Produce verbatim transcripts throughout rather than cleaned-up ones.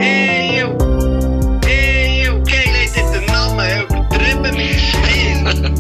Eeuw, eeuw, Keil heeft dit de namen übertrieben mit Stil.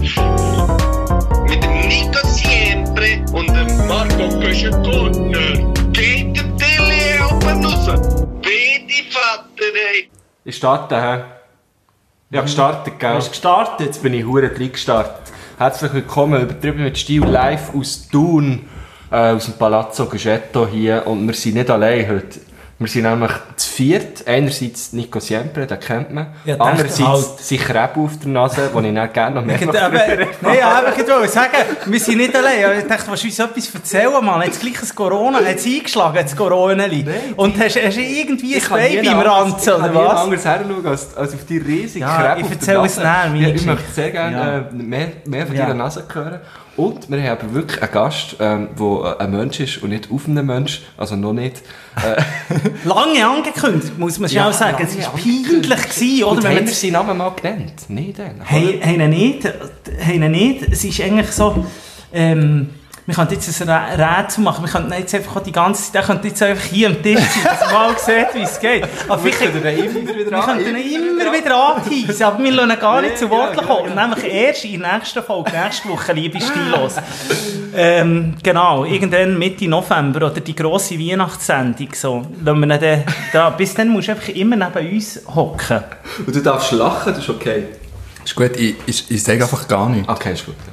Mit dem Nico Siempre und dem Marco Köschenkorner. Geht der Tilly oben raus? Bitte, Vater, ey. Ich starte, hä? Ich habe gestartet, gell? Du hast gestartet? Jetzt bin ich hure drin gestartet. Herzlich willkommen, übertrieben mit Stil, live aus Thun, äh, aus dem Palazzo Gecetto hier. Und wir sind nicht allein heute. Wir sind nämlich zu viert. Einerseits Nico Siempre, den kennt man. Ja, andererseits halt. sein Krebs auf der Nase, den ich dann gerne noch mehr Ich mache. wollte Nein, aber ich wollte sagen, wir sind nicht allein. Ich dachte, willst du uns etwas erzählen, Mann? Jetzt gleich ein Corona, hat es eingeschlagen, das Coroneli. Und hast, hast du irgendwie ein Baby im Ranzen, oder was? Ich kann anders heranschauen, als, als auf die riesige Ja, Krebs ich auf der erzähle Nase. es näher, meine Ja, ich Geschichte. möchte sehr gerne Ja. äh, mehr, mehr von Ja. deiner Nase hören. Und wir haben aber wirklich einen Gast, ähm, der ein Mensch ist und nicht auf einem Mensch, also noch nicht. Äh, Lange angekündigt, muss man schnell Ja, sagen. Es lange war peinlich gewesen, oder? und Wenn haben man wir seinen Namen mal genannt? Nicht den. Hey, hey, ihn nicht. Hey, ihn nicht. Es ist eigentlich so, ähm, wir könnten jetzt ein Rätsel machen. Wir könnten jetzt einfach die ganze Zeit, der könnte jetzt einfach hier am Tisch sein, dass man mal sieht, wie es geht. Aber Wir vielleicht, können ihn immer wieder wir könnten ihn immer wieder anteisen, aber wir lassen ihn gar nicht zu Wort kommen. Und nämlich erst in der nächsten Folge, nächste Woche, liebe Stilos. Ähm, genau, irgendwann Mitte November oder die grosse Weihnachtssendung. So. Lassen wir ihn dann, da, bis dann musst du einfach immer neben uns hocken. Und du darfst lachen, das ist okay. Ist gut, ich, ich, ich sage einfach gar nichts. Okay, ist gut.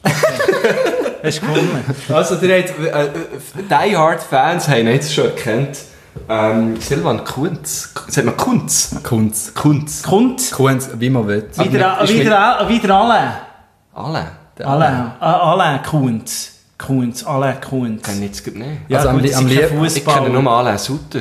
Hast du gewonnen? Also, ihr habt, äh, Die Hard Fans haben ihn jetzt schon erkannt. Ähm, Silvan Kunz. Sagt man Kunz? Kunz. Kunz. Kommt Kunz, wie man will. wieder, ist wieder, wieder alle. Alle? Alain, äh, Alain Kunz. Kunz, Alain Kunz. Ich kenne jetzt nicht. Ja, Also am gut, li- das am ist kein lieb- Ich kenne Fußball. nur Alain Sutter.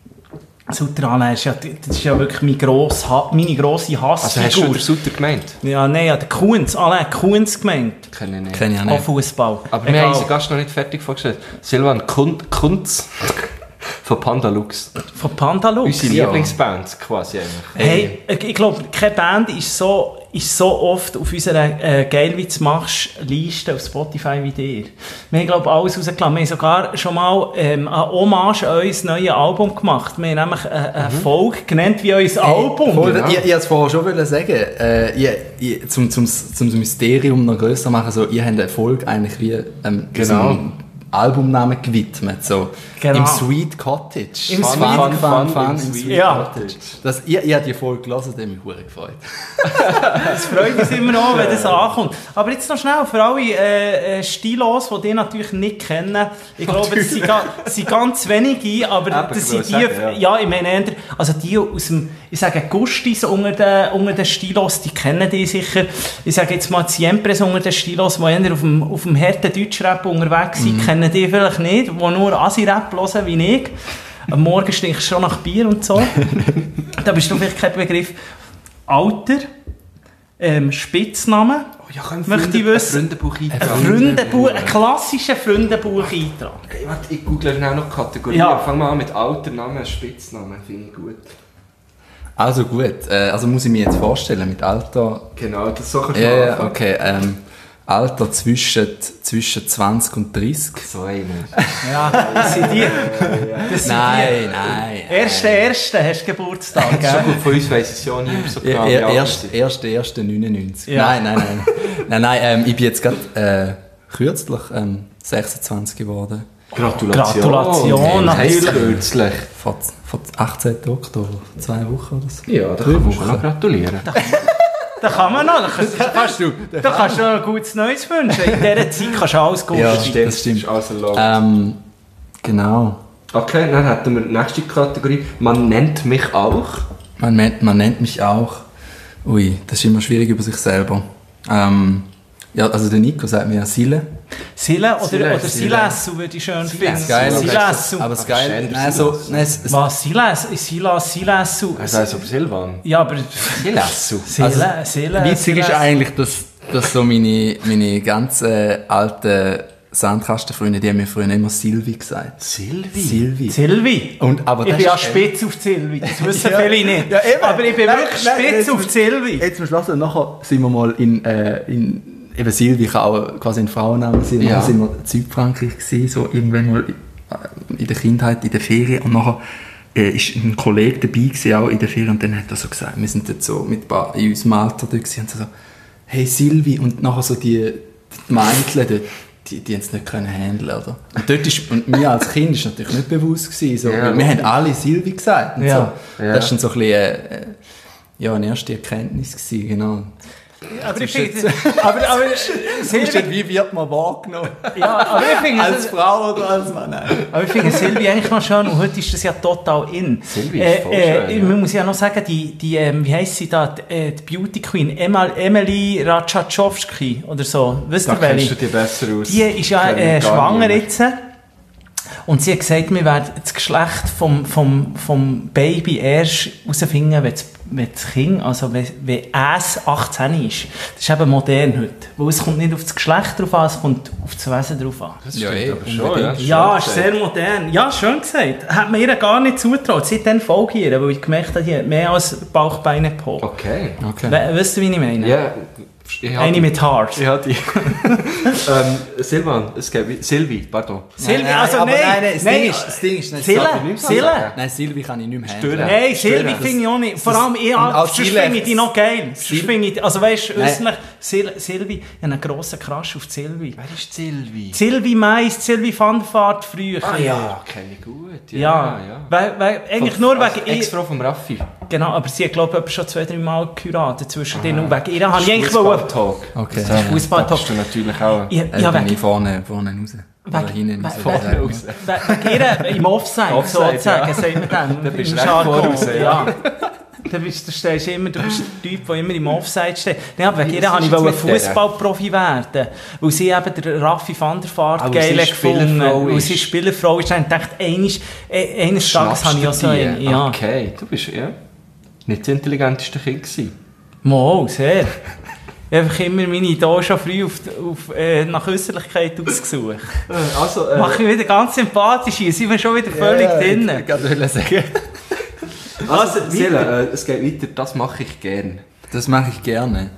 Sutter Alain ist ja, das ist ja wirklich mein gross, Ha- meine grosse Also hast du Hassfigur. den Sutter gemeint? Ja, nein, ja, der Kunz, Alain Kunz gemeint. Kenne ich nicht. Kenn ich auch Auch nicht. Fußball. Aber wir haben unseren Gast noch nicht fertig vorgestellt. Silvan Kun- Kunz von Pandalux. Von Pandalux. Unsere Ja. Lieblingsband quasi eigentlich. Hey, ich ich glaube, keine Band ist so, ist so oft auf unserer äh, Geilwitz-Machst-Liste auf Spotify wie dir. Wir haben, glaube ich, alles rausgelassen. Wir haben sogar schon mal ähm, eine Hommage an unser neues Album gemacht. Wir haben nämlich eine, eine Folge genannt wie unser Album. Voll, Genau. Ich, ich wollte es vorher schon wollen sagen, äh, ich, ich, zum, zum, zum Mysterium noch grösser machen, so, ihr habt eine Folge eigentlich wie ähm, Genau. diesem Albumnamen gewidmet, so Genau. im Sweet Cottage. Im Fun, Sweet- Fun, Fun, Fun Fun, im im Sweet Sweet Ja. Cottage. Das, ihr, ihr habt die Folge gelesen, das hat mich verdammt gefreut. Es freut uns immer noch, wenn das ankommt. Aber jetzt noch schnell, für alle äh, äh, Stilos, die die natürlich nicht kennen, ich glaube, es sind, ga- es sind ganz wenige, aber Eben, das ich sind die, wollte sagen, ja, ich meine, eher- also die aus dem, ich sage Gustis unter den, unter den Stilos, die kennen die sicher. Ich sage jetzt mal Siempres unter den Stilos, die eher auf dem, auf dem harten Deutschrap unterwegs sind, kennen die vielleicht nicht, die nur Asi-Rap hören wie ich. Am Morgen stinkst du schon nach Bier und so. Da bist du vielleicht kein Begriff. Alter, ähm, Spitzname, Oh ja, können möchte ich wissen. Freundebuch ein eintragen. Freundebuch, ein klassischer Freundebuch-Eintrag. Okay, warte, ich google schnell noch Kategorien. Ja. Fang mal an mit Alter, Namen, Spitznamen. Finde ich gut. Also gut, äh, also muss ich mir jetzt vorstellen, mit Alter... Genau, das so kannst du Ja, mal ja, anfangen. okay, ähm, Alter zwischen, zwischen zwanzig und dreißig. So einer. Ja, das sind die. Das sind Nein, die. nein. Erste, erste hast du Geburtstag, Schon gell? gut, von uns weiss ich es ja nicht so genau. Ja, wie er, alt erst, sie sind. erste, erste neunundneunzig. Ja. Nein, nein, nein. nein, nein ähm, ich bin jetzt gerade äh, kürzlich ähm, sechsundzwanzig geworden. Gratulation. Gratulation, Das heisst natürlich. kürzlich. Vor, vor achtzehnten Oktober, zwei Wochen oder so. Ja, da kann man schon noch gratulieren. Da kann man noch. Da kannst, da kannst, du, da kannst du noch ein gutes Neues wünschen. In dieser Zeit kannst du alles gut. Ja, Stimmt, das stimmt. ist alles erlaubt. Ähm, genau. Okay, dann hätten wir die nächste Kategorie. Man nennt mich auch. Man, nennt- man nennt mich auch... Ui, das ist immer schwierig über sich selber. Ähm, ja, also der Nico sagt mir ja Sile. Sile oder, Sile, oder Sile. Silesu würde ich schön finden. Geil. Silesu. Aber das Aber Geile... schön, Nein, so, nein, es, es, Was? Silas? Silas, Silesu. Das heisst aber Silvan. Ja, aber... Silassu. Sile, Sile, witzig ist Silesu. eigentlich, dass, dass so meine, meine ganzen alten Sandkastenfreunde, die haben mir früher immer Silvi gesagt. Silvi? Silvi. Silvi. Und, aber Ich das bin ja ist- spitz auf die Silvi, das wissen Ja. viele nicht. Ja, eben. Aber ich bin Nein, wirklich nein, spitz jetzt auf muss- die Silvi. Jetzt zum Schluss, und nachher sind wir mal in, äh, in eben Silvi kann auch quasi ein Frauenname sein. Ja. Dann sind wir in Südfrankreich gewesen, so irgendwann mal in der Kindheit, in der Ferien. Und nachher äh, ist ein Kollege dabei gewesen, auch in der Firma, und dann hat er so gesagt, wir sind dort so mit ein paar in unserem Alter da gewesen, und so, hey Silvi, und nachher so die, die Mädchen dort, die, die haben es nicht können handeln, oder? Und, dort ist, und mir als Kind war natürlich nicht bewusst gewesen, so, Ja, wir haben alle Silvi gesagt. Und Ja. so. Ja. Das war dann so ein bisschen, äh, ja, eine erste Erkenntnis gewesen, genau. Aber ich finde, aber, aber, Silvi, Wie wird man wahrgenommen? ja, aber ich finde, Als Frau oder als Mann? Nein. aber ich finde Silvi eigentlich noch schön und heute ist das ja total in. Silvi ist voll äh, schön, ja. Man muss ja noch sagen, die, die ähm, wie heisst sie da, die, äh, die Beauty Queen, Emal, Emily Ratajkowski oder so, wisst Da ihr kennst welche? du dich besser aus. Die ist ja Kenn ich äh, gar schwanger niemand. jetzt. Und sie hat gesagt, wir werden das Geschlecht vom, vom, vom Baby erst herausfinden, wenn das, wenn das Kind, also wenn, wenn es achtzehn ist. Das ist eben modern heute. Weil es kommt nicht auf das Geschlecht drauf an, es kommt auf das Wesen drauf an. Das Ja, stimmt eh, aber schon, unbedingt. ja. Ja, Schön ist sehr gesagt. modern. Ja, schön gesagt. Hat man ihr gar nicht zugetraut. Seitdem folge ich ihr, weil ich gemerkt habe, die hat mehr als Bauchbeine Po. Okay. Okay. We Weißt du, wie ich meine? Ja, ich hab Eine die- mit Haaren. Ich habe die. ähm, Silvan, es gibt... Silvi, pardon. Silvi, Nein, also aber nein, nein, nein, das nein, Ding ist, das Ding ist nicht Sille, darf ich nicht Sille. sagen. Nein, Silvi kann ich nicht mehr Stören. handeln. Hey, Silvi Stören. finde ich auch nicht. Vor allem, ich, und auch sonst Sille- finde ich die noch geil. Sonst Sil- finde ich, also weißt du, Nein. äußerlich, Sil Silvi, ich habe einen grossen Crush auf Silvi. Wer ist Silvi? Silvi Mais, Silvi van der Vaart früher. Ah ja, kenne ich gut. Ja, Ja, ja. Weil, weil, eigentlich Von- nur als wegen ihr. Ex-Frau vom Raffi. Genau, aber sie hat, glaube ich, schon zwei, drei Mal geheiratet zwischen denen. Und wegen ihr habe ich eigentlich wollen. Fußball-Talk. Okay. Das Fußball-Talk. packst du natürlich auch. Ich, Äh, ich habe bin wegen, ich vorne, vorne raus. Oder Weg- hinten weg- raus. vorne Sagen wir. raus. wegen ihr im Offside, Offside, sozusagen, ja. sagt man dann. Da bist im du recht Jargon, voraus, ja. ja. Da bist, da stehst du immer, du bist der Typ, der immer im Offside steht. Nein, aber wegen Wie- ihr was wollte ist ich jetzt mit der? Fußballprofi werden. Weil sie eben der Raffi van der Vaart Ah, weil geil sie gefunden Spielerfrau weil ist. sie Spielerfrau ist. Und ich dachte, eines, äh, eines Tages habe ich ja so Schnappst du einen. die? Ja. Okay, du bist ja nicht das intelligenteste Kind gewesen. Mo, sehr. Ich habe einfach immer meine Idole schon früh auf, auf, äh, nach Äußerlichkeit ausgesucht. Also, Mache ich wieder ganz sympathisch hier, sind wir schon wieder völlig drin. Ich wollte gerade sagen. also Sille, äh, es geht weiter, das mache ich gern. Das mache ich gerne.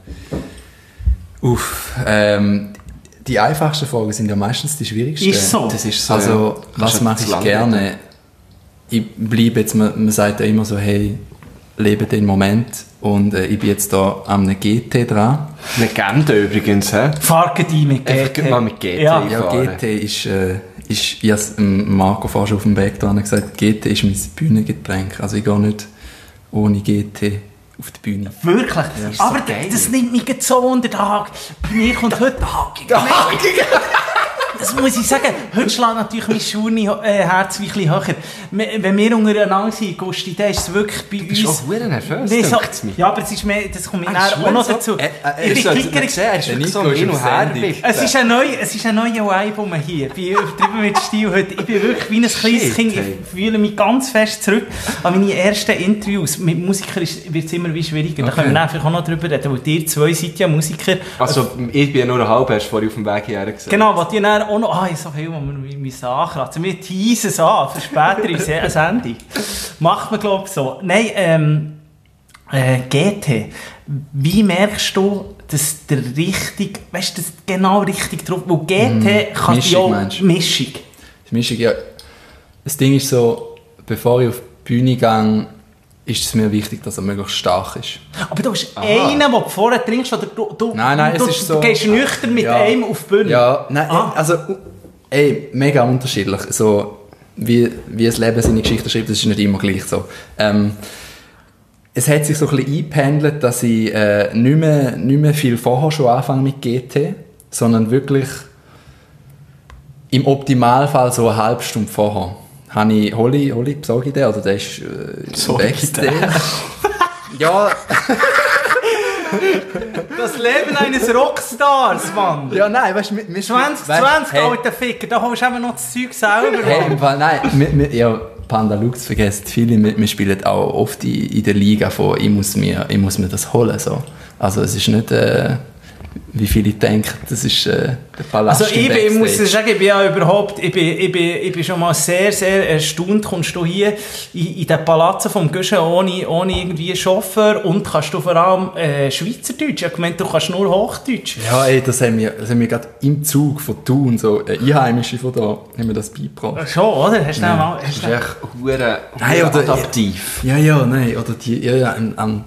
Uff, ähm, die einfachsten Fragen sind ja meistens die schwierigsten. Ist so. Das ist so, Also, ja. was Kannst mache du ich zu lang gerne? reden? Ich bleibe jetzt, man, man sagt ja immer so, hey, lebe den Moment. Und äh, ich bin jetzt da am G T dran. Legende übrigens, hä? Farke die mit G Einfach T. mal mit G T. Ja. Ja, fahren. G T ist, äh, ist ich habe es Marco vorher schon auf dem Weg dran gesagt, G T ist mein Bühnengetränk. Also ich gehe nicht ohne G T auf die Bühne. Wirklich? ist Aber so geil. das nimmt mich jetzt so unter den Haken. Bei mir kommt heute der Haken. Das muss ich sagen. Heute schlägt natürlich mein Schurni äh, Herz ein bisschen höher. Wenn wir untereinander sind, Gusti, dann ist es wirklich bei Du bist uns... auch verdammt nervös, Nee, so, denkt's mir. ja, aber es ist mehr, das kommt mir Ah, nachher ist auch noch so? dazu. Äh, äh, Ich Ihr bin solltet Kicker- ihn sehen, er ist Der wirklich so Nico ist hin und auf her. Sendung. bitte. Es ist ein neuer, es ist ein neuer Vibe hier. Bei «Übertrieben mit Stil» heute. Ich bin wirklich wie ein kleines Shit, Kind. hey. Ich fühle mich ganz fest zurück an meine ersten Interviews. Mit Musikern wird es immer wie schwieriger. Da Okay. können wir einfach auch noch drüber reden, weil ihr zwei seid ja Musiker. Also, ich bin ja nur ein halb erst vorher auf dem Weg hierher gesagt. Genau, was ihr dann auch noch... Ah, ich so viel, was wir müssen ankratzen. Wir teasen es an für später in der Sendung. Macht man, glaube ich, so. Nein, ähm... Äh, G T. Wie merkst du, dass der richtig... Weißt du, dass genau richtig drauf... Weil G T Mm, kann Mischung, ja... meinst du? Mischung. Die Mischung, ja. Das Ding ist so, bevor ich auf die Bühne gehe, ist es mir wichtig, dass er möglichst stark ist. Aber du bist einer, den du vorher trinkst, oder du, du, Nein, nein, du, es ist so... du gehst nüchtern mit Ja. einem auf die Bühne. Ja, nein, Ah. also, ey, mega unterschiedlich. So, wie, wie das Leben seine Geschichte schreibt, das ist nicht immer gleich so. Ähm, es hat sich so ein bisschen eingependelt, dass ich äh, nicht, mehr, nicht mehr viel vorher schon anfange mit G T, sondern wirklich im Optimalfall so eine halbe Stunde vorher. Habe ich, hole ich, hole ich, besorge ich den, oder der ist äh, Sorge ich Backstage. Ja, Das Leben eines Rockstars, Mann. ja, nein, weißt du, wir, wir zwanzig weißt, zwanzig, hey, alter Ficker, da holst du eben noch das Zeug selber. Hey, Mann. im Fall, nein, wir, wir, ja, Panda Lux vergessen viele, wir, wir spielen auch oft in, in der Liga von, ich muss mir, ich muss mir das holen, so. Also es ist nicht, äh, wie viele denken, das ist äh, der Palast Also ich, bin, ich muss sagen, ich bin ja überhaupt, ich bin, ich bin, ich bin schon mal sehr, sehr erstaunt, kommst du hier in, in den Palazzo vom Guschen ohne, ohne irgendwie Chauffeur und kannst du vor allem äh, Schweizerdeutsch. Ich habe gemeint, du kannst nur Hochdeutsch. Ja, ey, das haben wir, das haben wir gerade im Zug von Thun, so äh, Einheimische von da, haben wir das beigebracht. Schon, oder? Hast du ja. mal... Das ist echt hure Nein, oder, adaptiv. Ja, ja, nein, oder die, ja, ja, am, am,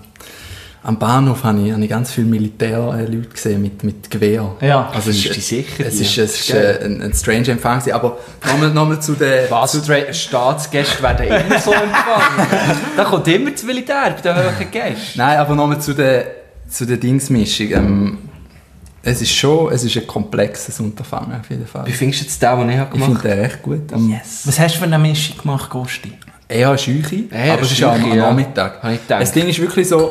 am Bahnhof habe ich, habe ich ganz viele Militärleute gesehen mit, mit Gewehr. Ja. Also es Bist ist, du sicher? es Ja. ist, es ist äh, ein, ein strange Empfang gewesen, aber nochmal, nochmal zu den... Was? Stra- Staatsgäste werden immer so empfangen. Da kommt immer das Militär bei den hohen Gästen. Nein, aber nochmal zu der, zu der Dingsmischung. Ähm, es ist schon, es ist ein komplexes Unterfangen auf jeden Fall. Wie findest du jetzt den, den ich habe Ich gemacht finde den recht gut. Ähm, Yes. Was hast du für eine Mischung gemacht, Gusti? Eher Scheuche, Eher aber es ist auch am Scheuche, ja. Nachmittag. Habe ich gedacht. Das Ding ist wirklich so,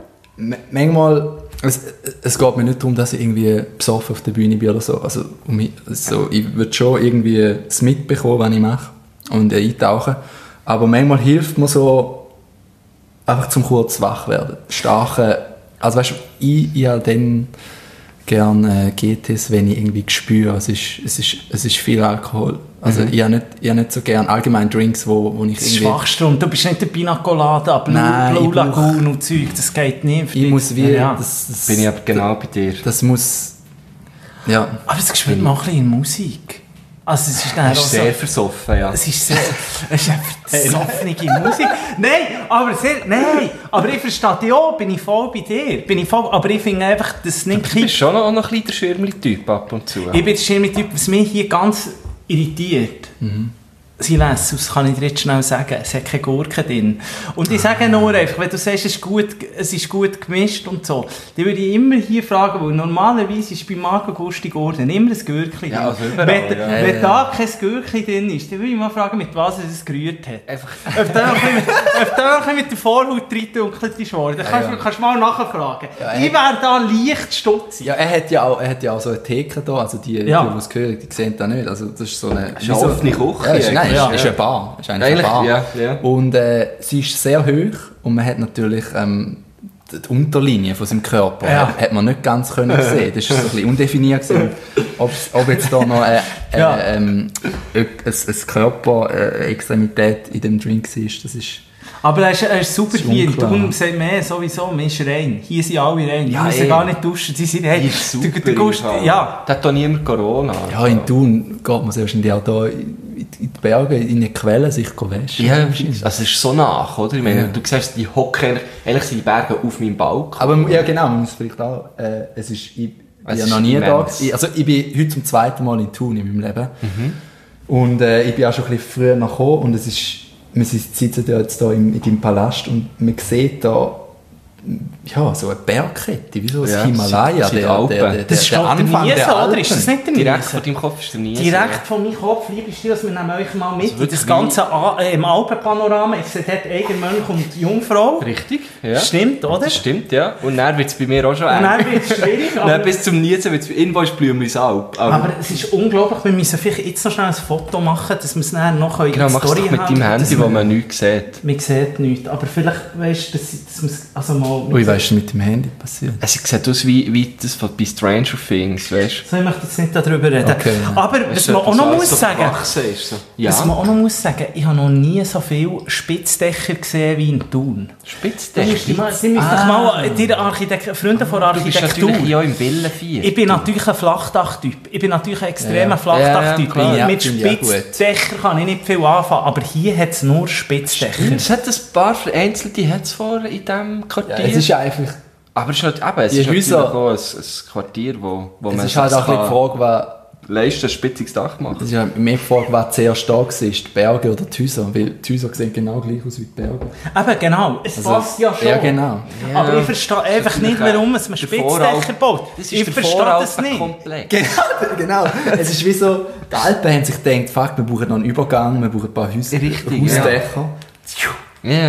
m- manchmal, es, es geht mir nicht darum, dass ich irgendwie besoffen auf der Bühne bin oder so. Also, um mich, also ich würde schon irgendwie es mitbekommen, was ich mache und äh, eintauchen. Aber manchmal hilft mir so, einfach zum kurz wach werden. Starke, also weißt du, ich, ich habe dann gerne äh, G Ts, wenn ich irgendwie spüre, es ist, es ist, es ist viel Alkohol. Also Mhm. ich habe nicht, ich habe nicht so gerne allgemein Drinks, wo, wo ich Das irgendwie... Schwachstrom. Du bist nicht der Pina Colada, Blue, Nein, Blue ich brauch- Lagoon und Zeug. Das geht nicht. für Ich dich. muss wie... Ja. Das, das, Bin ich aber genau bei dir. Das muss... Ja. Aber es spielt mal ein bisschen in Musik. Also es ist dann Das auch ist so... sehr versoffen, ja. Es ist sehr... Es ist einfach versoffene Musik. Nein, aber sehr... Nein, aber ich verstehe dich auch, bin ich voll bei dir. Bin ich voll, aber ich finde einfach, dass nicht... Du bist schon noch, noch ein bisschen der Schirmli-Typ ab und zu. Ich bin der Schirmtyp, was mich hier ganz irritiert. Mhm. Silas, das kann ich dir jetzt schnell sagen, es hat keine Gurke drin. Und ich sage nur einfach, wenn du sagst, es ist gut, es ist gut gemischt und so, dann würde ich immer hier fragen, weil normalerweise ist bei Marco Gusti Gordon immer ein Gürkli Ja, drin. also überall, wenn ja. wenn Ja, da kein Gürkli drin ist, dann würde ich mal fragen, mit was er es gerührt hat. Einfach Ob da noch ein bisschen mit- ob da noch ein bisschen mit der Vorhaut reingedunkelt ist worden, dann kannst du Ja, ja. kannst du mal nachfragen. Ja, ich wäre da leicht stutzig. Ja, er hat ja auch, er hat ja auch so eine Theke da, also die, Ja. die, die es hören, die sehen das nicht. Also das ist so eine... ist eine offene Küche Ja, ist, nein, eigentlich. ist, Ja. ist eine Bar. Ist eigentlich eine Eigentlich, Bar. ja, ja. Und äh, sie ist sehr hoch und man hat natürlich ähm, die die Unterlinie von seinem Körper Ja. hat, hat man nicht ganz können sehen. Das war so ein bisschen undefiniert gewesen. Ob, ob jetzt da noch äh, äh, Ja. ähm, ein, ein Körper, äh, Extremität in dem Drink war, das ist... Aber er ist, er ist super Das ist hier. unklar. Du sagst mehr sowieso, man ist rein. Hier sind alle rein. Ja, Die müssen eh. gar nicht duschen. Sie sind rein. Die ist super. Du, du gehst, ja. Da hat doch niemand Corona. Ja, in Thun geht man sehr wahrscheinlich auch da in in die Berge, in die Quellen sich waschen. Ja, also es ist so nach, oder? Ich meine, du siehst, die hocken eigentlich, eigentlich sind die Berge auf meinem Balkon. Aber ja, genau, man muss vielleicht auch, äh, es ist, ich, ich Es bin ja ist noch nie da immens. gewesen. Also ich bin heute zum zweiten Mal in Thun in meinem Leben. Mhm. Und äh, ich bin auch schon ein bisschen früher noch gekommen und es ist, wir sitzen ja jetzt da im, in deinem Palast und man sieht da ja, so eine Bergkette, wie so ein Ja, Himalaya. sind Der, Alpen. der, der, Das ist der doch der Anfang Niese, der oder? Alpen. Ist das nicht der Direkt Niese? vor deinem Kopf ist der Niese. Direkt von meinem Kopf, liebe Stilos, wir nehmen euch mal mit. Also in wirklich das ganze A- äh, im Alpenpanorama. Ich sehe dort Eigenmönch und Jungfrau. Richtig, ja. Stimmt, oder? Das stimmt, ja. Und dann wird es bei mir auch schon Und eng. dann wird es schwierig. Dann aber, bis zum Niesen wird es irgendwo ist Blümlis Alp. Aber, aber es ist unglaublich, wir müssen vielleicht jetzt noch schnell ein Foto machen, dass wir es dann noch in genau, die mach es Story doch mit haben, deinem dass Handy, wo man- man nichts sieht. Man sieht nichts, aber vielleicht weißt du, dass, dass man es also mal... Ui, weißt du, mit dem Handy passiert? Es sieht aus wie, wie das von bei Stranger Things, weißt So, ich möchte jetzt nicht darüber reden. Okay. Aber du? was man auch noch muss sagen, Ist so. was man Ja, auch noch muss sagen, ich habe noch nie so viele Spitzdächer gesehen wie in Thun. Du Spitzdecke. musst dich mal, Sie müssen dich mal, die Architekt Freunde von Du bist Architektur. natürlich ja im Villenvier. Ich bin natürlich ein Flachdachtyp. Ich bin natürlich ein extremer Ja. Flachdachtyp. Ja, ja, klar. Ja, Mit finde ich auch gut. Spitzdächern kann ich nicht viel anfangen, aber hier hat es nur Spitzdächer. Es hat ein paar vereinzelte Hat's vorne in diesem Quartier. Ja, es ist einfach, aber es ist halt eben, es Die ist Häuser- natürlich auch ein, ein Quartier, wo, wo es man ist halt auch ein bisschen die Frage, was, leisten, ein spitziges Dach machen. es ist halt mehr die Frage, was zuerst da war, die Berge oder die Häuser, weil die Häuser sehen genau gleich aus wie die Berge. Eben, genau. Es Also, passt ja schon. ja, genau. Aber ich verstehe einfach nicht, warum man Der Spitzdächer Voralp- baut. Das ist Ich der verstehe das nicht. Voralpenkomplex. Genau, genau. Es ist wie so, die Alpen haben sich gedacht, fuck, wir brauchen noch einen Übergang, wir brauchen ein paar Haus Richtig, Hausdächer. Ja.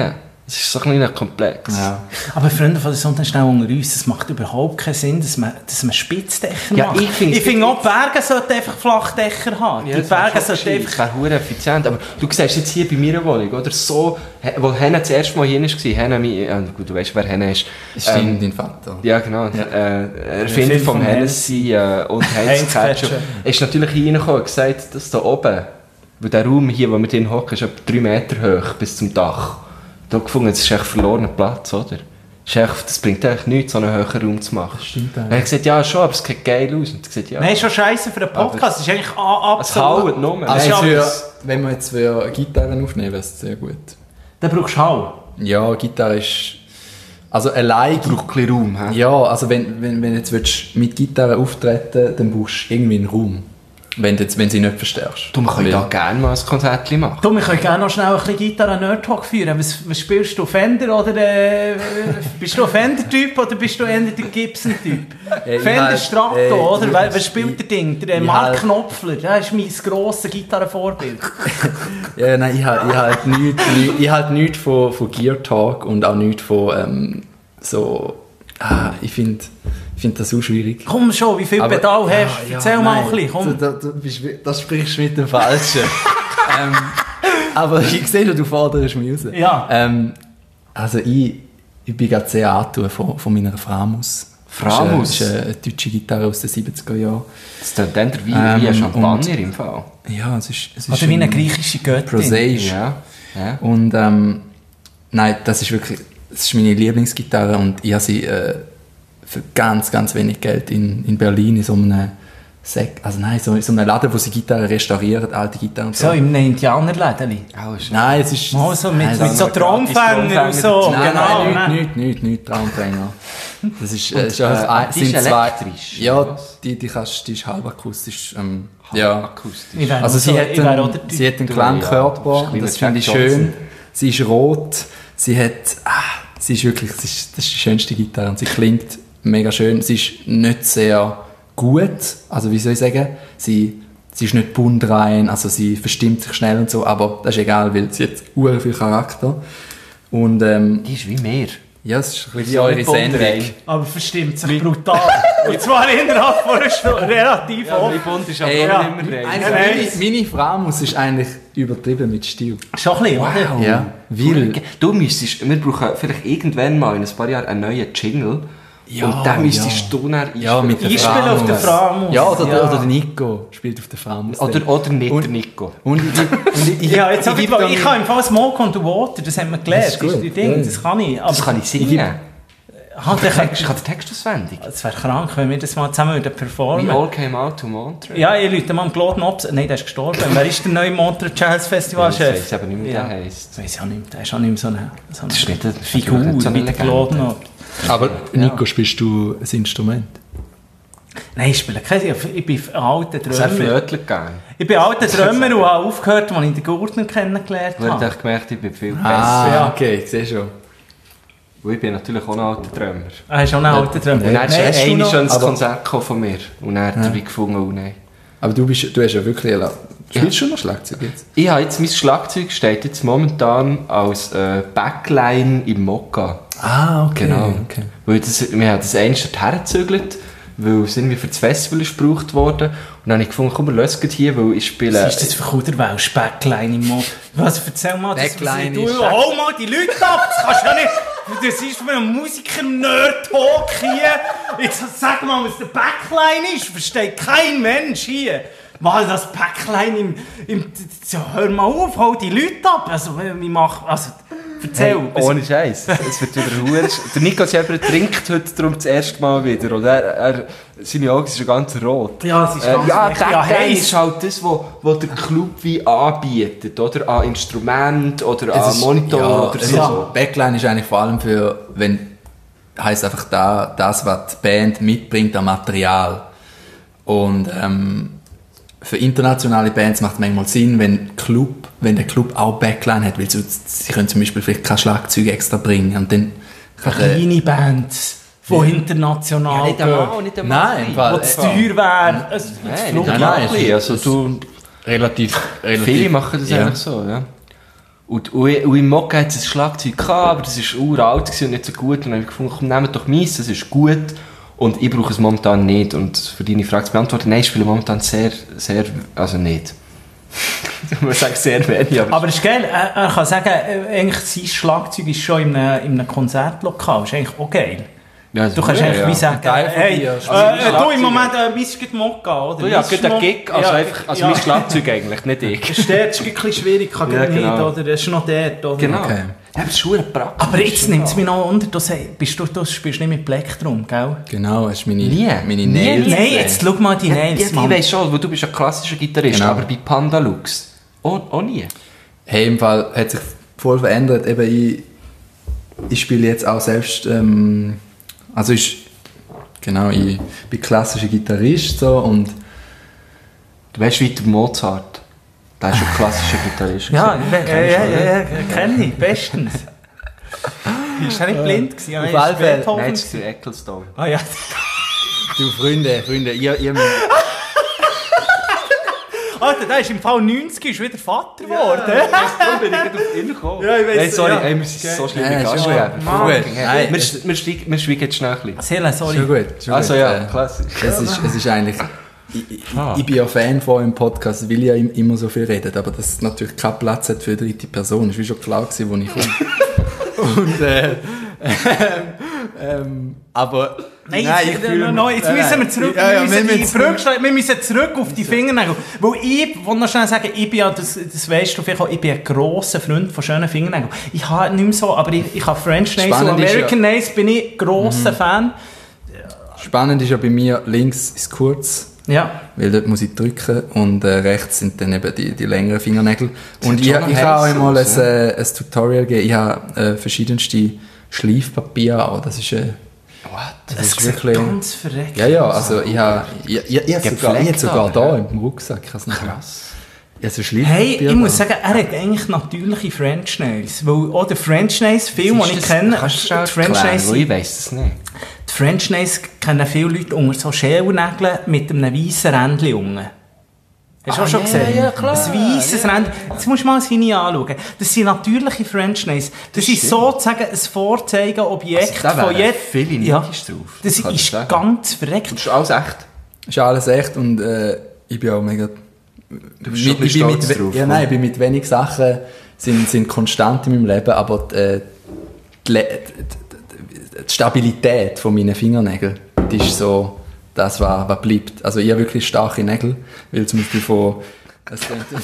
Es ist so ein kleiner Komplex. Ja. Aber Freunde von der Sonne schnell unter uns, es macht überhaupt keinen Sinn, dass man, dass man Spitzdächer Ja, macht. ich finde- ich finde auch, die Berge sollten einfach Flachdächer haben. Ja, die das wäre Berge schon sollten gescheit. einfach... Das wäre verdammt effizient. Aber du siehst jetzt hier bei meiner Wohnung, oder? So, he- wo Henne das erste Mal hier war, Henne, mein, ja, gut, du weißt, wer Henne ist. Stimmt, Ähm, dein Vater. Ja, genau. Äh, Erfinder Erfinder vom vom Hennessy äh, und Heinz Heinz Ketchup. Ketchup. Ist natürlich reingekommen und gesagt, dass da oben, weil der Raum hier, wo wir drin hocken, ist etwa drei Meter hoch bis zum Dach. Da gefunden, das ist echt verlorener Platz, oder? Ist echt, das bringt eigentlich nichts, so einen höheren Raum zu machen. Das stimmt eigentlich. Er hat gesagt, ja schon, aber es sieht geil aus. Und ich gesagt, ja. Nein, ist schon scheiße für einen Podcast. Das ist eigentlich a- Es absolut... haut nur. Also Nein, für, aber- wenn wir jetzt für Gitarren aufnehmen, wäre es sehr gut. Dann brauchst du Hall. Ja, Gitarre ist... Also allein... braucht ein bisschen Raum. He? Ja, also wenn, wenn, wenn jetzt willst, mit Gitarre auftreten, dann brauchst du irgendwie einen Raum. Wenn, du jetzt, wenn sie nicht verstärkst. Du, man kann Weil- da gerne mal ein Konzert machen. Du, wir können gerne noch schnell ein bisschen Gitarre-Nerd-Talk führen. Was, was spielst du? Fender oder... Äh, bist du ein Fender-Typ oder bist du eher der Gibson-Typ? ich Fender halt- Strato, äh, oder? ich- Wer, wer spielt der Ding? Der äh, ich Mark halt- Knopfler. Der ist mein grosses Gitarrenvorbild. Ja, nein, ich habe ich halt nichts nicht, ich halt nicht von, von Gear Talk und auch nichts von ähm, so... Ah, ich finde ich find das so schwierig. Komm schon, wie viel Aber- Pedal ja, hast du? ja, Erzähl mal nein, ein bisschen, komm. Du, du, du bist, das sprichst du mit dem Falschen. ähm, aber ich sehe, du forderst mich raus. Ja. Ähm, also ich, ich bin gerade sehr angetan von, von meiner Framus. Framus? Das ist eine, eine deutsche Gitarre aus den siebziger Jahren. Das ist dann der wie, Ähm, wie ein Champagner und- im Fall. Ja, es ist, es ist Oder wie eine ein- griechische Göttin. prosaisch. Ja. ja. Und ähm, nein, das ist wirklich, das ist meine Lieblingsgitarre und ich habe sie äh, für ganz, ganz wenig Geld in, in Berlin in so einem Sek also nein, so, in so einem Laden, wo sie Gitarren restaurieren, alte Gitarren und So, in einem Indianerläden. Auch ist Nein, es ist... Mal so mit, nein, mit das- so Traumfänger und so. Nein, genau. nein, nicht, nicht, nicht, nicht Traumfänger. Das ist, äh, ist äh, einfach ein, die ist sind zwei... elektrisch, Ja, oder was? die, die, kannst, die ist halb akustisch. Ähm, ja. akustisch. Ich wäre Also auch sie so- hat ich wäre auch einen, der Typ. sie hat einen Du, Klangkörper, ja. Das ist ein das finde ich kleiner Jack schön. Johnson. Sie ist rot, sie hat... Ah, sie ist wirklich... Sie ist, das ist die schönste Gitarre und sie klingt mega schön. Sie ist nicht sehr gut, also wie soll ich sagen, sie, sie ist nicht buntrein, also sie verstimmt sich schnell und so, aber das ist egal, weil sie hat ur viel Charakter. Und ähm, Die ist wie mehr. ja, es ist ein bisschen wie So eure ein Bond Sendung. rein. Aber verstimmt sich brutal. Und zwar innerhalb von einer Stunde relativ Ja, oft. wie bunt ist aber Ey, auch ja. immer rein. Eigentlich Nein. meine, meine Framus ist eigentlich übertrieben mit Stil. Schon ein bisschen, oder? Ja, weil... Du müsstest, wir brauchen vielleicht irgendwann mal in ein paar Jahren einen neuen Jingle. Ja, und den müsstest ja. du dann Ja, mit der Einspielen auf Framus. der Framus. Ja, oder, Ja. oder der Nico spielt auf der Framus. Oder, oder nicht Und- der Nico. Und ich, und ich, ich, Ja, jetzt hab ich, gebe ich, dann- kann im Fall Smoke on the Water, das haben wir gelernt, Das das ist ist gut, die Ding, ja. das kann ich. Aber Das kann ich singen. Halt, Ich kann ich, den Text auswendig. es wäre krank, wenn wir das mal zusammen würden We performen. all came out to Montreal. Ja, ihr Leute, mal Claude Nobs. Nein, der ist gestorben. Wer ist der neue Montreal Jazz Festival Ich Chef? weiss aber nicht mehr, wie ja. der heisst. Ich weiss auch nicht mehr, der ist auch nicht mehr so eine, so eine Das ist nicht eine- Figur natürlich nicht so eine wie der Legende. Claude Nobs. Aber Nico, spielst du ein Instrument? Nein, ich spiele kein, ich bin ein alter Das hat Drömer. Flötchen gegeben. Ich bin ein alter Drömer und habe aufgehört, als ich den Gurtner kennengelernt Du hast habe. echt gemerkt, ich bin viel Ah, besser. ja. okay, ich sehe schon. Und ich bin natürlich auch ein alter Träumer. Er ist auch ein alter Drömer. Und dann ist Nein, hast du ein noch- schönes aber- Konzert gekommen von mir. Und dann habe ich gefunden, oh nein. Aber du, bist, du hast ja wirklich... eine- Spielst du schon noch Schlagzeug jetzt? Ich habe jetzt, mein Schlagzeug steht jetzt momentan als äh, Backline im Mokka. Ah, okay. Genau. okay. Weil das, wir haben das einst hergezügelt, weil es irgendwie für das Festival ist gebraucht worden. Und dann habe ich gefunden, komm, wir lösen es hier, weil ich spiele... Was ist das für Kuderwelsch? Backline im Mo. Was, erzähl mal. Das, Backline du, ist- hol mal die Leute ab! Das kannst du ja nicht... Das ist für einen Musiker-Nerd-Talk hier. Ich sag mal, was der Backline ist. Versteht kein Mensch hier. Mal das Backline im... im so, hör mal auf, hol die Leute ab. Also, wie mach... Also, erzähl. Hey, ohne Scheiß. Es wird wieder hure. Der Nico selber trinkt heute darum das erste Mal wieder. Und er, er, seine Augen sind schon ganz rot. Ja, es ist Äh, ganz ja, recht. Ja, Backline heiß. ist halt das, was wo, wo der Club wie anbietet. Oder an Instrument oder Es an ist- Monitor ja, oder es so. ist- Backline ist eigentlich vor allem für, wenn, heisst einfach da, das, was die Band mitbringt an Material. Und ähm, für internationale Bands macht es manchmal Sinn, wenn, Club, wenn der Club auch Backline hat, weil sie, sie können zum Beispiel vielleicht kein Schlagzeug extra bringen. Und dann kann der- Kleine Bands, die international Ja, nicht gehen. einmal, nicht einmal. Nein, im Wo Fall- es teuer wäre. Es- es Nein, Flug- nicht nein, einmal. es- Also du, relativ, relativ viele machen das ja. eigentlich so, ja. Und, und, und im Mokka hat es ein Schlagzeug gehabt, aber das war uralt und nicht so gut. Und dann habe ich gefunden, komm, nehmt doch meins, das ist gut. Und ich brauche es momentan nicht. Und für deine Frage zu beantworten, nein, ich spiele momentan sehr, sehr, also nicht. Man sagt sehr wenig, aber... Aber es ist geil, er, er kann sagen, äh, eigentlich sein Schlagzeug ist schon in einem, in einem Konzertlokal, das ist eigentlich auch geil. Ja, Du kannst ja, eigentlich ja. wie sagen, Teil von hey, dir, äh, also äh, du im Moment, äh, mein ist gerade Mokka, oder? Du, ja, Mein gut, ein Mo- Gig, also ja, einfach, also ja. mein Schlagzeug eigentlich, nicht ich. Das ist dort, das ist ein bisschen schwierig, kann Ja, ja, nicht, genau. oder? Das ist noch dort, oder? Genau. Okay. Ja, aber es ist verdammt praktisch. Aber jetzt nimmt es mich noch unter, du, sagst, bist du, du spielst nicht mit Plektrum, gell? Genau, das ist meine, Nie. meine Nie, Nails. Nein, jetzt schau mal die Nails, Ja, ich Mann. weiss schon, weil du bist ein klassischer Gitarrist, Genau. aber bei Panda Lux auch, auch nie. Hey, im Fall hat sich voll verändert. Eben, ich, ich spiele jetzt auch selbst, ähm, also ich, genau, ich bin klassischer Gitarrist so, und Du weißt, wie der Mozart. Der ist ein klassischer Gitarrist. Ja, gewesen. ja, ja, ja, ja, kenne ich, bestens. Ist er nicht blind gewesen? Ja, Auf ist alle Fälle. Beethoven Nein, das ist gewesen. der Ecclestone. Ah ja. du Freunde, Freunde, ihr, ihr Alter, der ist im Fall neunzig, ist wieder Vater geworden. Darum bin ich gerade auf ihn gekommen. Ja, ich weiss, Hey, sorry, ja. hey, wir sind so schlimme Ja, ist Gastgeber. ja Mann. gut. Nein, Wir, es- wir, schweigen- wir schweigen jetzt schnell ein bisschen. Sela, sorry. Schon gut. Schon Also gut. ja, Äh, klassisch. Es ist, es ist eigentlich... Ich, ich, Ah. ich bin ja Fan von eurem Podcast, weil ich ja im- immer so viel redet, aber dass es natürlich keinen Platz hat für eine dritte Person, ist wie schon klar gewesen, wo ich komme. Und, äh, ähm, ähm, aber... Nein, nein, jetzt, fühle no, mich- no, jetzt nein, müssen wir nein. zurück, Ja, ja, wir, müssen wir die müssen- Brücke schlagen, wir müssen zurück auf die Fingernägel. Weil ich, will noch schnell sagen, ich bin ja, das, das weisst du vielleicht auch, ich bin ein grosser Freund von schönen Fingernägeln. Ich habe nicht mehr so, aber ich, ich habe French Nails und Spannend ist American ja- Nails, bin ich grosser Fan. Spannend ist ja bei mir, links ist kurz, Ja. weil dort muss ich drücken, und äh, rechts sind dann eben die, die längeren Fingernägel. Und sieht ich, schon ich noch habe auch heiß einmal aus, ein, äh, ein Tutorial gegeben, ich habe äh, verschiedenste Schleifpapier auch, das ist... Äh, What? das Es ist sieht wirklich... ganz verreckt. Ja, ja, also ich habe ich, ich, ich, ich sogar, ich hab sogar Gepflegt da aber, im Rucksack. Ich has nicht Krass. Ich habe so Hey, Schleifpapier ich muss da. sagen, er hat eigentlich natürliche French Nails. Weil auch der French Nails Film, den ich kenne, Kannst du schnell die French erklären, Nails, weil ich weiss das nicht. die French Nails kennen viele Leute unter so Schälnägeln mit einem weißen Rändchen unten. Hast du Ah, auch schon ja, gesehen? ja, klar, Ein weisses Rändchen. Jetzt musst du mal seine anschauen. Das sind natürliche French Nails. Das, ist stimmt. sozusagen ein Vorzeigeobjekt Also, da von wären jedem. viele Ja, neidisch drauf. das kann ich ist sagen. ganz verreckt. Das ist alles echt. Ist alles echt, und äh, ich bin auch mega... Du bist schon ein ich bisschen bin mit, stolz drauf. ja, nein, ich bin mit wenig Sachen sind, sind konstant in meinem Leben, aber die, äh, die, Le- die, die Stabilität von meinen Fingernägeln, die ist so das, was, was bleibt. Also ich habe wirklich starke Nägel, weil zum Beispiel von... Das,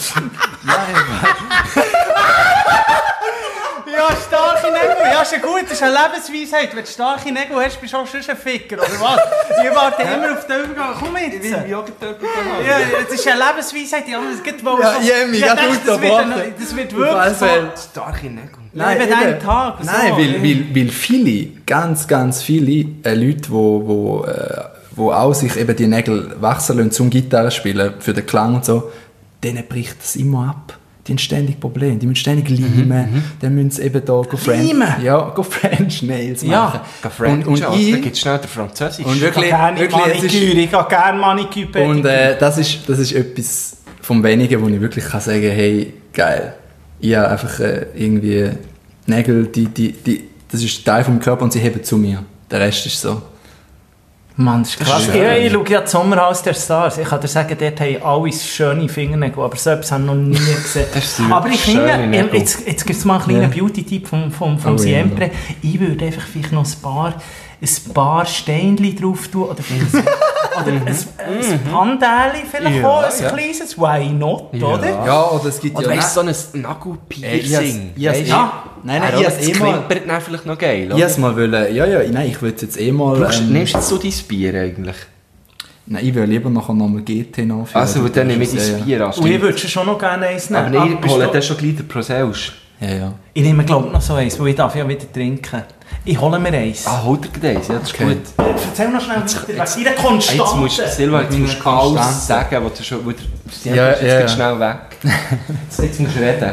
Ja, starke Nägel. Ja, ist ja gut. Das ist eine Lebensweisheit. Wenn du starke Nägel hast, bist du auch schon ein Ficker, oder was? Ich warte immer auf den Übergang. Komm jetzt. Ja, das ist eine Lebensweisheit. Die anderen geht wohl Ja, so- Jemmi, Ich ja, dachte, gut, das wird, aber- ein- das wird Auf alle wirklich so... Fälle. Starke Nägel. Nein, eben eben. einen Tag. So. Nein, weil, weil, weil viele, ganz, ganz viele äh, Leute, die wo, wo, äh, wo auch sich eben die Nägel wachsen lassen zum Gitarre spielen, für den Klang und so, denen bricht das immer ab. Die haben ständig Probleme, die müssen ständig limen, dann müssen sie eben da go French, Limen? ja, go French Nails Ja. machen. Und, und, und da ich, gibt es schnell den Französisch. und Ich wirklich, gehe gerne wirklich es ist, Maniküre, ich gehe gerne Maniküre. und äh, das, ist, das ist etwas vom Wenigen, wo ich wirklich kann sagen, hey, geil, ich habe einfach äh, irgendwie Nägel, die, die, die, das ist Teil vom Körper und sie heben zu mir. Der Rest ist so. Mann, das ist krass. schön. Ja, ich schaue ja das Sommerhaus der Stars. Ich kann dir sagen, dort haben alle schöne Fingernägel, aber so etwas habe ich noch nie gesehen. Das sind Aber ich wirklich schöne finde, Nägel. jetzt, jetzt gibt es mal einen kleinen Ja. Beauty-Tipp vom, vom, vom Oh, ja. Siempre. Ich würde einfach vielleicht noch ein paar, ein paar Steinchen drauf tun, oder vielleicht ein, oder ein, ein Pandäli vielleicht Ja, auch, ein ja. kleines, why not, Ja. oder? Ja, oder es gibt Oder ja... weißt du, so ein Ey, ich Nagelpiercing? has- ich has- Weisst du? Ja. Nein, nein, Ah, ich das has eh mal... klimpert dann vielleicht noch geil, Ich oder? has mal wollen... Ja, ja, nein, ich würde jetzt eh mal... Brauchst, Ähm, nimmst du jetzt so dein Bier eigentlich? nein, ich will lieber nachher nochmal G T nachfüllen. Also, dann nehme ich Ja, dein ja. Bier an. Und ich würde schon noch gerne eins nehmen. Aber ich bist hole du- dann schon gleich den Proseusch. Ja, ja. Ich nehme, glaube ich, noch so eins, weil ich darf ja wieder trinken. Ich hole mir eins. Ah, hol dir eins, ja, das ist Okay. gut. Erzähl noch schnell weiter, wegen deiner Ah, Konstante. Jetzt musst du, Silva, jetzt Meine musst du alles Konstante. sagen, was du schon... wo du- Ja, Ja, jetzt ja, geht ja. schnell weg. Jetzt, jetzt musst du reden.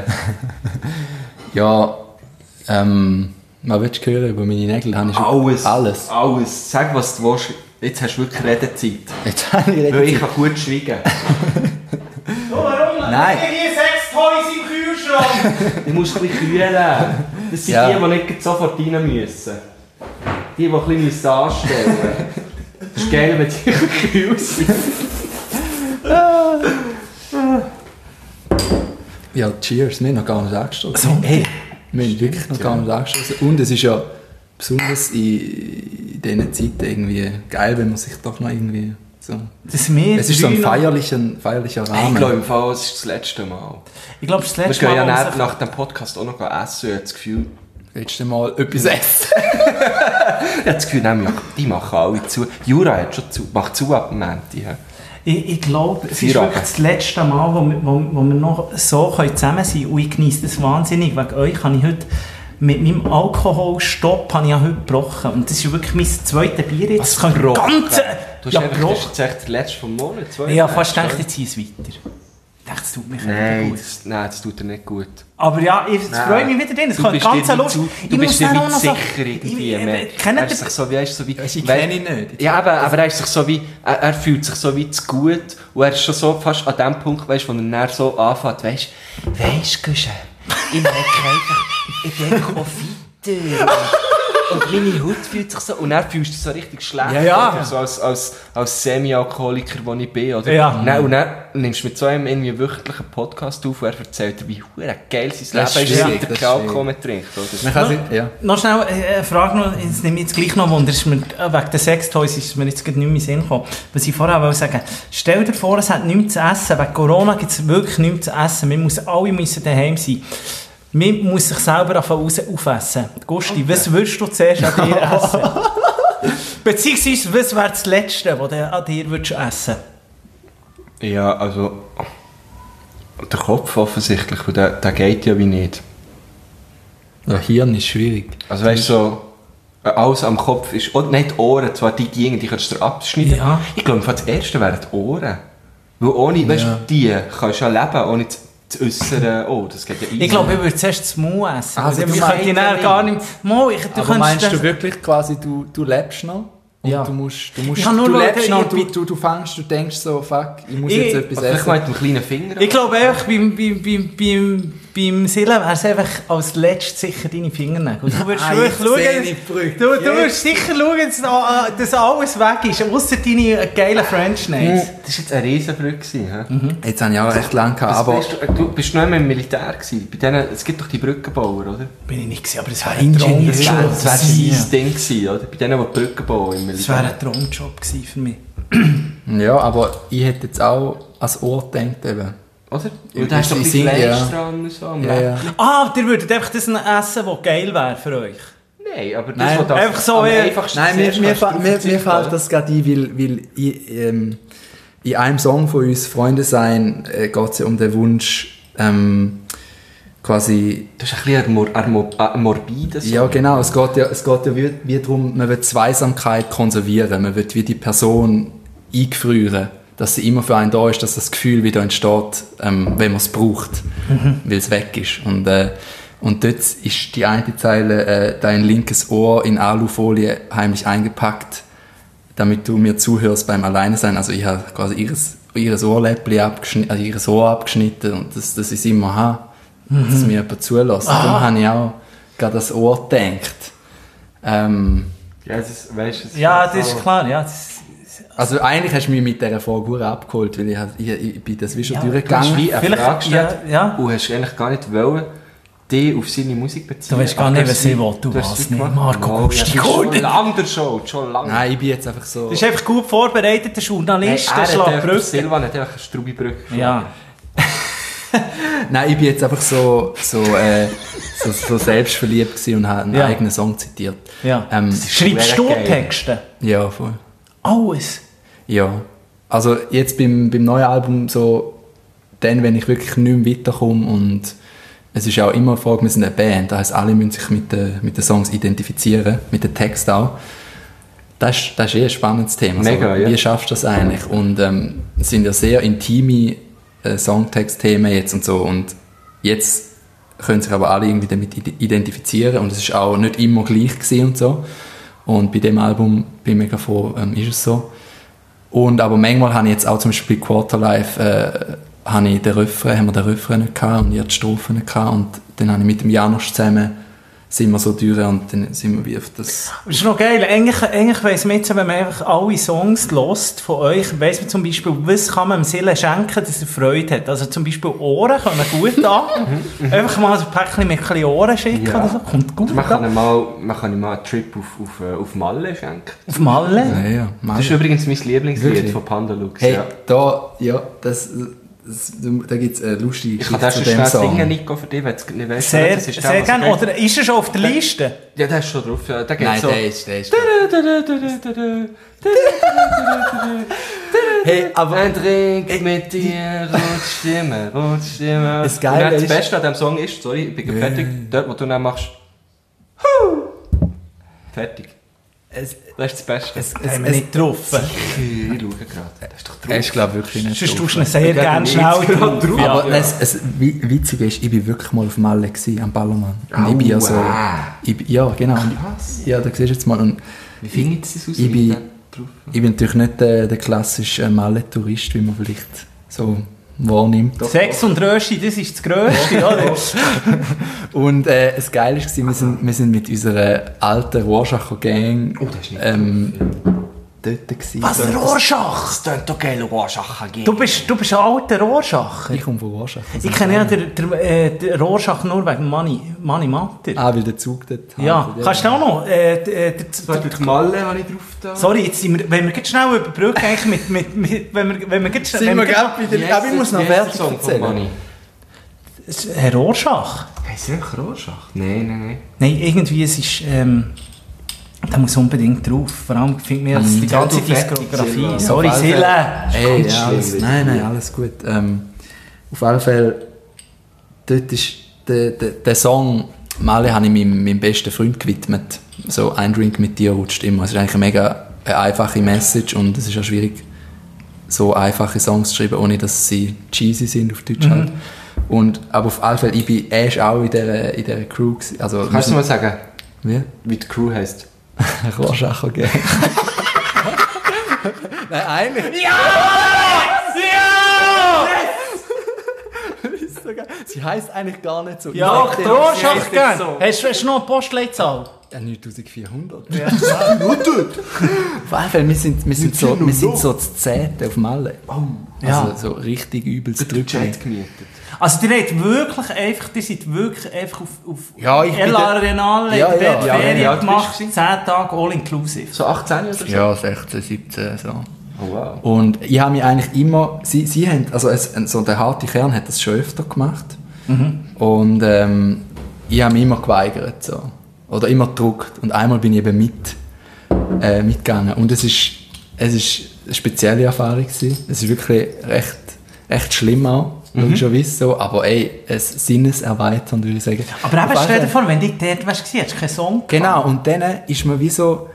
Ja, ähm... Was willst du hören über meine Nägel? Habe ich schon Alles. Alles. Alles. Sag, was du willst. Jetzt hast du wirklich Redezeit. Jetzt habe ich Weil ich redet. kann gut schweigen. So, warum? Nein. Ich habe hier sechs Toys im Kühlschrank. Du musst ein bisschen kühlen. Das sind Ja. die, die nicht sofort rein müssen. Die, die ein bisschen anstellen müssen. Das ist geil, wenn die kühl sind. Ja, cheers, wir haben noch gar nicht angestoßen. So, hey, Wir haben wirklich noch gar nicht angestoßen. Und es ist ja besonders in, in diesen Zeiten irgendwie geil, wenn man sich doch noch irgendwie so... das Meer Es ist so ein drei noch- feierlicher, feierlicher Ich Rahmen. glaube im Fall, es ist das letzte Mal. Ich glaube, das Wir letzte gehen ja Mal, nach, wo sich- nach dem Podcast auch noch essen. Ich habe das Gefühl, Letztes Mal etwas essen. ich habe das Gefühl nämlich, die machen alle zu. Jura hat schon zu, macht zu ab dem Montag. Ja. Ich, ich glaube, es ist Feierabend. wirklich das letzte Mal, wo wir, wo, wo wir noch so können zusammen sein können. Und ich genieße das wahnsinnig. Wegen euch habe ich heute mit meinem Alkoholstopp habe ich ja heute gebrochen. Und das ist wirklich mein zweites Bier jetzt. Das kann gebrochen? ganze... Du hast Ja, einfach, das gebrochen. ist jetzt echt der letzte vom Monat. Zwei Ich habe Monate, fast gedacht, oder? jetzt ziehe ich es weiter. Ich dachte, es tut mir nicht Nein, gut. das, nein, das tut dir nicht gut. Aber ja, ich es Nein. freut mich wieder drin. Es Du kann bist ganz dir Lust. zu- Ich Du muss bist dir dann auch wie noch so- sicher irgendwie. Ich- man- ich- Kennt Er ihr ist sich so wie, er ist so wie... Ich weil- kenne ihn nicht. Ja, aber, aber er ist sich so wie... Er, er fühlt sich so wie zu gut. Und er ist schon so fast an dem Punkt, weißt, wo er dann so anfängt, weißt du, weißt du, Guschen, ich merke einfach, ich bin einfach auch fitter. Und meine Haut fühlt sich so... Und er fühlst du dich so richtig schlecht. Ja, ja. Oder? So als, als, als Semi-Alkoholiker, der ich bin. Oder? Ja. Nein, und dann nimmst du mit so einem irgendwie wöchentlichen Podcast auf, wo er erzählt, wie hure geil sein Das Leben ist ist, schwierig, seit er das kein ist Alkohol mehr trinkt. Oder? Man kann sich, ja. Noch schnell äh, eine Frage, noch, das nehme ich jetzt gleich noch Wunder, ist mir, äh, wegen den Sextoys ist mir jetzt gerade nicht mehr in den Sinn gekommen. Was ich vorher wollte sagen, stell dir vor, es hat nichts zu essen, wegen Corona gibt es wirklich nichts zu essen, wir müssen, alle müssen daheim sein. Man muss sich selber auf raus aufessen. Gusti, okay. Was würdest du zuerst an dir essen? Beziehungsweise, was wäre das Letzte, was du an dir würdest essen? Ja, also... Der Kopf offensichtlich, weil der, der geht ja wie nicht. Ja, Hirn ist schwierig. Also weißt du, so... Alles am Kopf ist... Und nicht die Ohren, zwar die gingen, die kannst du dir abschneiden. Ja. Ich glaube, das Erste wären die Ohren. Weil ohne, weißt du, Ja. die kannst du ja leben, ohne das, das Äußere... Oh, das geht ja easy. Ich glaube, ich würde zuerst das Mau essen. Also, Also, du ich meinst könnte ja dann gar nicht... Mo, ich, du Aber könntest meinst das- du wirklich quasi, du, du lebst noch? Und Ja. du musst, du musst, Ich kann nur du schauen, lebst noch, ich du, bin- du, du fängst, du denkst so, fuck, ich muss Ich- jetzt etwas Also, vielleicht essen. mal mit dem kleinen Finger. Ich glaube einfach, beim, beim, beim, beim, beim Sillen wäre es einfach als letztes sicher deine Fingernägel. Du würdest Ah, wirklich ich sehe schauen, die Brücke. du, du Jetzt. würdest sicher schauen, dass, da- dass alles weg ist, ausser deine geilen French Nails. Das war jetzt eine Riesenbrücke. He? Jetzt habe ich auch recht lange gehabt, Was aber... bist du, du bist noch immer im Militär gewesen. Bei denen, es gibt doch die Brückenbauer, oder? Bin ich nicht gewesen, aber das wäre ein Ingenieur. Das Traumjob. wäre das wär gewesen. sein Ding gewesen, oder? Bei denen, die die Brücken bauen im Das wäre Militär. ein Traumjob gewesen für mich. Ja, aber ich hätte jetzt auch ans Ohr gedacht eben. Oder? Ja, Und da hast du doch sie die sind- Fleisch ja. dran und so. am Ja, ja. Läppchen. Ah, ihr würdet einfach das essen, was geil wäre für euch. Nein, aber das, Nein, was das einfach so am wie- einfachsten Nein, mir, zuerst mir, kannst fa- du mir, mir verzichten, fällt oder? das gerade ein, weil, weil ich, ähm, in einem Song von uns, Freunde sein, äh, geht es ja um den Wunsch, ähm, quasi... Das ist ein bisschen ein, Mor ein, Mor ein morbides. Ja, genau. Es geht ja, es geht ja wie, wie darum, man will Zweisamkeit konservieren. Man will wie die Person eingefrieren, dass sie immer für einen da ist, dass das Gefühl wieder entsteht, ähm, wenn man es braucht, mhm. weil es weg ist. Und, äh, und dort ist die eine Zeile, äh, dein linkes Ohr in Alufolie heimlich eingepackt, damit du mir zuhörst beim Alleinesein. Also ich habe quasi ihres, ihres Ohrläppchen abgeschnitten, also ihres Ohr abgeschnitten und das, das ist immer, ha, mhm. dass mir jemand zulässt. Ah. Darum habe ich auch gerade das Ohr gedacht. Ähm, Ja, das ist, weißt, das Ja, ist das ist klar. Ja, das also eigentlich hast du mich mit dieser Frage gut abgeholt, weil ich, hab- ich, ich bin das wie schon Ja, Du hast durchgegangen. wie eine Vielleicht- Frage gestellt ja, ja. und hast eigentlich gar nicht wollen, dich auf seine Musik beziehen. Du weißt gar Aber nicht, hast was ich sie- will. Du hast was sie nicht. gemacht. Marco Oh, Gusti, ja, gut. schon lange der Show, schon lange. Nein, ich bin jetzt einfach so... Das ist einfach gut vorbereiteter Journalist, der Hey, er hat schlägt einfach- Brücken. Silvan hat einfach eine Strubi-Brücke Ja. Nein, ich bin jetzt einfach so, so, äh, so, so selbstverliebt gewesen und habe einen Ja. eigenen Song zitiert. Ja. Ähm, Schreibst du geil. Texte? ja, voll. Alles? Ja. Also jetzt beim, beim neuen Album so, dann, wenn ich wirklich nicht mehr weiterkomme und es ist ja auch immer eine Frage, wir sind eine Band, das heisst, alle müssen sich mit den, mit den Songs identifizieren, mit den Texten auch. Das ist, das ist eh ein spannendes Thema. Mega, so, ja. Wie schaffst du das eigentlich? Und ähm, es sind ja sehr intime äh, Songtext-Themen jetzt und so und jetzt können sich aber alle irgendwie damit ide- identifizieren und es ist auch nicht immer gleich gewesen und so. Und bei dem Album bin ich mega froh, ähm, ist es so. Und aber manchmal habe ich jetzt auch zum Beispiel bei Quarterlife äh, habe ich den Refrain, haben wir den Refrain nicht gehabt und ich hatte die Strophen nicht gehabt und dann habe ich mit dem Janusz zusammen sind wir so durch und dann sind wir wie auf das... Das ist noch geil. Eigentlich, eigentlich weiss man jetzt, wenn man einfach alle Songs hört von euch, weiss man zum Beispiel, was kann man dem Seelen schenken, dass er Freude hat. Also zum Beispiel Ohren kommen gut an. Einfach mal so ein Päckchen mit ein bisschen Ohren schicken Ja. oder so. Kommt gut Man kann an. ihm mal, man kann ihm mal einen Trip auf, auf, auf Malle schenken. Auf Malle? Ja, ja, Das ist übrigens mein Lieblingslied Wirklich? von Pandalux. Hey, Ja. da, ja, das, das, da gibt es eine lustige Ich kann das schon zu dem schnell Song. singen, Nico, für dich, wenn du nicht weißt, Sehr, das ist. sehr gerne. Oder ist er schon auf der Liste? Ja, der ist schon drauf. Ja. Der geht Nein, so... der ist, der ist. Hey, aber Ein Trink mit dir, Rotstimme, Rotstimme. Das Geile Und dann das ist- Beste an diesem Song ist, sorry, ich bin Ja. fertig, dort wo du dann machst... Huh! Fertig. es, Das ist das Beste. es, Haben es, wir es, nicht getroffen. Ich schaue gerade. Das ist doch drauf. er ist, glaube ich, wirklich nicht Sonst drauf. tust du ihn sehr Ich werde gerne nicht schnell drauf. drauf. Ja. Aber es, es, wi- witzig ist, ich war wirklich mal auf Malle gewesen, am Ballermann. Und Oh, ich bin ja so... wow. Ich, bin- ja, genau. Und, ja, da siehst du jetzt mal. Und Wie findet es aus? Ich mit bin- dem drauf? ich bin natürlich nicht der, der klassische äh, Malle-Tourist, wie man vielleicht so wahrnimmt. Sex und Rösti, das ist das Grösste, oder? Und äh, das Geile war, wir sind, wir sind mit unserer alten Rorschacher Gang Oh, das ist nicht ähm, dort gewesen. Was, der Rorschach? Das tönt doch geil, Rohrschach geben. Du bist, du bist ein alter Rorschacher. Ich komme von Rorschach. Ich kenne ja den, den, äh, den Rorschach nur wegen Money, Money Matter. Ah, weil der Zug dort Ja, haltet, kannst du auch noch? Äh, d- äh, d- Das war durch Malle, habe ich drauf da. Sorry, jetzt sind wir, wenn wir jetzt schnell überbrücken, eigentlich mit, mit, mit, wenn wir, wenn wir jetzt Sind wir wenn gerade bei der... Aber ich muss noch fertig erzählen. jetzt- Herr Rorschach? Heißt er einfach Rohrschach? Nein, nein, nein. Nein, irgendwie, es ist, ähm, der muss unbedingt drauf. Vor allem finde ich mir jetzt die Ja, ganze du fertig, Diskografie. Silla. Sorry, Auf alle Silla. Hey, ganz ja, schlimm, alles, wirklich. nein, nein, alles gut. Ähm, auf alle Fälle, dort ist der, der, der Song «Malle» habe ich meinem, meinem besten Freund gewidmet. So «Ein Drink mit dir rutscht immer». Es ist eigentlich eine mega eine einfache Message und es ist auch schwierig, so einfache Songs zu schreiben, ohne dass sie cheesy sind auf Deutsch halt. Und, aber auf alle Fälle, ich bin, er ist auch in dieser, in dieser Crew gewesen. Also, wir Kannst du sind- mal sagen, Wie? wie die Crew heisst? Rorschacher Gang. Nein, eigentlich. Ist so geil. Sie heisst eigentlich gar nicht so. Ja, Ich der dachte, Rorschach heisst gern. jetzt so. Hast, hast du noch eine Postleitzahl? Ja, neuntausendvierhundert. Ja, nur dort. Auf jeden Fall, wir sind, wir sind, so, wir sind so zu Zehnte auf Malle. Ja. Also so richtig übelst drüber. Jet gemietet. Also, ihr habt wirklich einfach, ihr seid wirklich einfach auf, auf Ja, ich bin El der- Arenale, Ja, dort ja, ja, Ferien ja, gemacht, bist zehn du Tage all inclusive. So achtzehn oder so? Ja, sechzehn, siebzehn, so. Oh wow. Und ich habe mich eigentlich immer, sie, sie haben, also es, so der harte Kern hat das schon öfter gemacht. Und ähm, ich habe mich immer geweigert, so. Oder immer gedruckt. Und einmal bin ich eben mit, äh, mitgegangen. Und es ist, es ist eine spezielle Erfahrung gewesen. Es ist wirklich recht, recht schlimm auch, logischerweise so. Aber ey, es sinneserweiternd, würde ich sagen. Aber eben, Auf stell dir jeden- vor, wenn du dort wärst, gewesen, hättest du keinen Song Genau, und dann ist mir wie so...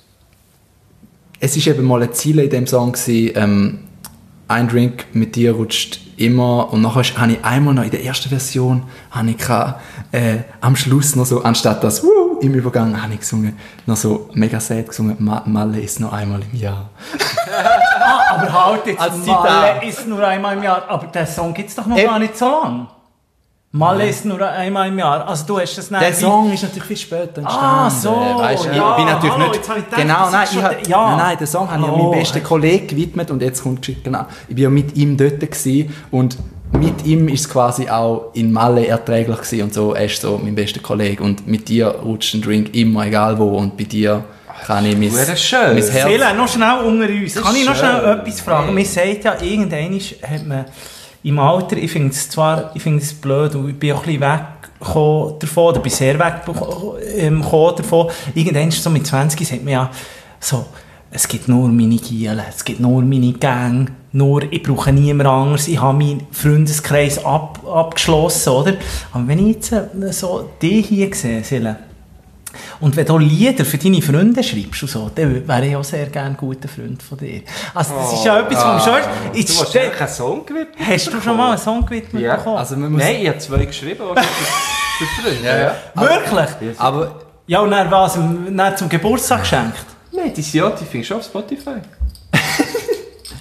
Es ist eben mal ein Ziel in dem Song gewesen, ähm, «Ein Drink mit dir rutscht immer». Und nachher habe ich einmal noch in der ersten Version, habe ich gehabt, äh, am Schluss noch so, anstatt das «Wuh» im Übergang, habe ich gesungen, noch so mega sad gesungen, «Ma- «Malle ist noch einmal im Jahr». Ah, aber halt jetzt, Als Malle Zitat. ist nur einmal im Jahr. Aber den Song gibt es doch noch Eben. gar nicht so lang. Malle ist nur einmal im Jahr. Also du hast das nicht... Der Song ist natürlich viel später entstanden. Ah, so, Weißt, du, ja, ich bin natürlich hallo, nicht... jetzt habe ich gedacht, genau, das nein, ist ich schon hab, der- ja. nein, nein, den Song habe ich Oh, meinem besten Kollegen gewidmet und jetzt kommt die Geschichte, genau. Ich bin ja mit ihm dort gewesen und mit ihm ist es quasi auch in Malle erträglich gewesen und so, er ist so mein bester Kollege und mit dir rutscht ein Drink immer, egal wo, und bei dir kann ich mein, Das ist schön. mein Herz... Sela, noch schnell unter uns. Das Kann ich noch ist schnell schön. etwas fragen? Man sagt ja, irgendwann hat man im Alter, ich finde es zwar ich finde es blöd und ich bin auch ein bisschen weggekommen davon, oder bin sehr weggekommen davon. Irgendwann so mit zwanzig sagt man ja so, es gibt nur meine Gielen, es gibt nur meine Gang, nur ich brauche niemand anderes, ich habe meinen Freundeskreis ab, abgeschlossen, oder? Aber wenn ich jetzt äh, so die hier sehe, Sela, und wenn du Lieder für deine Freunde schreibst und so, dann wäre ich auch sehr gerne ein guter Freund von dir. Also das ist ja etwas vom Schönsten. Du Jetzt hast stell- eigentlich einen Song gewidmet? Hast du schon mal einen Song gewidmet Ja. bekommen? Also man muss, Nein, ich habe zwei geschrieben. aber für für Freunde. ja, ja. Wirklich? Aber Ja, und dann was? Dann zum Geburtstag geschenkt? Nein, die sind ja, die findest du auf Spotify.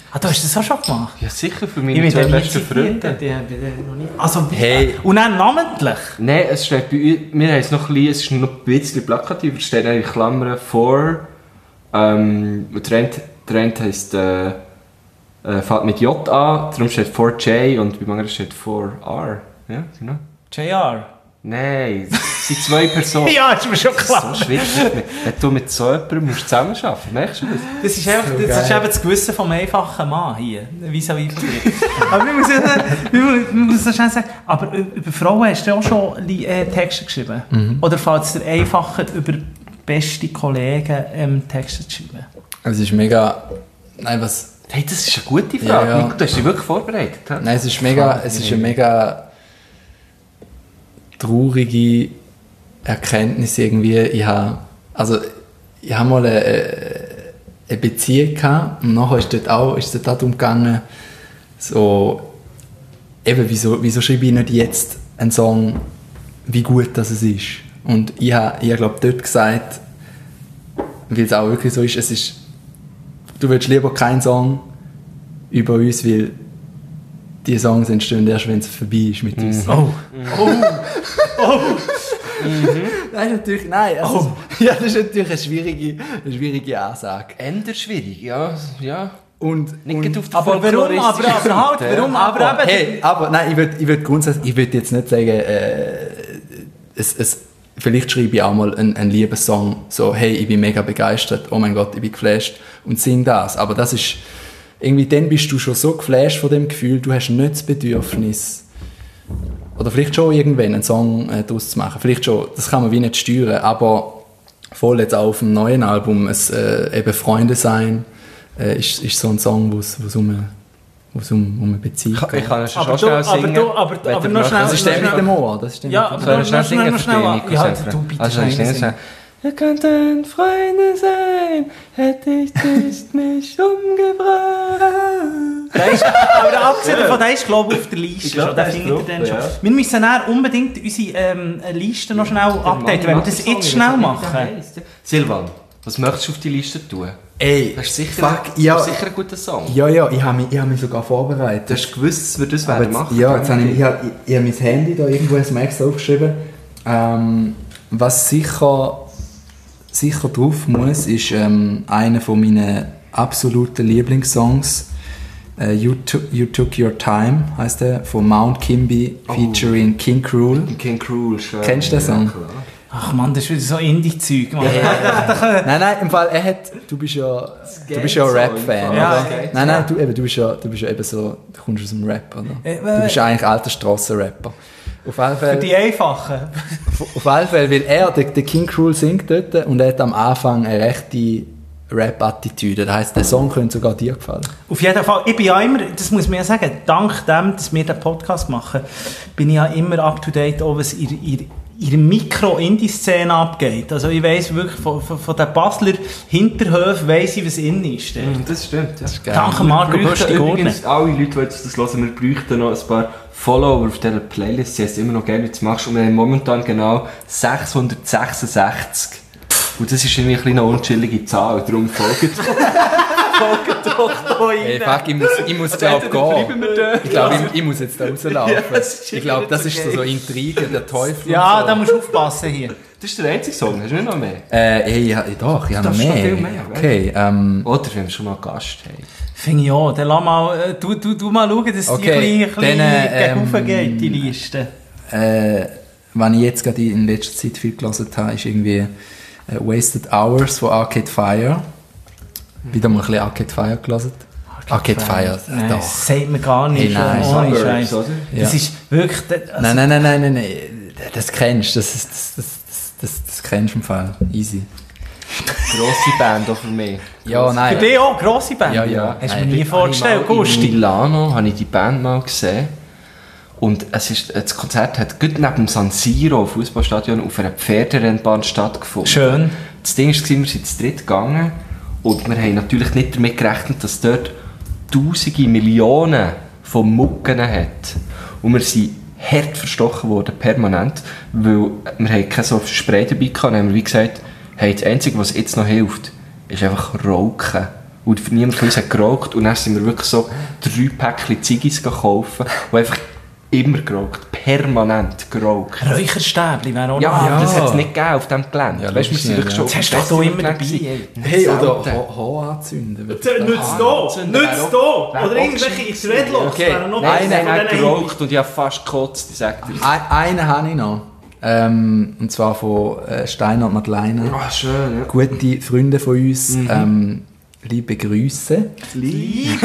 Ah, du hast das auch schon gemacht? Ja, sicher, für Ich meine bin zwei da nie besten zitiert, Freunde. die- die- die noch nie- Also, Hey. Und dann namentlich? Nein, es steht bei uns, wir haben es noch ein bisschen, es ist noch ein bisschen plakativ, es steht in Klammern for, ähm, der Trend, Trend heisst, äh, äh, fängt mit J an, darum steht for J und beim anderen steht for R. Ja, genau. J R. Nein, es sind zwei Personen. Ja, ist mir schon klar. So schwierig. Wenn du mit so jemandem musst zusammenarbeiten, merkst du das? Das ist, einfach, So das ist geil. eben das Gewissen vom einfachen Mann hier. Vis-à-vis von dir. Aber ich muss, ja, ich muss, ich muss so schnell sagen, aber über Frauen hast du auch schon Li- äh, Texte geschrieben? Mhm. Oder fällt es dir einfacher, über beste Kollegen ähm, Texte zu schreiben? Es ist mega... Nein, was... Hey, das ist eine gute Frage. Ja, ja. Nico, du hast dich wirklich vorbereitet. He? Nein, es ist mega... Es ist eine mega... traurige Erkenntnis irgendwie. Ich habe... Also, ich habe mal eine, eine Beziehung gehabt und nachher ist dort auch, ist es dort auch darum gegangen, so... Eben, wieso, wieso schreibe ich nicht jetzt einen Song, wie gut das es ist? Und ich habe, ich habe glaube dort gesagt, weil es auch wirklich so ist, es ist... Du willst lieber keinen Song über uns, weil die Songs entstehen erst, wenn es vorbei ist mit uns. Oh. Oh. Oh. Nein, natürlich, nein. Also, Ja, das ist natürlich eine schwierige, eine schwierige Ansage. Änder schwierig, ja. ja. Und, Nicht und, gerade auf der Aber warum? Aber, aber halt, Seite, warum? ja. Aber, aber, eben, hey, aber nein, ich würde ich würd grundsätzlich, ich würde jetzt nicht sagen, äh, es, es, vielleicht schreibe ich auch mal einen, einen Liebessong, so, hey, ich bin mega begeistert, oh mein Gott, ich bin geflasht und sing das. Aber das ist, irgendwie dann bist du schon so geflasht von dem Gefühl, du hast nicht das Bedürfnis, oder vielleicht schon irgendwann einen Song äh, daraus zu machen, vielleicht schon, das kann man wie nicht steuern, aber voll jetzt auch auf dem neuen Album, es, äh, eben Freunde sein, äh, ist, ist so ein Song, wo es um, wo's um, um eine Beziehung Ich geht. kann es schon Aber du- schnell aber singen. du- aber- wenn aber ihr noch möchtet. schnell- Das ist der mit dem Ohr, das ist der Ja, mit dem aber Soll noch ich schnell schnell, singen noch für schnell, dich, noch Nico schnell. Sefra? Ja, du bitte Also, ich schnell singe singen. Wir könnten Freunde sein, hätte ich nicht mich umgebracht. Der ist, aber abgesehen davon, der ist glaube ich auf der Liste. Ich glaub, schon, der den ist findet ihr drauf, dann schon. ja. Wir müssen dann unbedingt unsere ähm, Liste noch schnell updaten. Wenn wir das jetzt schnell machen. Silvan, was möchtest du auf die Liste tun? Ey, Das ist sicher, fuck, das ja, ist sicher ein guter Song. ja, ja, ich habe mich, ich hab mich sogar vorbereitet. Du hast gewusst, dass wir das Aber werden jetzt, machen. ja, jetzt habe ich, ich, habe, ich, ich habe mein Handy da irgendwo als Max aufgeschrieben. Ähm, was sicher, sicher drauf muss, ist ähm, einer von meinen absoluten Lieblingssongs. Äh, you, Took, you Took Your Time heißt der, von Mount Kimby featuring King Cruel. King Cruel, schön. Kennst du den Song? Ja, klar. Ach Mann, das ist wieder so Indie-Zeug. Mann. Nein, nein, im Fall, er hat, du bist ja, du bist ja so Rap-Fan, im Fall. Ja, oder? okay. Nein, nein, du, eben, du bist ja, du bist ja eben so, du kommst aus dem Rap, oder? Äh, Du bist ja eigentlich alter Strassenrapper. Auf jeden Für Fall, die Einfachen. auf jeden Fall, weil er, der, der King Cruel singt dort und er hat am Anfang eine rechte Rap-Attitüde. Das heisst, der Song könnte sogar dir gefallen. Auf jeden Fall, ich bin ja immer, das muss man ja sagen, dank dem, dass wir den Podcast machen, bin ich ja immer up to date, auch was in, in, in der Mikro-Indie-Szene abgeht. Also ich weiss wirklich, von, von, von den Basler Hinterhöfen weiss ich, was innen ist. Mhm, Das stimmt, ja. Geil. Danke Marco Wir bräuchten Bösti-Gordon. übrigens, alle Leute, die jetzt das hören, wir bräuchten noch ein paar Follower auf dieser Playlist. Sie haben immer noch gerne, wie du es machst. Und wir haben momentan genau sechshundertsechsundsechzig. Und das ist irgendwie ein bisschen eine unchillige Zahl. Darum folgt folgt doch da rein. Hey, fuck, ich muss, ich muss glaube Bleiben wir da. gehen. Ich glaube, ich, ich muss jetzt da rauslaufen. Ja, das ist ich glaube, das jetzt ist so, so Intrige, der Teufel. Ja, und so. da musst du aufpassen hier. Das ist der einzige Song, hast du nicht noch mehr? Äh, hey, ja, doch, ich habe noch Das ist noch mehr. viel mehr, Okay, ähm... Oder wenn wir schon mal Gast haben. Finde ich auch. Dann lass mal, äh, du, du, du mal schauen, dass Okay, die ein bisschen, dann, ein ähm, bisschen geht, die Liste. Äh, was ich jetzt gerade in letzter Zeit viel gelesen habe, ist irgendwie äh, Wasted Hours von Arcade Fire. Wieder mal ein bisschen Arcade Fire gelesen. Arcade Fire, Nein, doch. das sagt mir gar nicht. Hey, nein. schon, ohne Suburbs, Scheiß. oder? Das Ja. ist wirklich... Also, Nein, nein, nein, nein, nein, nein, das kennst du, das, das, das, das, das, das kennst du im Fall, easy. Grosse Band auch für mich. Ja, nein. Für dich auch, grosse Band. Ja, ja. Hast du Nein, mir nie ich- vorgestellt, In Gusti. Milano habe ich die Band mal gesehen. Und es ist, das Konzert hat gut neben dem San Siro, Fußballstadion, auf einer Pferderennbahn stattgefunden. Schön. Das Ding war, wir sind zu dritt gegangen und wir haben natürlich nicht damit gerechnet, dass dort tausende Millionen von Mucken hat. Und wir sind hart verstochen worden, permanent, weil wir haben kein so Spray dabei hatten. Dann haben wir wie gesagt, hey, das Einzige, was jetzt noch hilft, ist einfach Rauchen. Und niemand von uns hat geraucht. Und dann sind wir wirklich so drei Päckchen Ziggis gekauft, die einfach immer geraucht, permanent geraucht. Räucherstäbchen wäre auch Ja, noch. aber das hat es nicht gegeben auf diesem Gelände. Ja, weißt du, wir sind wirklich ja. schon Das hast du doch immer dabei. Hey, oder Haar anzünden. Nützt da, nützt da. Oder irgendwelche Dreadlocks Okay. wären noch Nein, besser nein, von Nein, diesen geraucht und ich habe fast gekotzt, ich sag dir. Ein, einen habe ich noch. Ähm, und zwar von äh, Steiner und Madeleine. Ah, schön, ja. Gute Freunde von uns. Ähm, liebe Grüße. Liebe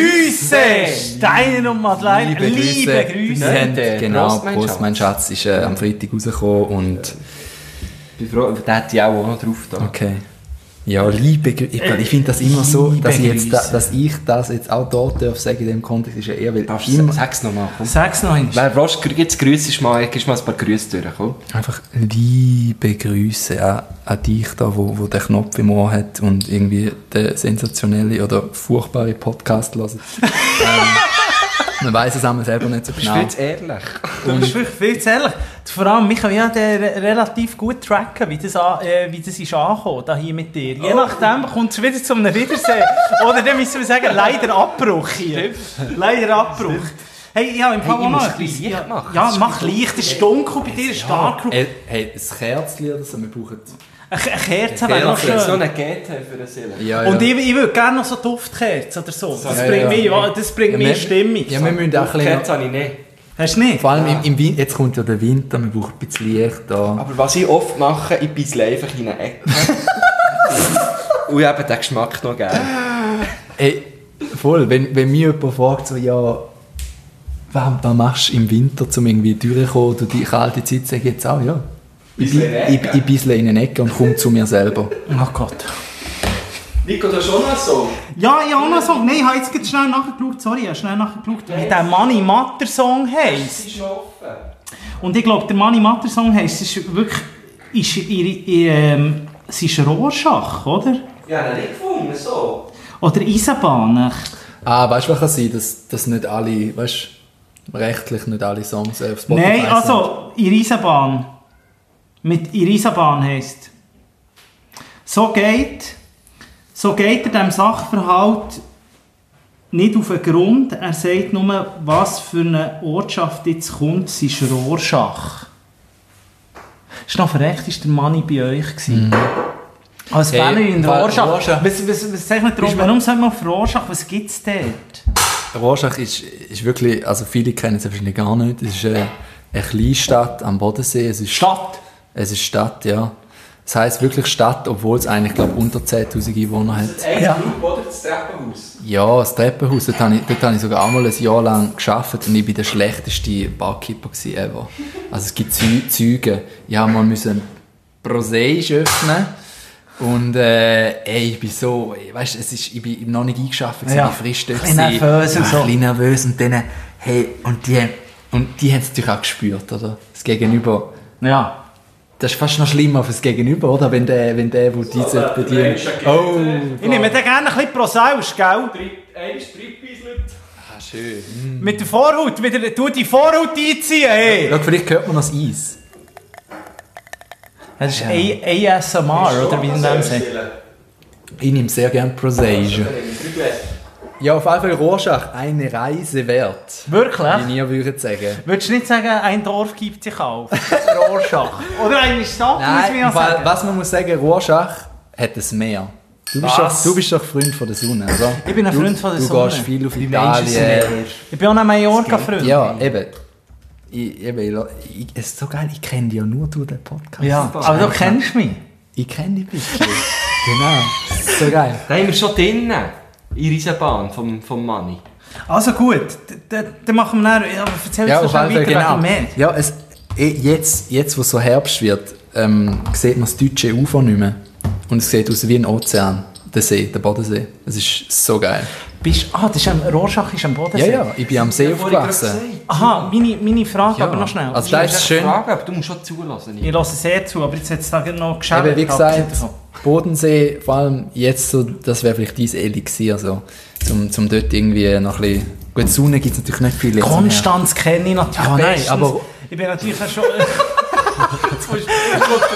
Grüße! Steiner und Madeleine, liebe Grüße! Die haben, der genau, Prost, mein Prost, Schatz. mein Schatz, ist äh, am Freitag rausgekommen und Ich bin froh, da hätte ich auch noch drauf da. okay. Ja, liebe Grüße. Ich, ich finde das immer so, Liebe dass ich, jetzt da, Grüße. dass ich das jetzt auch dort darf sagen in dem Kontext, ist ja eher, weil Darfst immer du sag's nochmal, komm. Sag's noch einmal. Wer brauchst du jetzt Grüße, ist mal, gibst mal ein paar Grüße durch, komm. einfach liebe Grüße an, an dich da, wo, wo der Knopf im Ohr hat und irgendwie den sensationellen oder furchtbaren Podcast hört. ähm, man weiss es einmal selber nicht so Du bist genau. viel zu ehrlich. Du bist wirklich viel zu ehrlich. Vor allem, ich kann ja den re- relativ gut tracken, wie das, an, äh, wie das ist angekommen, da hier mit dir. Je nachdem kommt es wieder zu einem Wiedersehen. Oder dann müssen wir sagen, leider Abbruch hier. Leider Abbruch. Hey, ja, im Fall Hey, ich auch noch muss ein ein bisschen bisschen. Licht machen. Ja, mach Licht, es ist dunkel bei dir, es ist dark. Hey, hey, ein Kerzchen oder so, wir brauchen... Eine Kerze wäre noch Jetzt noch schön. eine G T für eine Seele. Ja, ja. Und ich, ich würde gerne noch so Duftkerzen oder so. Das Ja, bringt, ja. Mich, das bringt Ja, mir wir- Stimmung. Ja, wir müssen auch ein bisschen... Kerze habe ich nicht. Hast du nicht? Vor allem im, im Win- jetzt kommt ja der Winter, wir brauchen ein bisschen Licht da. Aber was ich oft mache, ich beißle einfach in eine Ecke. Und ich habe den Geschmack noch gerne. Ey, voll, wenn, wenn mich jemand fragt, so, ja, was, was machst du im Winter, um irgendwie durchzukommen, durch die kalte Zeit, sage ich jetzt auch, ja. Ich, Bisschen in eine ich, ich, ich bissle in eine Ecke und komme zu mir selber. Oh Gott. Nico, du hast schon noch so. Ja, ich habe noch so. Nein, ich habe jetzt gerade schnell nachgeschaut. Sorry, ich habe schnell nachgeschaut, wie der Money Matter Song heisst. Das ist noch offen. Und ich glaube, der Money Matter Song heisst, es ist wirklich. Ist ihre, ihre, ähm, es ist Rorschach, oder? Ich habe ihn nicht gefunden, so. Oder Eisenbahn. Ah, weißt du, was kann sein, dass, dass nicht alle, weißt du, rechtlich nicht alle Songs äh, auf Spotify Nein, sind? also, ihre Eisenbahn. Mit ihrer Eisenbahn heisst. So geht. So geht er dem Sachverhalt nicht auf den Grund. Er sagt nur, was für eine Ortschaft jetzt kommt. Es ist Rorschach. Ist noch verreckt, ist der Manni bei euch gewesen. Als Hey, Banner in weil Rorschach. Rorschach- Was, was, was sagt man darum? Warum sagt man auf Rorschach? Was gibt es dort? Rorschach ist, ist wirklich, also viele kennen es wahrscheinlich gar nicht, es ist eine, eine Kleinstadt am Bodensee. Es ist Stadt. Es ist Stadt, ja. Es heisst wirklich Stadt, obwohl es eigentlich, glaube ich, unter zehntausend Einwohner hat. Ein Ja. Club oder das Treppenhaus? Ja, das Treppenhaus, dort habe ich, dort habe ich sogar einmal ein Jahr lang gearbeitet und ich war der schlechteste Barkeeper gewesen ever. Also es gibt Zeu- Züge. Ich habe mal müssen Proseisch öffnen und äh, ey, ich bin so, weißt, es ist, ich bin noch nicht eingeschafft, Ja. ich bin frisch dort. Ein bisschen nervös und ja, so. ein bisschen nervös und dann, hey, und die, und die haben es natürlich auch gespürt, oder? Das Gegenüber. Ja. Das ist fast noch schlimmer fürs Gegenüber, oder? Wenn der, wenn der, wo die so bedient. Oh! Ich nehme da gerne ein bisschen Prosausch, gell? Ein Strippbeißlet. Ah, schön. Mit der Vorhaut. Wieder, tu die Vorhaut einziehen, hey! Schau, vielleicht hört man noch das Eis. Das ist A S M R, oder wie in dem Sinne. Ich nehme sehr gerne Prosage. Ja, auf jeden Fall Rorschach, eine Reise wert. Wirklich? Wie ihr würdet sagen. Würdest du nicht sagen, ein Dorf gibt sich auf? Rorschach. Oder eine Stadt, muss Nein, man im ja Fall, sagen. was man muss sagen, Rorschach hat ein Meer. Du bist, Was? doch, du bist doch Freund von der Sonne, oder? Ich bin ein du, Freund von der du Sonne. Du gehst viel auf Die Menschen sind Italien. mehr. Ich bin auch ein Mallorca-Freund. Ja, eben. Ich, eben, ich, es ist so geil, ich kenne dich ja nur durch den Podcast. Ja, aber du kennst mich. Ich kenne dich ein bisschen. Genau, das ist so geil. Da haben wir schon drinnen. In Eisenbahn vom, vom Money. Also gut, dann dann machen wir dann... Ja, aber erzähl Ja, uns auf doch jeden schnell Fall, weiter genau. wegen dem Meer. Ja, es, eh, jetzt, jetzt, wo es so Herbst wird, ähm, sieht man das deutsche Ufer nicht mehr. Und es sieht aus wie ein Ozean, der See, der Bodensee. Es ist so geil. Bist, ah, das ist am, Rorschach ist am Ja, Bodensee. ja, ich bin am See aufgewachsen. Aha, meine, meine Frage Ja. aber noch schnell. Also da ist es schön. Frage, aber du musst schon zulassen. Ich höre sehr zu, aber jetzt hat es da gerade noch geschaut. Eben, wie gesagt, Bodensee, vor allem jetzt so, das wäre vielleicht dein Elixier, so, zum, zum dort irgendwie noch ein bisschen... Gut, die Sonne gibt es natürlich nicht viel. jetzt mehr. Konstanz kenne ich natürlich Ah, nein, bestens. aber- Ich bin natürlich auch schon... Jetzt musst du-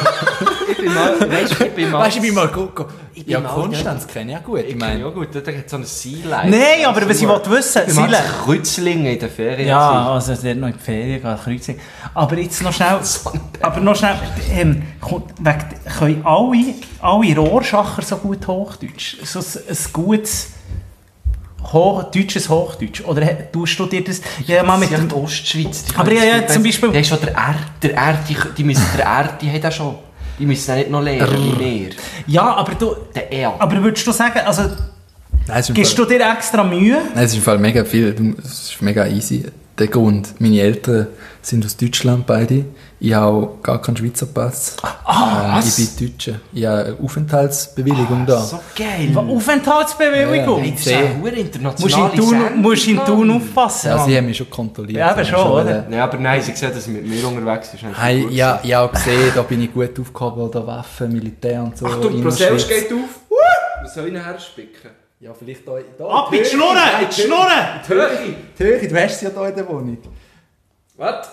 Ich bin mal, weißt du, ich bin mal... Weißt du, ich bin mal gut. Ich bin Ja, mal- Konstanz kenne ich ja gut. Ich Ich meine, meine, ja gut, da gibt es so ein Sea-Life. Nein, aber was ich wollte wissen, Ich mache Sile- Kreuzlinge in den Ferien. Ja, also der noch in die Ferien gehen, Kreuzung. Aber jetzt noch schnell, aber noch schnell, ähm, kommt, wegen, können alle, alle Rohrschacher so gut Hochdeutsch? So ein, ein gutes Hoch, deutsches Hochdeutsch? Oder he- tust du dir das, ja, mal mit mit dem, der Ostschweiz. Die Aber können ja, ja, viel zum besser. Beispiel- Der ist schon der R, der R, die, die müssen, der R, die haben das schon. Die müssen auch nicht noch lernen, wie wir. ja, aber du, Der R. aber würdest du sagen, also, nein, es ist im gibst Fall, du dir extra Mühe? nein, es ist im Fall mega viel. Du- Es ist mega easy. Der Grund, meine Eltern sind aus Deutschland beide. Ich habe gar keinen Schweizer Pass. Ah, Ähm, was? ich bin Deutscher. Ich habe eine Aufenthaltsbewilligung da. So geil. Aufenthaltsbewilligung? Hey, das ist eine hure internationale Musst in Thun, Sendung, musst in Thun Mann. aufpassen. Ja, Mann. sie haben mich schon kontrolliert. Ja, eben Sie schon, haben oder? wollen- Nein, aber nein, sie sehen, dass sie mit mir unterwegs ist. Hey, ja, ich habe gesehen, da bin ich gut aufgehoben, da Waffen, Militär und so. Achtung, in der Prosellus Schweiz. geht auf. Was soll ich nachher spicken? Ja, vielleicht da. da Ab mit die Schnurren! Die Schnurren! Höhe. Die Höhe, du hast sie ja da in der Wohnung. Was?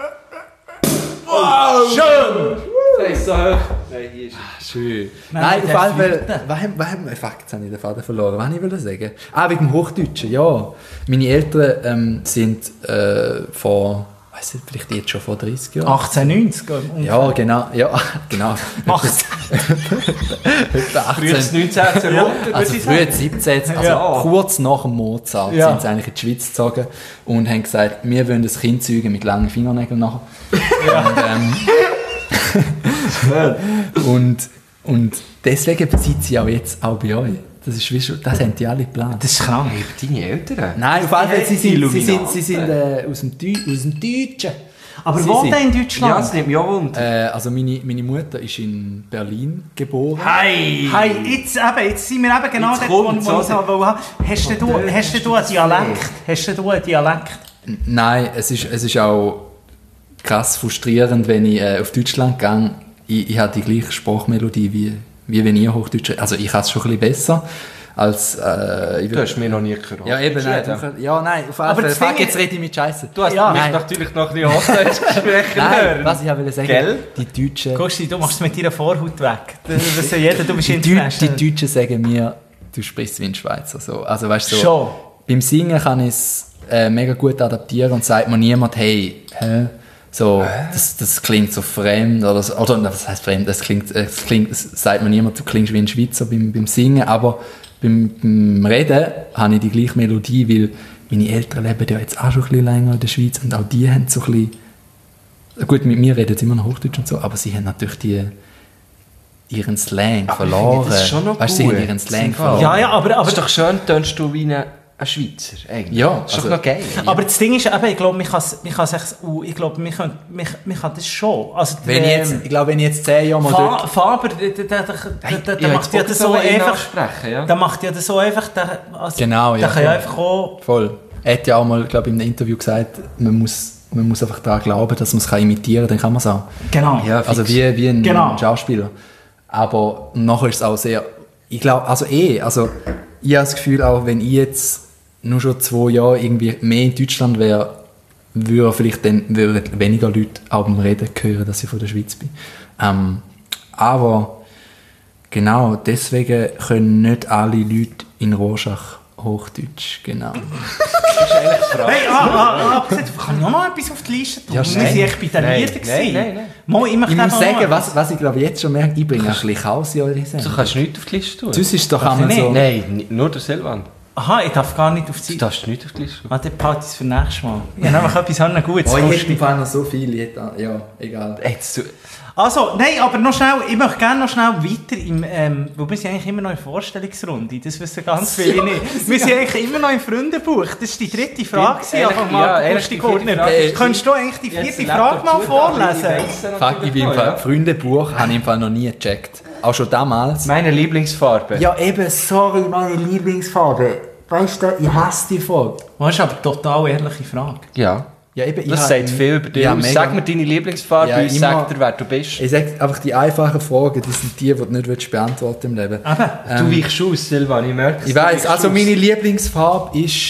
Schön! Das ist so hoch. Nein, hier ist es. Schön. Nein, Nein, auf der jeden Fall. Flitte. Was haben, was haben, fuck, jetzt habe ich den Faden verloren. Was wollte ich sagen? Ah, wegen dem Hochdeutschen, ja. Meine Eltern ähm, sind äh, vor, weiss nicht, vielleicht jetzt schon vor dreißig Jahren. achtzehnhundertneunzig. Ja, genau. Ja, genau. Acht. Etwa Frühes achtzehn. neunzehnten Jahrhundert, Also würde ich früher sagen. siebzehn, also Ja. kurz nach dem Mozart Ja. sind sie eigentlich in die Schweiz gezogen und haben gesagt, wir wollen das Kind zeugen mit langen Fingernägeln nachher. Und, ähm, und, und deswegen sind sie auch jetzt auch bei euch. Das ist wie schon, das haben die alle geplant. Das ist krank. Hey, deine Eltern? Nein, auf jeden Fall, sie sind, sie sind, Illuminaten. sie sind äh, aus, dem Deu aus dem Deutschen. Aber Sie wo sind- denn in Ja, Deutschland? das nimmt mich auch Wunder. Äh, also meine, meine Mutter ist in Berlin geboren. Hey! Hey, jetzt, eben, jetzt sind wir eben genau Jetzt dort, wo, wo kommt's, ich oder? sagen wollte. Hast denn du, dort hast denn hast du du einen das Dialekt? Hast denn du einen Dialekt? Nein, es ist, es ist auch krass frustrierend, wenn ich äh, auf Deutschland gehe. Ich, ich habe die gleiche Sprachmelodie, wie, wie wenn ich Hochdeutsch rede. Also ich habe es schon ein bisschen besser als... Äh, ich Du hast mich noch nie gehört. ja, eben, nein, du, ja, nein, auf jeden Aber Fall. das Fuck, Ding jetzt ist- rede ich mit Scheiße. Du hast Ja. mich Nein. natürlich noch ein bisschen Hochdeutsch sprechen Nein, hören. was ich wollte sagen, Gell? die Deutschen... Gusti, du machst es mit deiner Vorhaut weg. Das das ja jeder, du bist Die, Deu die international. Deutschen sagen mir, du sprichst wie ein Schweizer. So. Also, weißt, so, Schon. Beim Singen kann ich es äh, mega gut adaptieren und sagt mir niemand, hey, hä? So, das, das klingt so fremd oder, so, oder was heißt fremd? Das klingt, es klingt, es sagt mir niemand, du klingst wie ein Schweizer beim, beim Singen, aber beim, beim Reden habe ich die gleiche Melodie, weil meine Eltern leben ja jetzt auch schon ein bisschen länger in der Schweiz und auch die haben so ein bisschen, gut, mit mir reden sie immer noch Hochdeutsch und so, aber sie haben natürlich die ihren Slang Aber ich verloren. finde das schon noch weißt du, sie gut. haben ihren Slang Im Fall. verloren. Ja, ja, aber, Aber aber, ist doch schön, tönst du wie ein, ein Schweizer. Eigentlich. Ja, Das ist also- doch noch geil. aber das Ding ist eben, ich glaube, man kann es, man kann es, uh, ich glaube, man kann, man, man kann das schon. Also, Wenn ich, jetzt, ähm, ich glaube, wenn ich jetzt zehn Jahre mal Fa dort... Faber, der, der, der, der, der, der Ja, macht ja jetzt das so wollte ich einfach, nachsprechen, ja. der macht ja das so einfach, der, also, Genau, ja, der kann ja voll. einfach auch, Voll. Er hat ja auch mal, glaube ich, in einem Interview gesagt, man muss, man muss einfach daran glauben, dass man es kann imitieren kann, dann kann man es auch. genau. Ja, Also fix. wie, wie ein Genau. Schauspieler. Aber nachher ist es auch sehr... Ich glaube, also eh, also ich habe das Gefühl, auch wenn ich jetzt nur schon zwei Jahre irgendwie mehr in Deutschland wäre, würde vielleicht dann würden weniger Leute auch beim Reden hören, dass ich von der Schweiz bin. Ähm, aber genau, deswegen können nicht alle Leute in Rorschach Hochdeutsch, genau. Hey, ah, ah, abgesehen, kann ich noch mal etwas auf die Liste tun? Ja, wir waren nein. echt bei den Nein, Liedern. nein, gewesen. nein, nein. Mal, ich möchte Ich muss einfach noch sagen, mal- was, was ich glaube jetzt schon merke, ich bringe ein bisschen Chaos in eure Du Sendung. kannst nichts auf die Liste tun. Sonst ist es doch Darf einmal ich so... Nein, ni- nur der Silvan. Aha, ich darf gar nicht auf die Du Zeit. darfst nichts auf die Liste tun. Ah, dann behalte ich es für nächstes Mal. Ich habe nämlich etwas anderes Gutes. Oh, ich Gusti. hätte im Fall noch so viel. Ich hätte, ja, egal. Jetzt, du, Also, nein, aber noch schnell, ich möchte gerne noch schnell weiter im, ähm, weil wir sind eigentlich immer noch in Vorstellungsrunde, das wissen ganz viele nicht. Wir sind eigentlich immer noch im Freundebuch, das war die dritte Frage, gewesen, Ehrlich, einfach ja, mal, ehrlich, Gusti die vierte Gurtner. Frage ist- Könntest du eigentlich die Jetzt vierte lebt Frage doch mal zu, aber vorlesen? ich weiss ja Fuck, natürlich ich bin im noch, Fall, ja. Freundebuch habe ich im Fall noch nie gecheckt. Auch schon damals. Meine Lieblingsfarbe. Ja, eben, sorry, meine Lieblingsfarbe. Weißt du, ich hasse die Folge. Das ist aber eine total ehrliche Frage. Ja. Ja, eben, ich Das habe- sagt viel über dich. Ja, aus. mega. Sag mir deine Lieblingsfarbe Ja, und ich immer- sag dir, wer du bist. Ich sage einfach, die einfachen Fragen, die sind die, die du nicht willst beantworten im Leben. Eben. Du weichst aus, Silvan, ich merke es. Ich Du weiss, weichst also aus. meine Lieblingsfarbe ist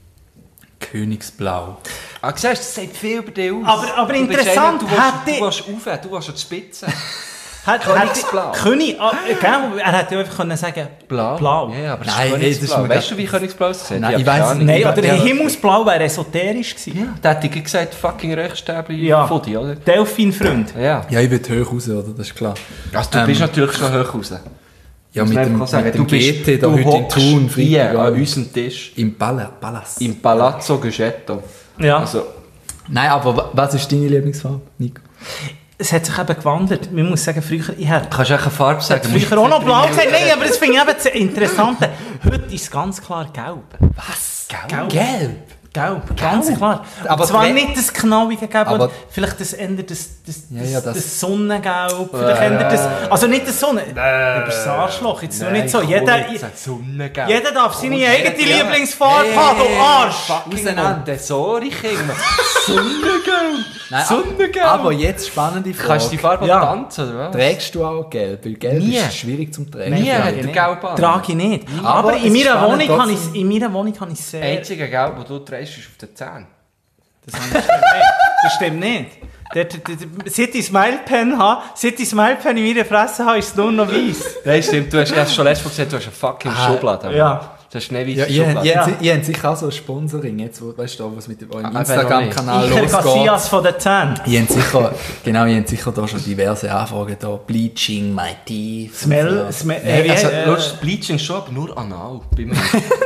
Königsblau. Ah, siehst du, das sagt viel über dich aus. Aber- aber Du bist interessant, einer, du willst, hätte- du willst rauf, du willst an die Spitze. Hat, Königsblau. Hat, König, ah, gell, er hätte ja einfach können sagen Blau? Blau. Ja, aber Nein, das ey, ist das ist Königsblau. mir Weißt grad- du, wie Königsblau aussieht? Nein, Ja, ich keine weiss Ahnung. Nein, oder Ja, Himmelsblau wäre esoterisch gewesen. Ja, da hätte ich gesagt, fucking Röchstäbli Ja. Fudi, oder? Delfin-Freund. Ja. Ja, ich will hoch raus, oder? Das ist klar. Also du Ähm, bist natürlich schon hoch raus. Ja, Muss mit man dem, einfach sagen, mit dem du bist, G T da du heute in hockst Thun, hier Freitag, an ja. unserem Tisch Im Pala- Palast. im Palazzo Gecetto. Ja. Also, Nein, aber wa- was ist deine Lieblingsfarbe, Nico? Es hat sich eben gewandelt. Man muss sagen, früher, ich hätte kannst du auch eine Farbe sagen? früher auch noch blau gesagt. Nein, aber das finde ich eben das Interessante. Heute ist es ganz klar gelb. Was? Gelb. Gelb? Gelb, ganz klar. Aber Aber zwar tre- nicht das knallige Gelb, Aber- vielleicht das ändert das, das, Ja, das, ja, das- das Sonnengelb. Vielleicht ändert das, also nicht das Sonnen... Über das Arschloch, jetzt noch nicht so. Jeder, Sonnengelb. jeder darf seine eigene ja. Lieblingsfarbe Hey, haben, du hey, Arsch! Auseinander. Sorry, Kinder. Sonnengelb. Nein, Sonnengelb. aber jetzt spannende Frage. Kannst du die Farbe Ja. tanzen, oder was? Trägst du auch gelb? Weil gelb Nie. ist schwierig zum Tragen. Nie Trage hat ich er nicht. gelb an. Trage ich nicht. Aber Aber, es in ist meiner, spannend Wohnung kann ich, trotzdem. in meiner Wohnung kann ich sehr... einzige Gelb, das du trägst, ist auf den Zähnen. Das stimmt nicht. Das stimmt nicht. Der, der, der, der, seit ich Smile Pen habe, seit ich Smile Pen in meiner Fresse habe, ist es nur noch weiss. Nein, stimmt. Du hast erst schon letztes Mal gesagt, du hast eine fucking Ah, Schublade. ja. Du hast eine Ja, weiße ihr, Schublade. ihr, Ja. ihr habt sicher auch so ein Sponsoring, jetzt, wo, weißt du, was mit eurem Ah, Instagram-Kanal Iker losgeht. Casillas von den Zähnen. Ihr habt sicher, genau, ihr habt sicher da schon diverse Anfragen da. Bleaching my teeth. Smell, smell, äh, wie, Also, äh, äh, Bleaching schon, aber nur anal. Bei mir.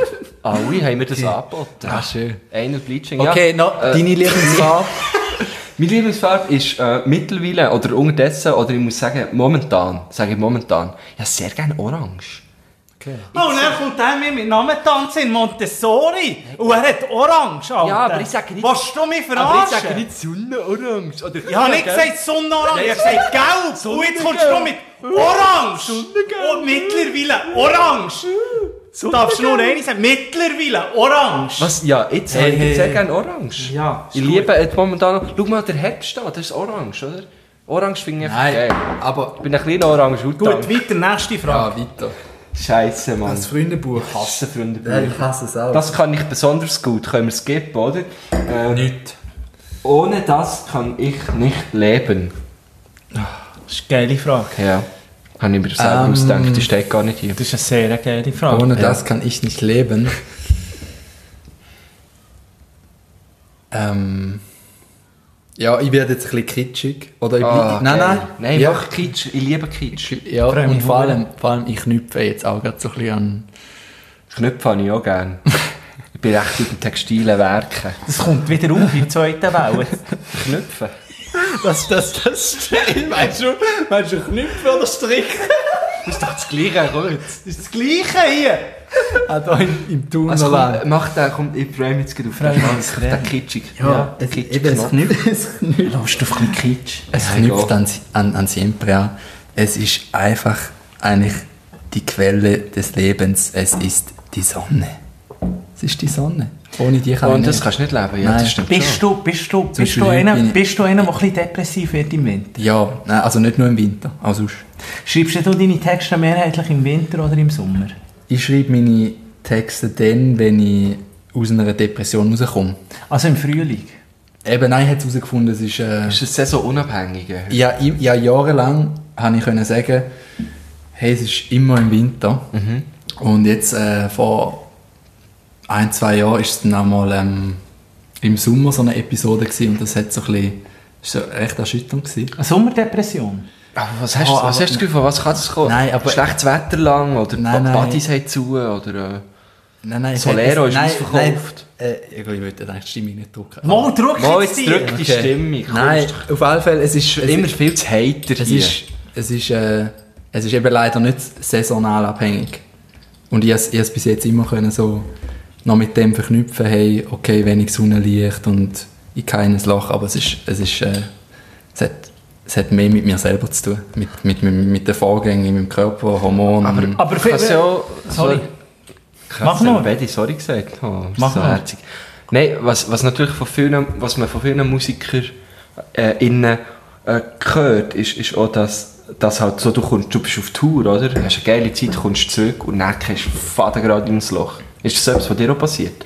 Alle haben mir das angeboten. Ah, schön. Einer Bleaching, Okay, ja. noch Äh, deine Lieblingsfarbe? Meine Lieblingsfarbe ist äh, mittlerweile oder unterdessen, oder ich muss sagen, momentan, sage ich momentan, ja, sehr gerne orange. Okay. Oh, und dann kommt der mir mit Namen tanzen in Montessori. Und er hat Orange, Alter. Ja, aber ich sage nicht- Willst du mich Aber ich verarschen? sage nicht Sonnenorange. Oder Ich habe nicht gesagt Sonnenorange, ich habe gesagt Gelb. Und jetzt kommst du mit Orange. Und mittlerweile Orange. Du darfst nur eine sagen, mittlerweile Orange. Was? Ja, jetzt Hey, hey, hey, ich sehr hey. gerne orange. Ja, Ich ist liebe jetzt momentan noch. Schau mal, der Herbst da, das ist orange, oder? Orange finde ich einfach Nein, geil. aber... Ich bin ein kleiner orange Gut, weiter, nächste Ja, Frage. weiter. Scheisse, Mann. Das Freundebuch. Ich hasse Freunde. Ja, ich hasse es auch. Das kann ich besonders gut, können wir skippen, oder? Äh, Nicht. ohne das kann ich nicht leben. Das ist eine geile Frage. Ja, habe ich mir selber Ähm, ausgedacht, die steht gar nicht hier. Das ist eine sehr geile Frage. Ohne Ja. das kann ich nicht leben. ähm... Ja, ich werde jetzt ein bisschen kitschig. Oder ich, Ah, nein, geil. nein. Nein, ja. mach Kitsch, ich liebe Kitsch. Ja, Freu mich und vor hure. allem, vor allem, ich knüpfe jetzt auch gerade so ein bisschen an... Knöpfe habe ich auch gerne. Ich bin recht in den textilen Werken. Das kommt wieder auf in der zweiten Welle. Knöpfe? Das, das, das stimmt. Meinst du, meinst du Knüpfe oder Stricken? Das ist doch das Gleiche, gut. Das ist das Gleiche hier. Ah, da im, im Also Thunerland. komm, mach den, komm, ich freue mich jetzt gerade auf den mich Schwanz, extrem. den kitschig. Ja, den es, kitschig eben, es Knopf. knüpft, es knüpft, Lust auf ein Kitsch. es Ja, knüpft egal. an, an, an Siempre an. Es ist einfach eigentlich die Quelle des Lebens. Es ist die Sonne. Es ist die Sonne. Ohne die kann Und ich das nicht. kannst du nicht leben, ja, Nein. das stimmt Bist schon. du, bist du, bist Beispiel du heute einer, bin ich- bist du einer, der ein bisschen depressiv wird im Winter? Ja, nein, also nicht nur im Winter, auch sonst. Schreibst du deine Texte mehrheitlich im Winter oder im Sommer? Ich schreibe meine Texte dann, wenn ich aus einer Depression rauskomme. Also im Frühling? Eben, nein, ich habe herausgefunden, es ist... Äh, Ist das saisonunabhängig? ja, ich, ja, jahrelang habe ich können sagen, hey, es ist immer im Winter. Mhm. Und jetzt äh, vor ein, zwei Jahren war es dann einmal ähm, im Sommer so eine Episode gewesen, und das hat so ein bisschen, ist so recht erschütternd gewesen. Eine Sommerdepression? Aber was hast, Oh, du, aber- was hast du das Gefühl, von was kann das kommen? Nein, aber- Schlechtes Wetter lang oder Nein, nein. Partys haben zu oder... Äh, Nein, nein, es Solero hat- ist nein, ausverkauft. Nein, äh, ich wollte eigentlich die Stimmung nicht drücken. Mal drück Mal, jetzt jetzt dir! drück die Okay. Stimmung. Nein, auf alle Fälle, es ist... Es Es ist immer ist viel zu hater Es hier. ist, es, ist, äh, es ist eben leider nicht saisonal abhängig. Und ich konnte es bis jetzt immer können so noch mit dem verknüpfen, hey, okay, wenig Sonnenlicht und ich keines Loch, aber es ist, es ist, äh, es hat, es hat mehr mit mir selber zu tun, mit, mit, mit, mit den Vorgängen in meinem Körper, Hormonen. Aber, Aber aber kannst für- ja... Sorry. Ich Mach habe nur. Betty sorry gesagt. Oh, das Mach ist so nur. herzig. Nein, was, was natürlich von vielen, was man von vielen Musikern äh, innen, äh, hört, ist, ist auch, dass, dass halt so, du, kommst, du bist auf Tour, oder? Du hast eine geile Zeit, kommst zurück und dann gehst du faden gerade ins Loch. Ist das etwas, was dir auch passiert?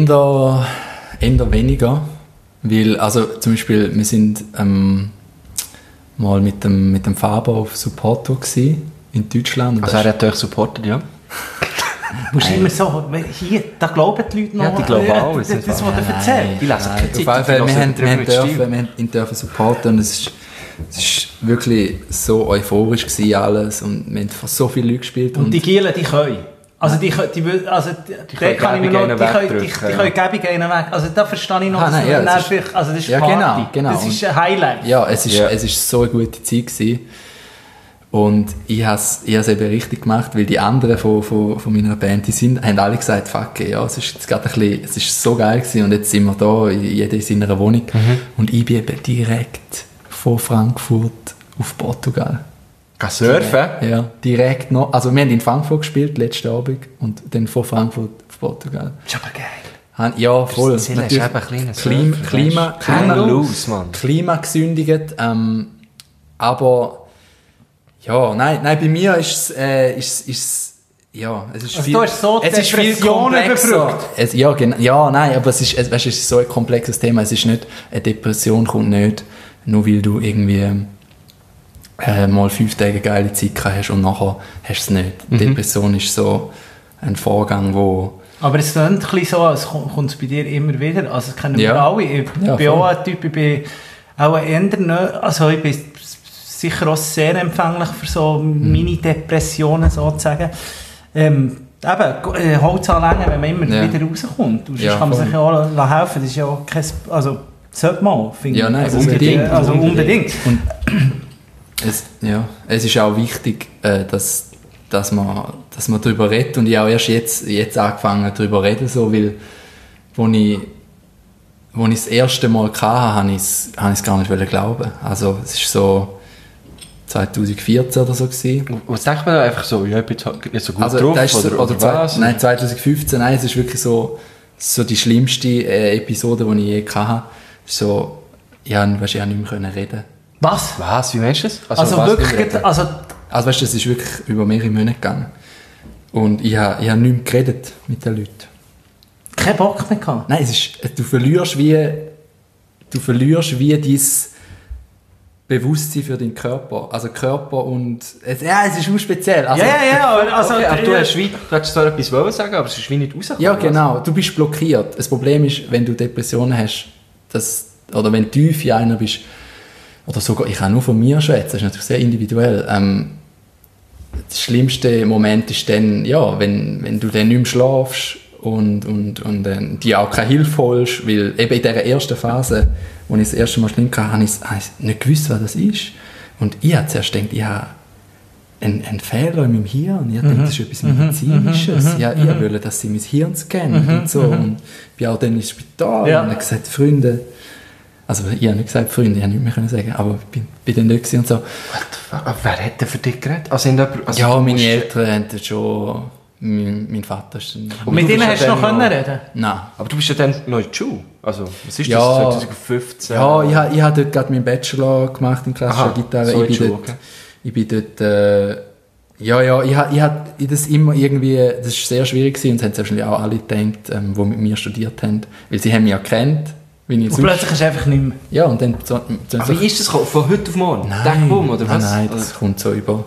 Eher, eher weniger, weil, also zum Beispiel, wir sind ähm, mal mit dem, mit dem Faber auf Supporto gewesen, in Deutschland. Und Also er hat euch supportet, ja? Du musst immer so, hier, da glauben die Leute noch. Ja, die glauben auch. Das, das, das was du erzählst. Die lesen keine Auf jeden Zeitung, Fall, die wir hören haben, wir haben, mit dürfen, Stil. wir haben ihn dürfen supporten und es ist, es ist wirklich so euphorisch gewesen alles und wir haben vor so vielen Leuten gespielt. Und die Gielen, die können. Also die, können- die, will- also die, die können kann ich mir Gäbig noch, die, einen können, die, die wegdrücken, können Gäbig einen weg. Also da verstehe ich noch, Ah, dass nein, du ja, dann das ist- einfach- also das ist ja, Party. genau, genau. Das ist ein Highlight. Ja, es ist, Ja. es ist so eine gute Zeit gewesen. Und ich habe es ich has eben richtig gemacht, weil die anderen von, von, von meiner Band, die sind, haben alle gesagt, fuck, ja, es ist jetzt gerade ein bisschen, es ist so geil gewesen und jetzt sind wir da, jeder in seiner Wohnung. Mhm. Und ich bin eben direkt von Frankfurt auf Portugal. Geh surfen? Ja, direkt noch. Also wir haben in Frankfurt gespielt, letzten Abend, und dann von Frankfurt auf Portugal. Das ist aber geil. Han- Ja, voll. Das Ziel ist eben ein kleiner Klima, Surfer, Klima, weisst du. Hang Klima, loose, Mann. Klima gesündigt, ähm, aber ja, nein, nein, bei mir ist es, äh, ist, ist, ja, es ist Also viel, du hast so es ist viel Depressionen komplexer. überbrückt. Es, ja, genau, ja, nein, aber es ist, es, weißt, es ist so ein komplexes Thema. Es ist nicht, eine Depression kommt nicht, nur weil du irgendwie äh, mal fünf Tage geile Zeit gehabt hast und nachher hast du es nicht. Mhm. Depression ist so ein Vorgang, wo Aber es klingt ein bisschen so, als kommt es bei dir immer wieder. Also das kennen wir Ja. alle. Ich Ja, bin voll. auch ein Typ, ich bin auch eher nicht, also ich bin sicher auch sehr empfänglich für so Mhm. Mini-Depressionen sozusagen. Ähm, eben, äh, Holz anlegen, wenn man immer Ja. wieder rauskommt. Und sonst Ja, kann man voll. sich ja auch la- helfen. Das ist ja auch kein, also sollte man, finde Ja, ich. nein, also, unbedingt. Also unbedingt. Und es, ja, es ist auch wichtig, äh, dass, dass, man, dass man darüber redet. Und ich habe auch erst jetzt, jetzt angefangen darüber zu reden, so, weil als ich, als ich das erste Mal hatte, habe ich es, habe ich es gar nicht wollen glauben. Also es ist so zwanzig vierzehn oder so gewesen. Was denkt man da einfach so? Ja, ich bin jetzt halt nicht so gut Also, drauf, das ist so, oder, oder, oder zwei- was? Nein, zwanzig fünfzehn, nein, es ist wirklich so, so die schlimmste äh, Episode, die ich je hatte. So, ich habe, weißt, ich habe nicht mehr können reden. Was? Was? Wie meinst du das? Also was wirklich, will ich reden? also Also weißt du, es ist wirklich über mehrere Monate gegangen. Und ich habe, ich habe nicht mehr geredet mit den Leuten. kein Bock mehr gehabt. Nein, es ist, du verlierst wie, du verlierst wie dein Bewusstsein für deinen Körper. Also Körper und, es, ja, es ist auch speziell. Also, ja, ja, ja. aber Also, Okay, aber du äh, hast, wie, du hast zwar etwas wollen sagen, aber es ist wie nicht rausgekommen. Ja, genau. Du bist blockiert. Das Problem ist, wenn du Depressionen hast, dass, oder wenn du tief in einer bist, oder sogar, ich kann nur von mir schwätzen, das ist natürlich sehr individuell. Ähm, der schlimmste Moment ist dann, ja, wenn, wenn du dann nicht mehr schlafst und, und, und äh, dir auch keine Hilfe holst, weil eben in dieser ersten Phase, als ich das erste Mal schlimm hatte, habe ich, habe ich nicht gewusst, was das ist. Und ich habe zuerst gedacht, ich habe einen, einen Fehler in meinem Hirn. Ich dachte, das ist etwas Medizinisches. Ja, ich wollte, dass sie mein Hirn scannen und so. Und bin auch dann ins Spital Ja. und habe gesagt, Freunde, also ich habe nicht gesagt Freunde, ich habe nicht mehr können sagen, aber ich bin, bin dann nicht gewesen und so. What the fuck? Aber wer hat denn für dich geredet? Also, in der, also Ja, du meine musst- Eltern haben das schon, mein, mein Vater ist dann... Aber mit du denen bist hast ja du noch dann können noch- reden. Nein. Aber du bist ja dann noch in der Schule. Also, was ist Ja. das? zwanzig fünfzehn? Ja, ich, ha- ich habe dort gerade meinen Bachelor gemacht in klassischer Aha, Gitarre. so in ich, die bin Schule, dort, okay. ich bin dort... Äh, ja, ja, ich habe ich ha das immer irgendwie... Das war sehr schwierig gewesen und das haben wahrscheinlich auch alle gedacht, ähm, die mit mir studiert haben. Weil sie haben mich ja gekannt, wie ich Und sonst... plötzlich ist es einfach nicht mehr. Ja, und dann... So, so, Aber wie ist das gekommen? Von heute auf morgen? Nein, Deckbumm, oder nein, was? nein, das kommt so über,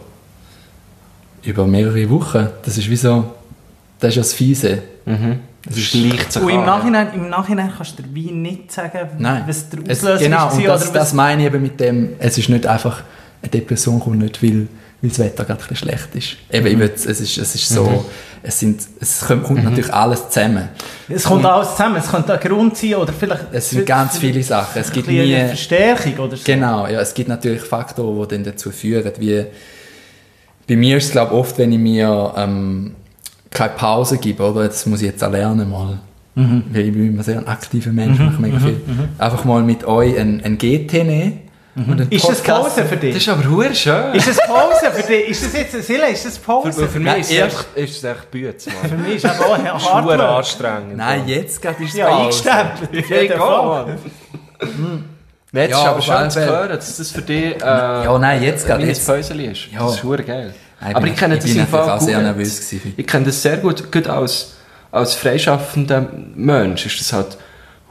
über mehrere Wochen. Das ist wie so, das ist ja das Fiese. Mhm. Das ist leicht zu Und im erklären. Nachhinein, im Nachhinein kannst du dir wie nicht sagen, Nein, was der es, Auslöser genau, war. und das, oder das was. meine ich eben mit dem, es ist nicht einfach, eine Depression kommt nicht, weil, weil das Wetter gerade ein bisschen schlecht ist. Eben, ich will, es ist, es ist so, es, sind, es kommt, kommt natürlich alles zusammen. Es kommt alles zusammen. Es könnte ein Grund sein oder vielleicht Es sind ganz viele Sachen. Es gibt ein bisschen eine nie... Verstärkung oder so. Genau, ja, es gibt natürlich Faktoren, die dann dazu führen, wie bei mir ist es, glaube ich, oft, wenn ich mir ähm, keine Pause gebe, oder, das muss ich jetzt auch lernen mal, Mhm. weil ich bin immer sehr ein aktiver Mensch, mache mega viel, einfach mal mit euch ein, ein G T nehmen und einen Ist das Podcast- Pause für dich? Das ist aber hure schön. Ist das Pause für dich? Ist das jetzt, Sille, ist das Pause? Für, für mich Nein, ist es erst- echt, ist es echt Bütz, Für Mann. mich ist es auch ein Das ist hure Hardwork. anstrengend. Nein, jetzt gerade ist es Ja, Pause. eingestempelt. Ja, egal, Mann. Nein, jetzt Ja, ist aber auf schön alle zu Fälle. hören, dass das für dich äh, Ja, nein, jetzt ein gerade, kleines jetzt- Päuschen ist. Ja. Das ist hure geil. Nein, Aber bin- ich kenne ich das bin im Fall natürlich auch sehr gut. nervös gewesen. Ich kenne das sehr gut, gut als, als freischaffender Mensch ist das halt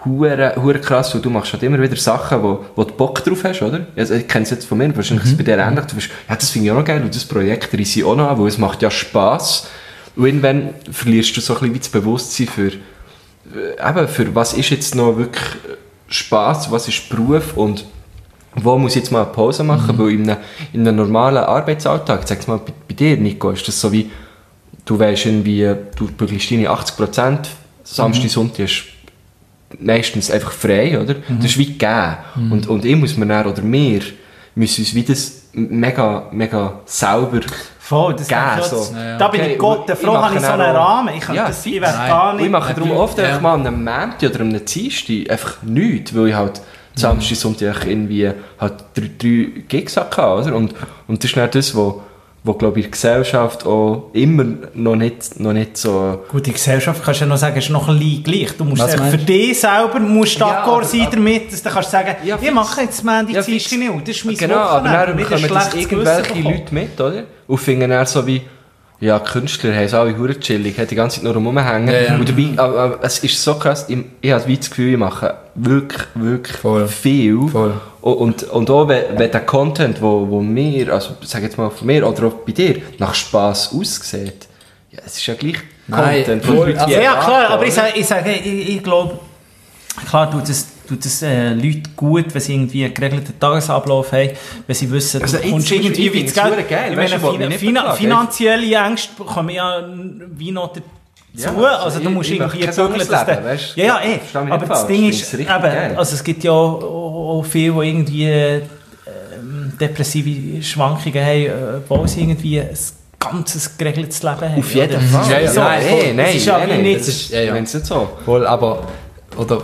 hure, hure krass, weil du machst halt immer wieder Sachen, wo, wo du Bock drauf hast, oder? Also, ich kenne es jetzt von mir, wahrscheinlich ist es bei dir ähnlich. Du bist, ja, das finde ich auch noch geil, und das Projekt reisse ich auch noch an, weil es macht ja Spass. Und irgendwann verlierst du so ein bisschen wie das Bewusstsein für, äh, eben, für was ist jetzt noch wirklich Spass, was ist Beruf und wo muss ich jetzt mal eine Pause machen, mhm. weil in einem, in einem normalen Arbeitsalltag, sag mal, bei, bei dir, Nico, ist das so wie, du weißt irgendwie, du bügelst deine achtzig Prozent, Samstag, mhm. Sonntag ist meistens einfach frei, oder? Mhm. Das ist wie gegeben. Mhm. Und, und ich muss mir dann, oder wir, müssen uns wie das mega, mega sauber Voll, das geben. So. Ja, ja. Da bin okay, ich Gott froh, habe ich so einen Rahmen. Ich kann ja, das ich gar nicht. Ich mache darum oft ja. mal an einem Montag oder einem Dienstag einfach nichts, weil ich halt Samstag, mhm. Sonntag irgendwie halt drei, drei Gigs hatte, oder? Und, und das ist dann das, wo, wo glaube ich, in der Gesellschaft auch immer noch nicht, noch nicht so... Gut, die Gesellschaft, kannst du ja noch sagen, ist noch ein bisschen gleich. Du musst für dich selber musst ja, d'accord sein damit, dass du kannst sagen, ja, ich mache jetzt mal die ja, Dienstag nicht, das ist mein genau, Wochenende. Aber dann bekommen das irgendwelche Leute mit, oder? Und finden dann so wie, ja, Künstler haben es alle hure chillig, die ganze Zeit nur rumhängen. Ja, ja. Und dabei, aber, aber es ist so krass, ich, ich habe das Gefühl, ich mache wirklich, wirklich Voll. viel. Voll. Und, und auch wenn, wenn der Content, wo, wo mir, also sag jetzt mal von mir oder auch bei dir, nach Spass aussieht, ja, es ist ja gleich Nein, Content. Voll, also, ja, klar, aber ich sage, ich, sage, ich, ich glaube, klar tut es tut es äh, Leute gut, wenn sie irgendwie einen geregelten Tagesablauf haben, wenn sie wissen, also du kommst irgendwie wie das Geld. Geil, ich meine, fin fin finanzielle Ängste kommen ja wie noch dazu. Ja, also, also du musst irgendwie bügeln, dass der... Ja, ja, eh. Aber das Ding ist, eben, also es gibt ja auch, auch viele, die irgendwie äh, depressive Schwankungen haben, obwohl sie irgendwie ein ganzes geregeltes Leben haben. Auf jeden Fall. Ja, ja. So, nein, hey, nein, das ist ja nein, nicht... Das ist, ja, ja. Wenn es nicht so. Voll, aber... Oder...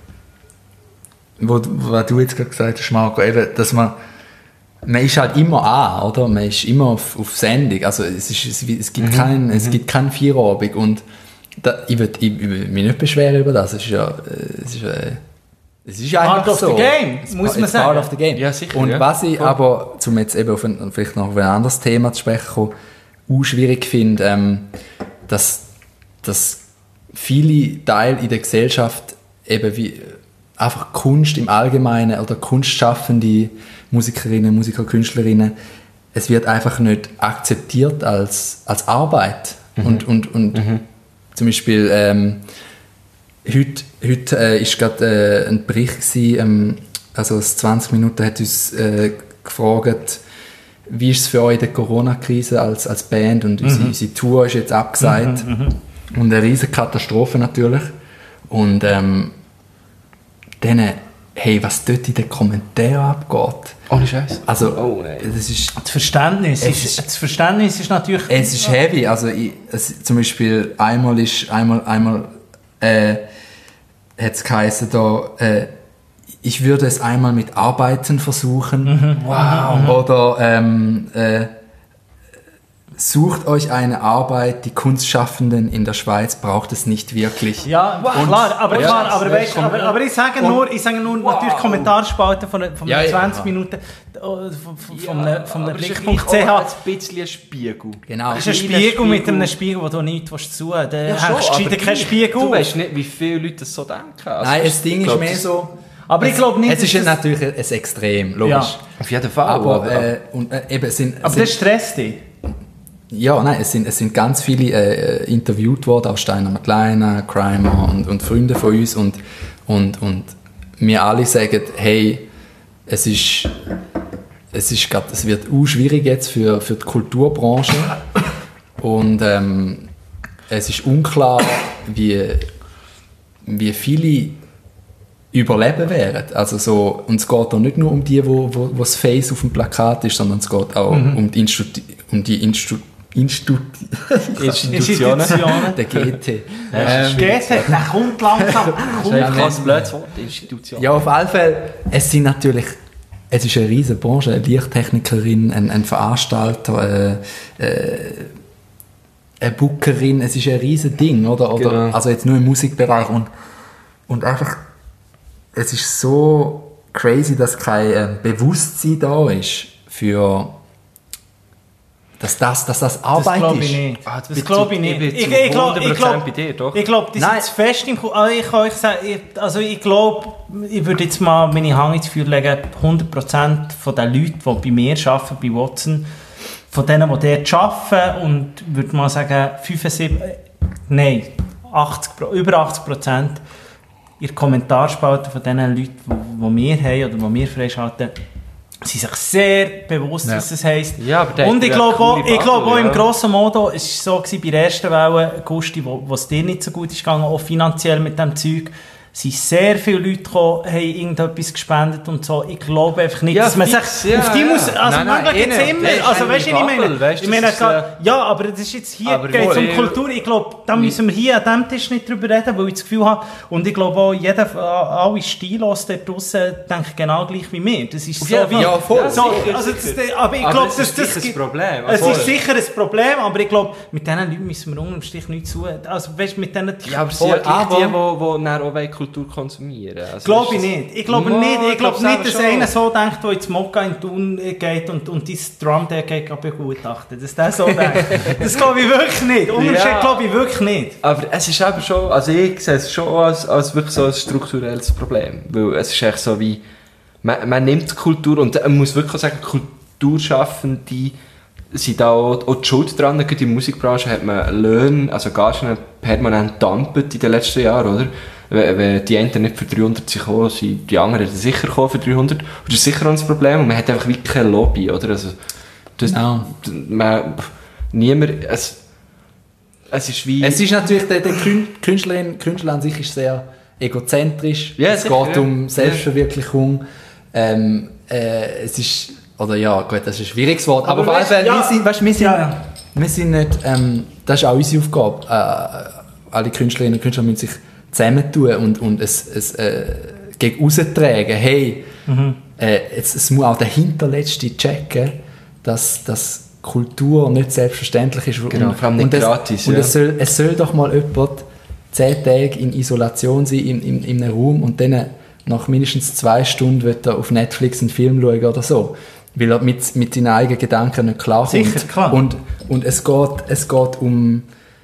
Wo, was du jetzt gerade gesagt hast, Marco, eben, dass man, man ist halt immer an, oder? Man ist immer auf, auf Sendung. Also es, ist, es, es gibt mhm. keinen es gibt keinen Feierabend. Und da, ich würde ich, ich will mich nicht beschweren über das. Es ist ja, es ist, äh, es ist einfach part of so. the game, muss man sagen. Part of the game. Ja, sicher, und ja. was ich Voll. aber, um jetzt eben auf ein, vielleicht noch auf ein anderes Thema zu sprechen kommen, auch schwierig finde, ähm, dass, dass viele Teile in der Gesellschaft eben wie einfach Kunst im Allgemeinen oder kunstschaffende Musikerinnen, Musiker, Künstlerinnen, es wird einfach nicht akzeptiert als, als Arbeit. Mhm. Und, und, und mhm. zum Beispiel ähm, heute, heute äh, ist gerade äh, ein Bericht gewesen, ähm, also das zwanzig Minuten hat uns äh, gefragt, wie ist es für euch in der Corona-Krise als, als Band und mhm. unsere, unsere Tour ist jetzt abgesagt mhm, mhm. und eine riesige Katastrophe natürlich und ähm, dann, hey, was dort in den Kommentaren abgeht. Ohne Scheiß. Also, oh, nein. Das ist... Das Verständnis, ist, ist, das Verständnis ist natürlich... Es ist heavy. Also, ich, es, zum Beispiel, einmal ist, einmal, einmal, äh, hat es geheißen, da, äh, ich würde es einmal mit Arbeiten versuchen. Mhm. Wow. Oder, ähm, äh, sucht euch eine Arbeit, die Kunstschaffenden in der Schweiz braucht es nicht wirklich. Ja, wow. Und, klar, aber, ja, klar, aber, weißt, aber, aber ich sage nur, ich sage nur wow. natürlich Kommentarspalten von, von ja, zwanzig ja. Minuten von, von, ja, von, von aber Blick es ist punkt c h. ein bisschen ein Spiegel. Genau. Es ist ein Spiegel, Spiegel mit einem Spiegel, wo du nichts zu tun. Ja, hast du keinen Spiegel. Du weißt nicht, wie viele Leute das so denken. Also, Nein, das Ding ist mehr so... Aber ich glaube nicht, es ist ja natürlich ein Extrem, logisch. Ja, auf jeden Fall. Aber, aber, äh, und, äh, eben, es sind, aber sind, das stresst dich. Ja, nein, es sind, es sind ganz viele äh, interviewt worden, auch Steiner McLean, Crimer und, und Freunde von uns und, und, und wir alle sagen, hey, es ist, es ist grad, es wird auch schwierig jetzt für, für die Kulturbranche und ähm, es ist unklar, wie, wie viele überleben werden. Also so, und es geht auch nicht nur um die, wo, wo, wo das Face auf dem Plakat ist, sondern es geht auch mhm. um die, Institu um die Institu Institu Institutionen. Der G T. Ähm, G T, der kommt langsam. Ja, ein blödes Wort, Institution. Ja, auf alle Fälle, es sind natürlich, es ist eine riesige Branche, eine Lichttechnikerin, ein, ein Veranstalter, äh, äh, eine Bookerin, es ist ein riesiges Ding, oder? oder genau. Also jetzt nur im Musikbereich und, und einfach, es ist so crazy, dass kein äh, Bewusstsein da ist für dass das, dass das Arbeit das ist. Ich nicht. Ah, das glaube ich nicht. Ich bin Ich, zu ich, glaub, hundert Prozent ich, glaub, bei dir, doch. ich glaube, die Nein. sind zu fest im Kopf. Also ich kann euch sagen, ich, also ich glaube, ich würde jetzt mal meine Hand ins Feuer legen, hundert Prozent von den Leuten, die bei mir arbeiten, bei Watson, von denen, die dort arbeiten, und würde mal sagen, fünfundsiebzig, nein, achtzig, über achtzig Prozent in der Kommentarspalte von den Leuten, die, die wir haben oder die wir freischalten, sind sich sehr bewusst, Ja. was das heisst. Ja, aber der und hat ich ja glaube auch, coole ich glaube auch Bubble, im ja. grossen Modo, es war so gewesen, bei der ersten Welle, Gusti, wo, wo es dir nicht so gut ist gegangen, auch finanziell mit dem Zeug, sind sehr viele Leute gekommen, haben irgendetwas gespendet und so. Ich glaube einfach nicht, Ja, dass man sich fix, ja, auf die ja. muss... Also Nein, manchmal nein, gibt es eh immer... nicht. Das Also ist weißt du, eine was ich meine? Bubble, weißt du, Ich meine das ist, ga- äh, ja, aber das ist jetzt hier, aber geht es um voll. Kultur. Ich glaube, da müssen wir hier an diesem Tisch nicht drüber reden, weil ich das Gefühl habe, und ich glaube auch, jeder, alle Stilos dort draussen denken genau gleich wie mir. Das ist so jeden wie... Fall. Ja, voll. So, sicher, also sicher. das, aber ich Aber glaube, es dass ist das... sicher ein gibt- Problem. Es Also- ist sicher ein Problem, aber ich glaube, mit diesen Leuten müssen wir unterm Strich nichts zu... Also weißt du, mit diesen... Ja, aber es sind Voll, ja gleich aber- die, die, die dann auch wollen Kultur konsumieren. Also, Glaube ich das ist- nicht. Ich glaube Ja, nicht, ich glaube glaub's nicht, aber dass schon. einer so denkt, der ins Mokka in Thun geht und, und dein Drum der geht begutachten. Dass der so denkt. Das glaube ich wirklich nicht. Unterm Ja. Strich glaube ich wirklich nicht. Aber es ist eben schon, also ich sehe es schon als, als wirklich so ein strukturelles Problem. Weil es ist echt so wie, man, man nimmt die Kultur und man muss wirklich sagen, Kulturschaffende sind da auch, auch die Schuld dran. Gerade in der Musikbranche hat man Löhne, also Gagen permanent dampet in den letzten Jahren, oder? Wenn wenn die einen nicht für dreihundert sind gekommen, sind die anderen sicher gekommen für dreihundert. Und das ist sicher auch ein Problem. Und man hat einfach wie kein Lobby, oder? Also, das, Genau. man, niemand, es, es ist wie... Es ist natürlich, der, der Kün- Künstlerin, Künstler an sich ist sehr egozentrisch. Ja, es sicher, geht ja. um Selbstverwirklichung. Ähm, äh, es ist, oder ja, gut, das ist ein schwieriges Wort. Aber, Aber auf jeden weißt, Fall, ja. wir sind, weißt, wir sind, Ja, ja. wir sind nicht, ähm, das ist auch unsere Aufgabe. Äh, alle Künstlerinnen und Künstler müssen sich zusammentun und, und es, es äh, gegen austragen. Hey, Mhm. äh, es, es muss auch der Hinterletzte checken, dass, dass Kultur nicht selbstverständlich ist. Genau, vor allem nicht und es, gratis, Und ja. es, soll, es soll doch mal jemand zehn Tage in Isolation sein, in, in, in einem Raum, und dann nach mindestens zwei Stunden wird er auf Netflix einen Film schauen oder so. Weil er mit, mit seinen eigenen Gedanken nicht klarkommt. Sicher, klar. Und, und es geht, es geht um,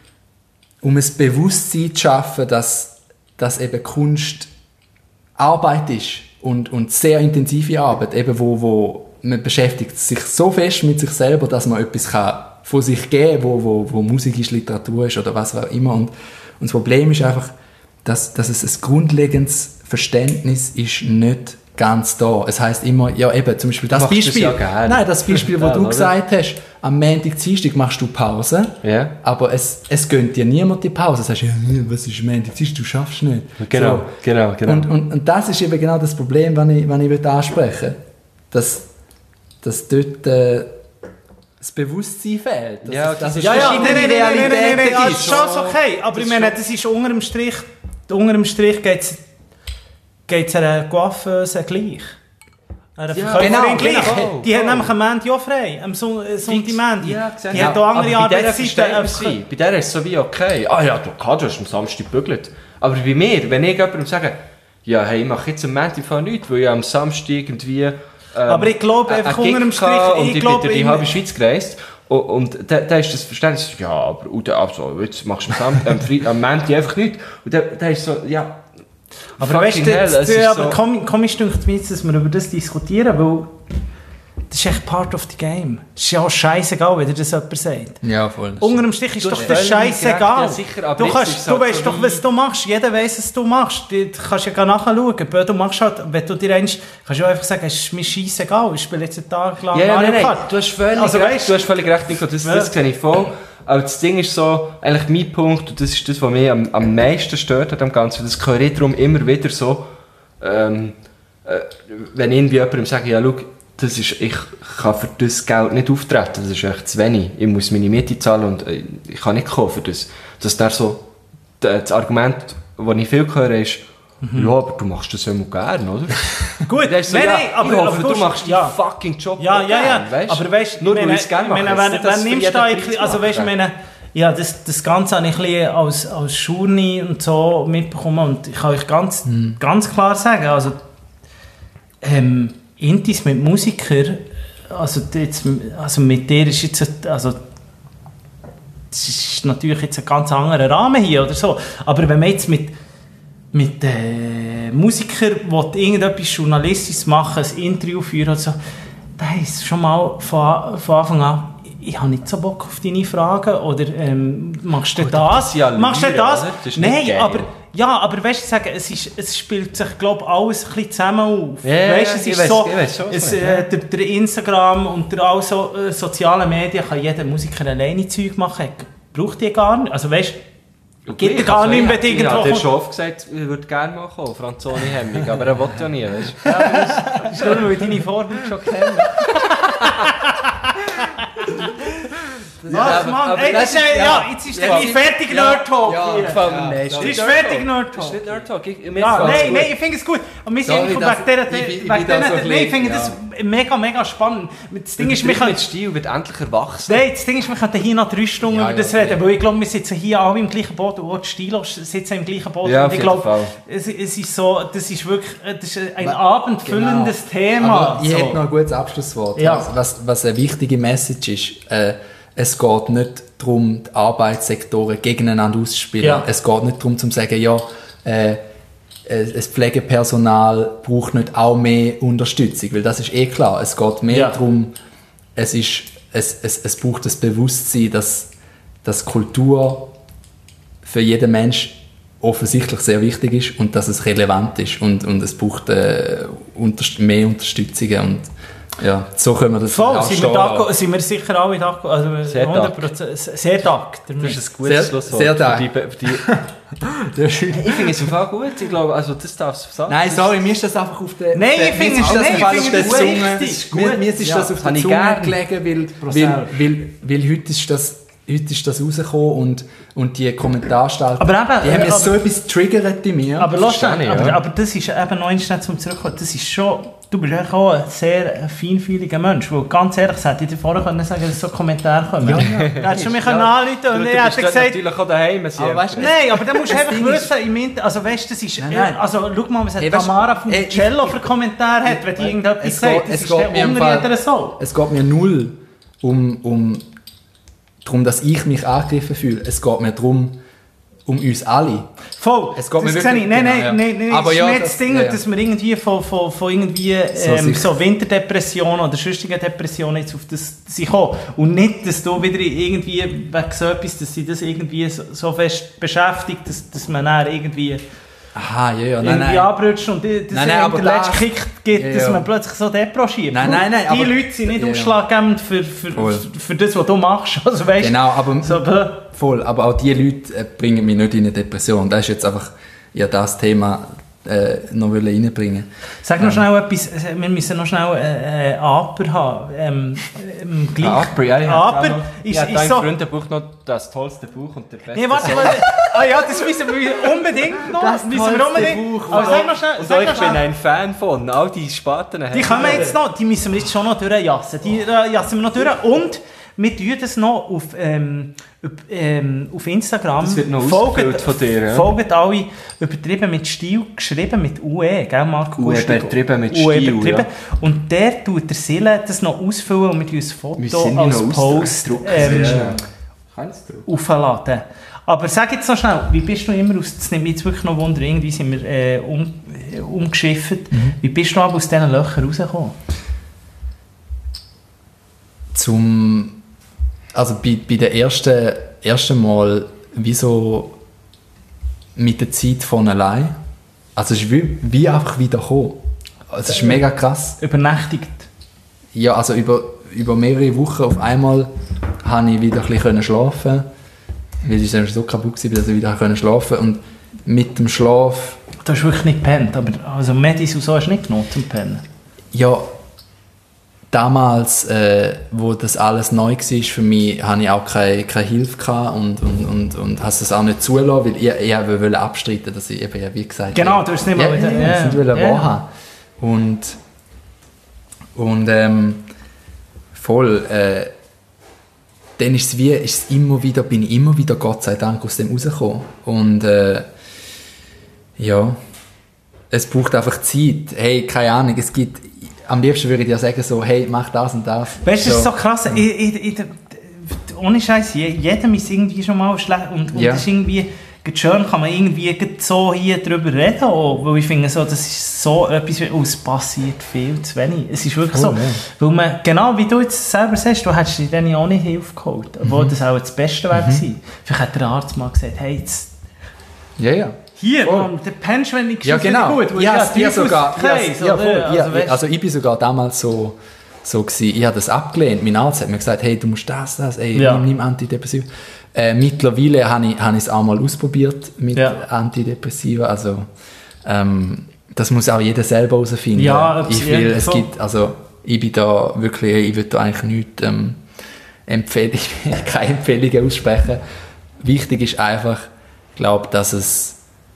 um ein Bewusstsein zu schaffen, dass, dass eben Kunst Arbeit ist und, und sehr intensive Arbeit, eben wo, wo man beschäftigt sich so fest mit sich selber, dass man etwas kann von sich geben kann, wo, wo, wo Musik ist, Literatur ist oder was auch immer. Und, und das Problem ist einfach, dass, dass es ein grundlegendes Verständnis ist nicht ganz da. Es heisst immer, ja eben, zum Beispiel das machst das Beispiel, ja gerne. nein, das Beispiel, wo Ja, du oder? gesagt hast, am Montag, Dienstag machst du Pause, Ja. aber es, es gönnt dir niemand die Pause. Du sagst, ja, was ist Montag, Dienstag, du schaffst nicht. Genau, So. genau, genau. Und, und, und das ist eben genau das Problem, das ich, was ich ansprechen will. Dass, dass dort äh, das Bewusstsein fehlt. Dass Ja, es, das ist Ja, ja, verschiedene nein, nein, nein, nein, nein, nein, nein, Realitäten das ist schon okay. Aber ich meine, das ist unterm Strich, unterm Strich geht es einer Coiffeuse gleich. Einer Ja, Verkäuferin genau, gleich. genau. Die hat nämlich am Montag auch frei, am Son- äh, Sonntagmorgen. Ja, gesehen. Die hat auch andere Aber bei der Arbeitszeiten. verstehen wir sie. Bei der ist es so wie okay. Ah ja, du, Kadja, du hast am Samstag gebügelt. Aber bei mir, wenn ich jemandem sage, ja, hey, ich mache jetzt am Montag von nichts, weil ich am Samstag irgendwie... Ähm, Aber ich glaube einfach einen Gig unterm Strich, hatte und ich ich glaube bin durch die immer- halbe Schweiz gereist. Und, und da, da ist das Verständnis, ja, aber und, also, jetzt machst du am, Sam- am, Fre- am Montag einfach nichts. Und da, da ist so, ja... Aber weißt fucking du, hell, das, es ist aber so- komm, komisch dünkt mir jetzt, dass wir über das diskutieren, weil das ist echt part of the game. Es ist ja auch scheißegal, wenn dir das jemand sagt. Ja, voll. Unter dem Strich ist Du doch hast das völlig scheißegal. recht, ja, sicher, aber du jetzt kannst, ist es du halt weißt so doch, wie- was du machst. Jeder weiss, was du machst. Du kannst ja gar nachschauen. Aber du machst halt, wenn du dir einst, kannst du auch einfach sagen, es ist mir scheißegal, ich spiele jetzt einen Tag lang Ja, ja, Mario nein, nein, Kart. du hast völlig Also, recht, weißt- du hast völlig recht, Nico, das, Ja. das sehe ich voll. Aber das Ding ist so, eigentlich mein Punkt, und das ist das, was mich am, am meisten stört an dem Ganzen, das höre ich darum immer wieder so, ähm, äh, wenn irgendwie jemandem sage, ja, schau, das ist, ich kann für das Geld nicht auftreten, das ist echt zu wenig, ich muss meine Miete zahlen und äh, ich kann nicht kommen für das. Dass der so, das Argument, das ich viel höre, ist, ja, aber du machst das immer gerne, oder? Gut, Das ist so, nein, ja, nein, aber, ich hoffe, aber du hast- machst ja. deinen fucking Job Ja, auch ja, ja. gern, weißt? Aber weißt du, nur weil meine- ich es gerne mache. meine, Jetzt wenn, nicht, dass wenn für nimmst jeden du da, Preis also weißt du, machen. meine, ja, das, das Ganze habe ich ein bisschen als, als Journey und so mitbekommen und ich kann euch ganz, ganz klar sagen, also ähm, Intis mit Musikern also, jetzt, also mit dir ist jetzt, also das ist natürlich jetzt ein ganz anderer Rahmen hier oder so, aber wenn man jetzt mit, mit äh, Musikern, die irgendetwas Journalistisches machen, ein Interview führen oder so, da heisst schon mal von, von Anfang an, ich habe nicht so Bock auf deine Fragen oder ähm, machst du oh, das? das ja machst du das? das Nein, geil. aber ja, aber weißt du, sagen, es, ist, es spielt sich, glaube ich, alles ein bisschen zusammen auf. Ja, weißt, es ist weiss, so, weiss schon, es, ja. äh, der, der Instagram und der all so, äh, sozialen Medien kann jeder Musiker alleine Zeug machen. Braucht die gar nicht. Also weißt du, geht er gar nicht unbedingt. Ich habe dir irgendwo- schon oft gesagt, ich würde gerne mal kommen, Franzoni Hemming, aber er will ja nie, weißt du. Ja, aber das das ist nur, weil ich deine Vorbild schon kenne. Was, Mann? Ey, das ist, ja, ja, jetzt ist der ja, fertig ja, Nerd-Talk ja, hier. gefällt mir Ja, nicht. das Das ist fertig Nerd-Talk. Das ist nicht Nerd-Talk. Ich- mir Ja, gefällt's nein, gut. nein, ich finde es gut. Und wir sind Sorry, wegen dass- dieser, ich bin- ich wegen bin da so dieser, ein nein, ich finde bisschen, das mega, mega spannend. Das Ding ist, wir Mit können, Stil wird endlich erwachsen. nein, das Ding ist, wir könnten hier noch drei Stunden Ja, über das ja, reden, ja. weil ich glaube, wir sitzen hier alle im gleichen Boot und auch die Stilos sitzen im gleichen Boot. Ja, und auf ich jeden glaube, Fall. es, es ist so, das ist wirklich, das ist ein Wa- abendfüllendes Genau. Thema. Aber ich so. hätte noch ein gutes Abschlusswort. Ja. Was, was, was eine wichtige Message ist, äh, es geht nicht darum, die Arbeitssektoren gegeneinander auszuspielen. Ja. Es geht nicht darum, zu sagen, ja, äh, das Pflegepersonal braucht nicht auch mehr Unterstützung, weil das ist eh klar. Es geht mehr Ja. darum, es, ist, es, es, es braucht das Bewusstsein, dass, dass Kultur für jeden Mensch offensichtlich sehr wichtig ist und dass es relevant ist und, und es braucht äh, unterst- mehr Unterstützungen und ja, so können wir das Voll, auch sind wir, stehen da, lassen. sind wir sicher alle da, also Sehr hundert Prozent, sehr dank. Das ist ein gutes Sehr- Schlusswort. sehr für dank. die, für die, ich finde es im Fall gut. Ich glaube, also das darf es sagen. Nein, sorry, mir ist das einfach auf der... Nein, der, ich finde mir ist es- das nein, einfach ich auf finde der das Zunge. richtig, ist Mir, gut. mir ist Ja, das auf der habe ich Zunge gern. gelegen, weil, Prosel. weil, weil, weil heute ist das... Heute ist das rausgekommen und, und die Kommentarstalter, Aber eben, die haben äh, mir aber- so etwas triggert in mir. Aber, lass verstehe ich, aber, ja. aber das ist eben noch eins schnell zum Zurückkommen. Das ist schon, du bist eigentlich auch ein sehr feinfühliger Mensch. Weil ganz ehrlich, das hätte ich dir vorher können sagen, dass so Kommentare kommen. Ja, ja. Da hättest du mich ja. anrufen Du, und du ich bist hätte dort gesagt... natürlich auch daheim. Aber weißt du, Nein, aber dann musst du Das einfach Ding ist- wissen, im Inter also weißt, das ist, Nein, nein. also schau mal, was hat Hey, weißt- Tamara von Hey, ich- Cello für Kommentare hat, wenn die irgendetwas es sagt, geht- das es ist geht der mir im unter Fall- jeder Sau. Es geht mir null um, um darum, dass ich mich angegriffen fühle. Es geht mir darum, um uns alle. Voll, Es geht mir das wirklich- sehe ich. Nein, nein, genau, ja. nein, nein, Aber das ist ja, nicht das- das Ding, ja, ja. dass wir irgendwie von, von, von irgendwie ähm, sicher. so Winterdepressionen oder sonstigen Depressionen jetzt auf das sie kommen. Und nicht, dass du wieder irgendwie wegen so etwas, dass sie das irgendwie so, so fest beschäftigt, dass, dass man dann irgendwie, Aha, ja, ja, nein, irgendwie nein. abrutscht und die- dass Nein, es nein, aber den letzten das- Kick gibt, Ja, dass ja. man plötzlich so Depro schiebt. Nein, nein, nein, Die aber- Leute sind nicht Ja, ja. ausschlaggebend für, für, Voll. für, für das, was du machst. Also, weißt, Genau, aber so, bäh. voll. Aber auch diese Leute äh, bringen mich nicht in eine Depression. Das ist jetzt einfach ja, das Thema äh, noch reinbringen. Sag noch schnell etwas, wir müssen noch schnell äh, äh, Aber haben. Ähm, ähm, gleich. Aber, ja, ich Aber hätte auch noch- ich ist, hätte ist ein so... Freund, der braucht noch das tollste Buch und der beste Nee, warte, Song. warte. Ah ja, das müssen wir unbedingt noch. Das müssen wir tollste unbedingt. Buch, Aber Und sag noch schnell, und sag ich noch bin schnell. ein Fan von all die Sparten. Die kommen jetzt noch, die müssen wir jetzt schon noch durchjassen. Die äh, jassen wir noch durch. Und wir tun das noch auf, ähm, üb- ähm, auf Instagram. Das wird noch Folgt- ausgefüllt von dir, ja. Folgt alle übertrieben mit Stil, geschrieben mit U E, gell, Marco? U E Gustig? übertrieben mit U E Stil, übertrieben. ja. Und der tut der Seele das noch ausfüllen und wir tun ein Foto Wir sind ja als noch Post ausdrucken. ähm, Ja. aufladen. Aber sag jetzt noch schnell, wie bist du immer aus, das nimmt mich jetzt wirklich noch Wunder, irgendwie sind wir äh, um, äh, umgeschifft. Mhm. Wie bist du aber aus diesen Löchern rausgekommen? Zum, also bei, bei der ersten, ersten Mal, wie so mit der Zeit von allein. Also es ist wie, wie einfach wieder gekommen. Es ist mega krass. Übernächtigt. Ja, also über, über mehrere Wochen auf einmal konnte ich wieder ein bisschen schlafen. Weil ich dann so kaputt war, dass ich wieder schlafen konnte. Und mit dem Schlaf, Du hast wirklich nicht gepennt, aber also Medis und so hast du nicht genommen zum Pennen. ja, damals, äh, wo das alles neu war für mich, hatte ich auch keine, keine Hilfe gehabt und, und, und, und hast es auch nicht zulassen, weil ich, ich wollte abstreiten, dass ich eben, ja, wie gesagt... Genau, du hast es nicht mal ja, wieder- ja, ja, ja, nicht ja. wollen Ja. wahrhaben. Und, und ähm, voll, äh, dann ist es wie, ist es immer wieder, bin ich immer wieder, Gott sei Dank, aus dem rausgekommen. Und äh, ja, es braucht einfach Zeit. Hey, keine Ahnung, es gibt, am liebsten würde ich dir sagen, so, hey, mach das und das. Weißt du, das ist so, so krass. Ich, ich, ich, ohne Scheiß, jedem ist irgendwie schon mal schlecht. Und, und Ja. das ist irgendwie, schön kann man irgendwie so hier drüber reden. Auch, weil ich finde, so, das ist so etwas, und es passiert viel zu wenig. Es ist wirklich Cool, so. ja. Weil man, genau wie du jetzt selber sagst, du hättest dir dann auch nicht Hilfe geholt. Obwohl das auch das Beste wäre gewesen. Vielleicht hat der Arzt mal gesagt, hey, jetzt, Ja, ja. hier, Voll. Mann, der pennst, wenn ich Ja, genau. gut. Weil Ja, ja, ja, sogar. Ja, Kreis, ja, voll. oder? Ja, Also, weißt- also ich bin sogar damals so, so gewesen, ich habe das abgelehnt. Mein Arzt hat mir gesagt, hey, du musst das, das, ey, Ja. nimm, nimm Antidepressiva. Äh, mittlerweile habe ich, habe ich es auch mal ausprobiert mit Ja. Antidepressiva. Also, ähm, das muss auch jeder selber herausfinden. Ja, ob ich es will, es so- gibt, also, ich bin da wirklich, ich will da eigentlich nichts ähm, Empfehlung, keine Empfehlungen aussprechen. Wichtig ist einfach, ich glaube, dass es,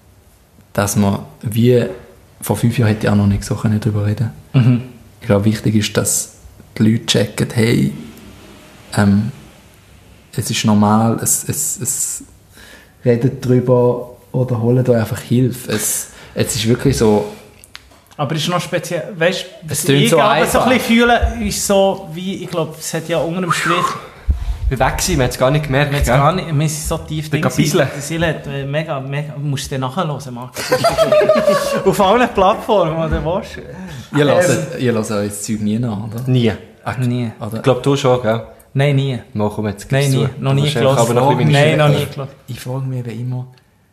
dass man, wie vor fünf Jahren hätte ich auch noch nicht so können darüber reden. Mhm. Ich glaube, wichtig ist, dass die Leute checken, hey, ähm, es ist normal, es, es, es redet darüber oder holen da einfach Hilfe. Es, es ist wirklich so, Aber es ist noch speziell, weißt du, Es was tönt ich so aber so einfach. ein bisschen fühle, ist so, wie, ich glaube, es hat ja unter dem Strich, Wir weg gewesen, wir haben es gar nicht gemerkt. wir, gell? gar nicht, wir sind so tief Wir drin gehen bisseln. gewesen. Sil hat äh, mega, mega, du musst den nachhören, Marc. Auf allen Plattformen, oder was? ihr hört ihr hört euch das Zeug nie nach, oder? Nie. Ach, Nie. Oder? Ich glaube, du schon, gell? Nein, nie. Mal komm, jetzt Nein, gib's nie. zu. Noch nie Wahrscheinlich gehört. aber noch ein bisschen Nein, meine noch nie Stimme. gehört. Ich frage mich eben immer,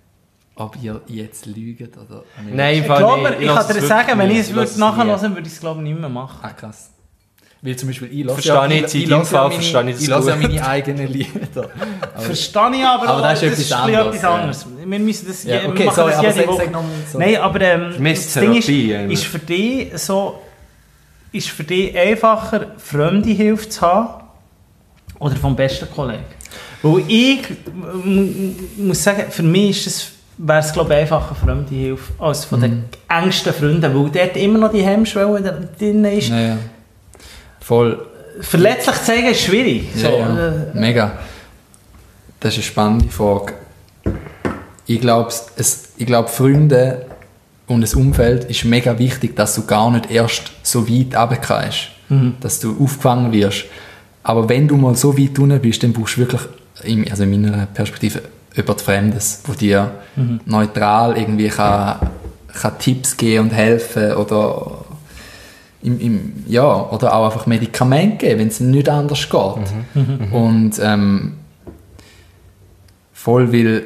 ob ihr jetzt lügt oder nicht. Nein, im Ich Fall glaube, nicht. ich lass kann dir es sagen, wirklich wenn ich nie. es lass würde nie. nachhören, würde ich es glaube ich nicht mehr machen. Ah, krass. Weil zum Beispiel ich lasse Verstehe ich jetzt in deinem Fall, verstehe ich das ich lasse ja gut. meine eigenen Lieder. Verstehe ich aber, Aber auch, das ist das etwas ist ein bisschen anderes, etwas anderes. Wir müssen das, Ja, je- okay, wir machen sorry, das aber jede sag- Woche. sag noch mal so. Nein, aber ähm, Vermisst das Ding ist, Therapie, eigentlich. ist für dich so, ist für dich einfacher, fremde Hilfe zu haben oder vom besten Kollegen? Weil ich m- m- muss sagen, für mich ist es, wäre es glaube ich einfacher, fremde Hilfe als von Mhm. den engsten Freunden, weil dort immer noch die Hemmschwelle drin ist. Ja, ja. Voll. Verletzlich zu zeigen ist schwierig. So, Ja, ja. äh, Mega. Das ist eine spannende Frage. Ich glaube, es, ich glaube, Freunde und das Umfeld ist mega wichtig, dass du gar nicht erst so weit runterkommst, Mhm. dass du aufgefangen wirst. Aber wenn du mal so weit unten bist, dann brauchst du wirklich, in- also in meiner Perspektive, jemand Fremdes, der dir Mhm. neutral irgendwie kann, kann Tipps geben und helfen oder Im, im, ja, oder auch einfach Medikamente geben, wenn es nicht anders geht. Und ähm, voll, weil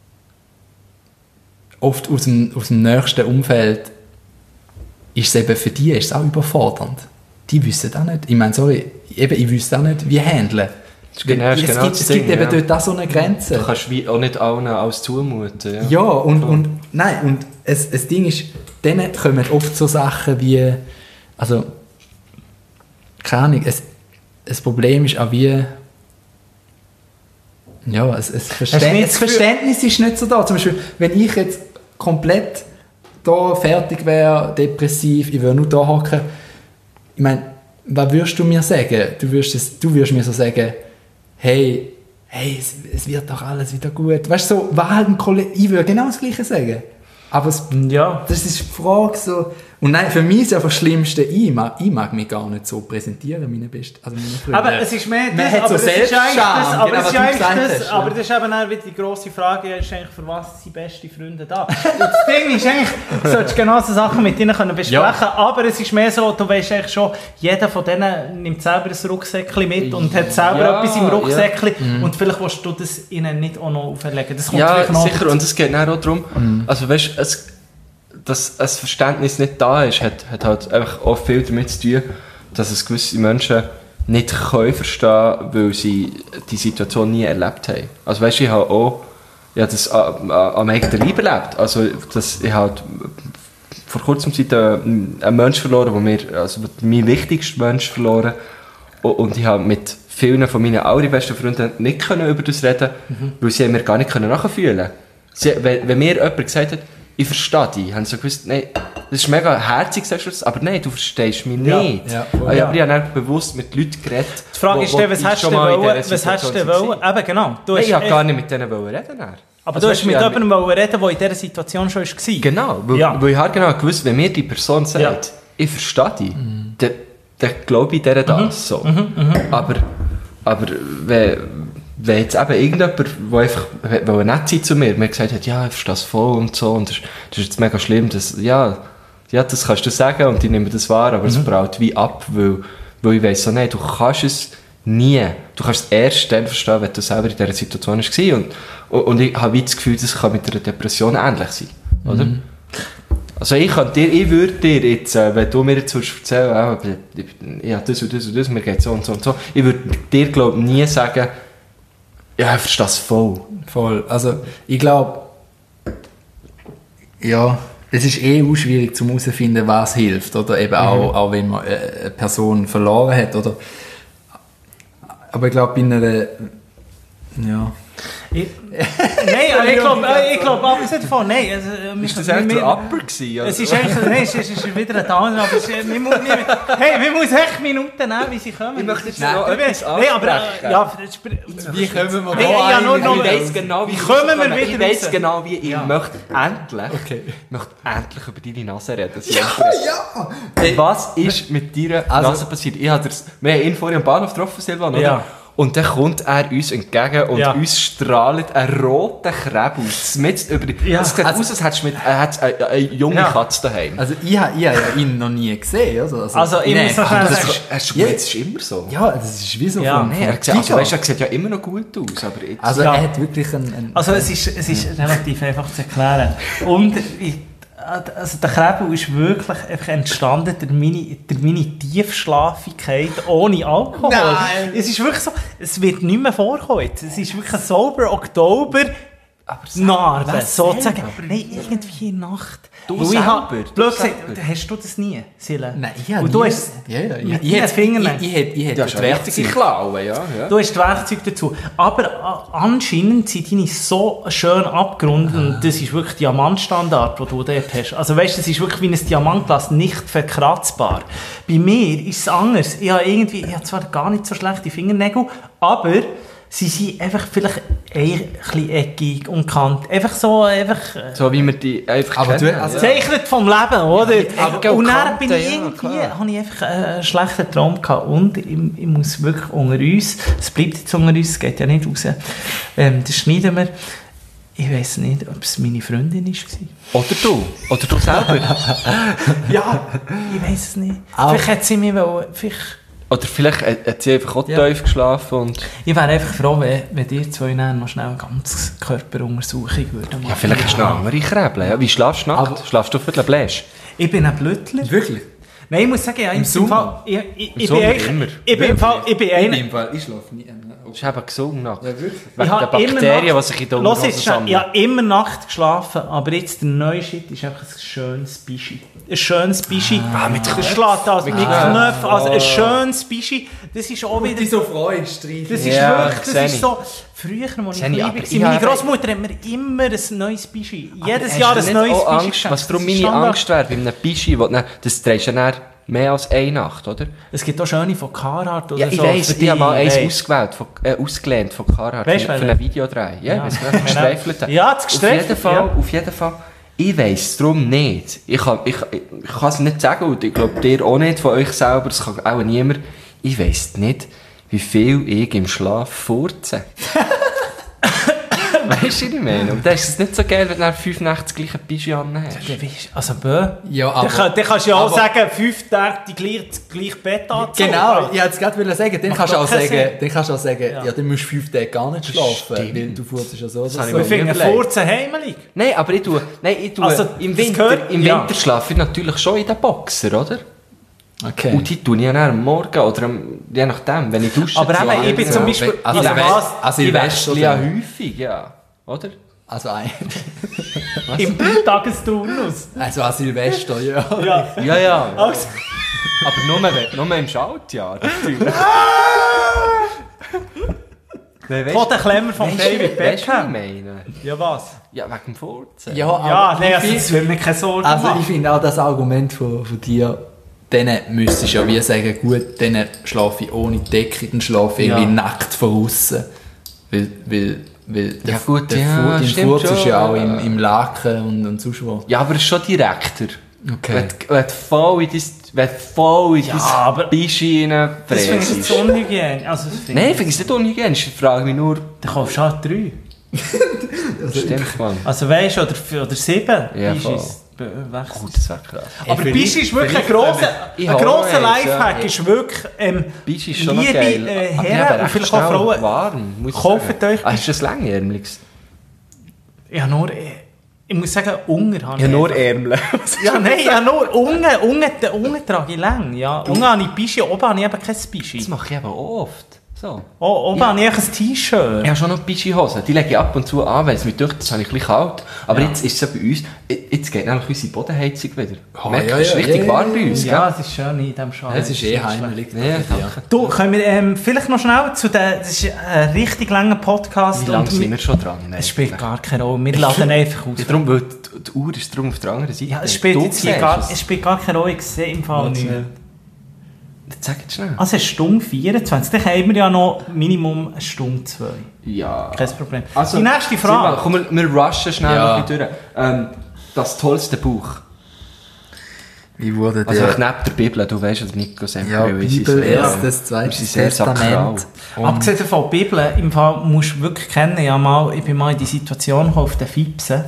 oft aus dem, aus dem nächsten Umfeld ist es eben für die ist es auch überfordernd. Die wissen auch nicht, ich meine, sorry, eben, ich wüsste auch nicht, wie handeln. Genau, ist es genau gibt, das es gibt Ding, eben ja. dort auch so eine Grenze. Du kannst wie auch nicht allen alles zumuten. Ja. Ja, und, und nein, und es, das Ding ist, dann kommen oft so Sachen wie, also, keine Ahnung, es, das Problem ist auch wie, ja, es, es Hast du Verständ, nicht das das Gefühl- Verständnis ist nicht so da. Zum Beispiel, wenn ich jetzt komplett da fertig wäre, depressiv, ich würde nur da hocken, ich meine, was würdest du mir sagen? Du würdest, es, du würdest mir so sagen, hey, hey, es, es wird doch alles wieder gut. Weißt du, so, war halt ein Kollege, ich würde genau das Gleiche sagen. Aber es, Ja. das ist die Frage so. Und nein, für mich ist einfach das Schlimmste, ich mag, ich mag mich gar nicht so präsentieren, meine Best, also meine Freunde. Aber es ist mehr Man das, hat so aber es ist eigentlich Selbstscham, das, aber genau, es was ist du eigentlich gesagt das, hast, aber ja. das ist eben auch wieder die grosse Frage, ist eigentlich, für was sind beste Freunde da? Und das Ding ist eigentlich, du solltest genau so Sachen mit ihnen können besprechen, Ja. aber es ist mehr so, du weißt eigentlich schon, jeder von denen nimmt selber ein Rucksäckchen mit und hat selber Ja, etwas im Rucksäckchen Mhm. und vielleicht willst du das ihnen nicht auch noch auferlegen. Das kommt Ja, vielleicht noch sicher. dazu. Und es geht dann auch darum, also weißt, es, dass ein Verständnis nicht da ist, hat, hat halt einfach auch viel damit zu tun, dass es gewisse Menschen nicht können verstehen, weil sie die Situation nie erlebt haben. Also weißt, ich habe auch ich habe das am am eigenen Leib erlebt. Also das, ich habe vor kurzem Zeit einen, einen Menschen verloren, wo mir, also mein wichtigster Mensch verloren, und ich habe mit vielen von meinen allerbesten Freunden nicht können über das reden, weil sie mir gar nicht können nachfühlen. Sie, wenn, wenn mir jemand gesagt hat, ich verstehe dich, haben sie so gewusst, nein, das ist mega herzig, sagst du das, aber nein, du verstehst mich Ja, nicht. ja, voll. Aber ich habe dann bewusst mit Leuten geredet. Die Frage wo- ist wo dann, was die hast du schon denn mal in wollen? dieser Was hast du denn Situation wollen? waren. Eben, genau. Du Nein, hast ich wollte echt- gar nicht mit denen reden. Dann. Aber Also du weißt hast mit ich habe- jemandem wollen reden, der in dieser Situation schon war. Genau, weil, Ja. weil ich halt genau gewusst, wenn mir die Person sagt, Ja. ich verstehe dich. Mhm. Dann, dann glaube ich dir das mhm. so. Mhm. Mhm. Aber, aber wenn, wenn jetzt eben irgendjemand, der einfach weil nett sein zu mir, mir gesagt hat, ja, ich verstehe das voll und so, und das, das ist jetzt mega schlimm, dass, ja, ja, das kannst du sagen und ich nehme das wahr, aber mhm. es braucht wie ab, weil, weil ich weiss so, nein, du kannst es nie. Du kannst es erst dann verstehen, wenn du selber in dieser Situation warst. Und, und, und ich habe wie das Gefühl, das kann mit einer Depression ähnlich sein. Oder? Mhm. Also ich, kann dir, ich würde dir jetzt, wenn du mir jetzt erzählen würdest, ich habe das und das und das, mir geht so und so und so, ich würde dir, glaube ich, nie sagen, ja, ich verstehe das voll. Voll. Also ich glaube, ja, es ist eh auch schwierig zu herausfinden, was hilft. Oder eben auch, mhm. auch wenn man eine Person verloren hat. Oder aber ich glaube, bei einer... Ja... Ich, nein, aber ich glaube, ich glaube, abgesehen davon, nein. Also, ist das eigentlich der Upper gewesen? Es ist eigentlich, nein, es ist, es ist wieder ein Downer, aber es ist, man muss, hey, man muss echt Minuten nehmen, wie sie kommen. Ich möchte jetzt noch etwas ansprechen. Nein, aber, ja, wie kommen wir nee, da ja, nur, Ich weiss genau, wie, wie kommen wir wieder Ich weiss genau, wie ich ja. möchte endlich, okay. möchte endlich über deine Nase reden. Ja, ja! Hey, was ist mit deiner also, Nase passiert? Ich habe das, wir haben ihn vorhin am Bahnhof getroffen, Silvan, oder? Ja. Und dann kommt er uns entgegen und ja. uns strahlt ein roter Krebel mit über die... Ja. Es sieht also, aus, als hättest du mit, äh, eine, eine junge ja. Katze daheim. Also ich habe ja ihn noch nie gesehen. Also, also, also ich muss noch das ist, hast du ja. jetzt ist immer so. Ja, das ist wie so ja. von... Nee, er, sieht, also, weißt, er sieht ja immer noch gut aus. Aber jetzt, also ja. er hat wirklich einen... einen also es ist, es ist relativ einfach zu erklären. Und ich, also der Krebel ist wirklich einfach entstanden durch meine, durch meine Tiefschlafigkeit ohne Alkohol. Nein. Es ist wirklich so, es wird nicht mehr vorkommen. Es ist wirklich ein sauber Oktober. Aber Narbe, sozusagen. Nein, irgendwie in der Nacht. Du selber? Plötzlich, hast du das nie, Sille? Nein, ich habe nie. Du hast ja, ja, mit ich deinen Fingern. Ich, ich, ich, ich du hast die Werkzeuge klauen, ja, ja. Du hast die Werkzeuge dazu. Aber anscheinend sind deine so schön abgerundet und das ist wirklich Diamantstandard, den du dort hast. Also weißt du, es ist wirklich wie ein Diamantglas, nicht verkratzbar. Bei mir ist es anders. Ich habe irgendwie, ich habe zwar gar nicht so schlechte Fingernägel, aber sie sind einfach vielleicht ein bisschen eckig und kant. Einfach so, einfach... So wie man die einfach aber kennen. Du, also, zeichnet vom Leben, oder? Aber und dann Kante, bin ich ja, irgendwie, klar. habe ich einfach einen schlechten Traum gehabt. Und ich, ich muss wirklich unter uns, es bleibt jetzt unter uns, es geht ja nicht raus, ähm, das schneiden wir. Ich weiss nicht, ob es meine Freundin war. Oder du. Oder du selber. Ja, ich weiss es nicht. Auch. Vielleicht hat sie mich wollen, vielleicht... Oder vielleicht hat sie einfach auch ja. tief geschlafen. Und ich wäre einfach froh, wenn, wenn ihr zwei noch schnell eine ganze Körperuntersuchung würden machen. Ja, vielleicht hast du noch andere Krebel. Ja. Wie schlafst du nackt? Schlafst du für den Bläsch? Ich bin ein Blödler. Wirklich? Nein, ich muss sagen, ja, im Sommer? Ich, ich, ich, Im Sommer bin immer. Ich bin im Fall... Ich bin einer... Ich, ich schlafe nie. Das ist eben gesund nackt. Ja, wirklich? Wegen der Bakterien, die sich in der Unterhose sammeln. Ich habe immer Nacht geschlafen, aber jetzt der neue Shit ist einfach ein schönes Bischi. Ein schönes Bischi. Ah, mit Knöpfen. Schlägt also mit Knöpfen. Also ein schönes Bischi. Das ist auch wieder... Die so freust, Das ist ja, wirklich... Das ist so... Früher, als ich klein war, meine Großmutter hat mir immer ein neues Bischi. Jedes Jahr ein neues Bischi. Was darum meine Angst wäre bei einem Bischi, das trägst du dann mehr als eine Nacht, oder? Es gibt auch schöne von Carhartt oder ja, ich so. weiss, ich habe mal eins ausgewählt, von, äh, ausgelehnt von Carhartt, weißt, für, für einen Videodreh. Ja, ja. Ich weiss, gestreifelte. Ja, das gestreifelte. Auf jeden Fall, ja. auf jeden Fall. Ich weiss es darum nicht. Ich kann, ich, ich kann es nicht sagen, und ich glaube, dir auch nicht von euch selber, das kann auch niemand. Ich weiss nicht, wie viel ich im Schlaf furze. Weißt du, was ich meine? Und dann ist es nicht so geil, wenn du nach fünf Nächte das gleiche Pyjama hast. Also, bö. Ja, aber... Dann, dann kannst du ja auch sagen, fünf Tage die gleiche, das gleiche Bett anziehen. Genau, ich wollte es gerade sagen. Dann kannst du auch sagen, dann kannst du auch sagen, ja. ja, dann musst du fünf Tage gar nicht schlafen, Stimmt. weil du fuhrst ja so. Das so. Ich finde Furzen heimelig. Nein, aber ich tue, nein, ich tue also, im Winter, gehört, im ja. Winter schlafe ich natürlich schon in den Boxer, oder? Okay. Und die tue ich dann am Morgen oder am, je nachdem, wenn ich dusche. Aber eben, ich bin ja. zum Beispiel... Also, also, was? Also, ich wechsle ja häufig, ja. Oder? Also ein... Im Tagesturnus. Also an Silvester, ja. Ja, ja. ja. Also. Aber nur, nur im Schaltjahr, natürlich. Von den Klemmer von David Beckham. Weißt du, was ich meine? Ja, was? Ja, wegen dem Furzen. Ja, ja nein, also, find, das will mir keine Sorgen Also machen. ich finde auch das Argument von, von dir, dann müsstest du ja wie sagen, gut, dann schlafe ich ohne Decke, dann schlafe ich irgendwie Ja. nackt von außen. Weil, weil, weil der, Ja, gut, der ja, Furz stimmt Furz ist ja schon. auch im, im Laken und, und sonst wo. Ja, aber es ist schon direkter. Okay. Wenn du voll in das, wenn du voll in Ja, das aber- Bischi Das finde ich reinfrässt. jetzt unhygienisch. Also, das finde Nein, ich- finde ich es nicht unhygienisch. Ich frage mich nur... Dann kaufst du halt drei. Stimmt, Mann. Also weißt du, oder, oder sieben. Ja, Bischis. Be- wechselst. Gut, das wäre krass. Aber Ey, Bischi ist wirklich ein vielleicht, grosser, wenn wir- ein Ich grosser habe noch eins, Lifehack. ja. Ist wirklich, ähm, Bischi ist schon noch liebe geil. äh, Aber die Herren haben und recht vielleicht auch schnell Frauen, warm, muss ich kauft sagen. euch- Ah, ist das längärmliches? ja, nur, äh, ich muss sagen, Unger habe Ja, ich nur einfach. Ärmel. Ja, nein, ja, nur Unger, Unger, Unger trage ich lang. Ja. Unger habe ich Bischi, oben habe ich eben kein Bischi. Das mache ich eben auch oft. So. Oh, oben Ja. habe ich einfach ein T-Shirt. Ich habe schon noch Bischi-Hosen. Die lege ich ab und zu an, weil es mir durch das habe ich ein bisschen kalt. Aber Ja. jetzt ist es ja bei uns, jetzt geht nämlich unsere Bodenheizung wieder. Oh, Merkst du, ja, es ist ja, richtig ja, warm bei ja, uns, Ja, gell? es ist schön in diesem Schal. Es ist eh heimelig. Ja, Ja. Du, können wir ähm, vielleicht noch schnell zu den, das ist ein richtig langer Podcast. Wie lange und sind wir schon dran? Nein, Es spielt gar keine Rolle, wir laden einfach aus. Ja, darum, weil die, die Uhr ist darum auf der anderen Seite. Ja, es spielt Du jetzt hier siehst gar, es. es spielt gar keine Rolle, ich sehe im Fall nicht. Jetzt sag jetzt schnell. Also eine Stunde vierundzwanzig, dann haben wir ja noch Minimum eine Stunde zwei. Ja. Kein Problem. Also, Die nächste Frage. Komm, wir, wir rushen schnell Ja. noch ein bisschen durch. Ähm, das tollste Buch. Wie wurde Also der... einfach neben der Bibel, du weißt, oder Nico Semper. Ja, wir sind Bibel, sehr- erstes, wir sind zweites sehr sakral. Testament. Und Abgesehen davon, die Bibel, im Fall musst du wirklich kennen, ja, mal, ich bin mal in die Situation gekommen, auf den Fipsen.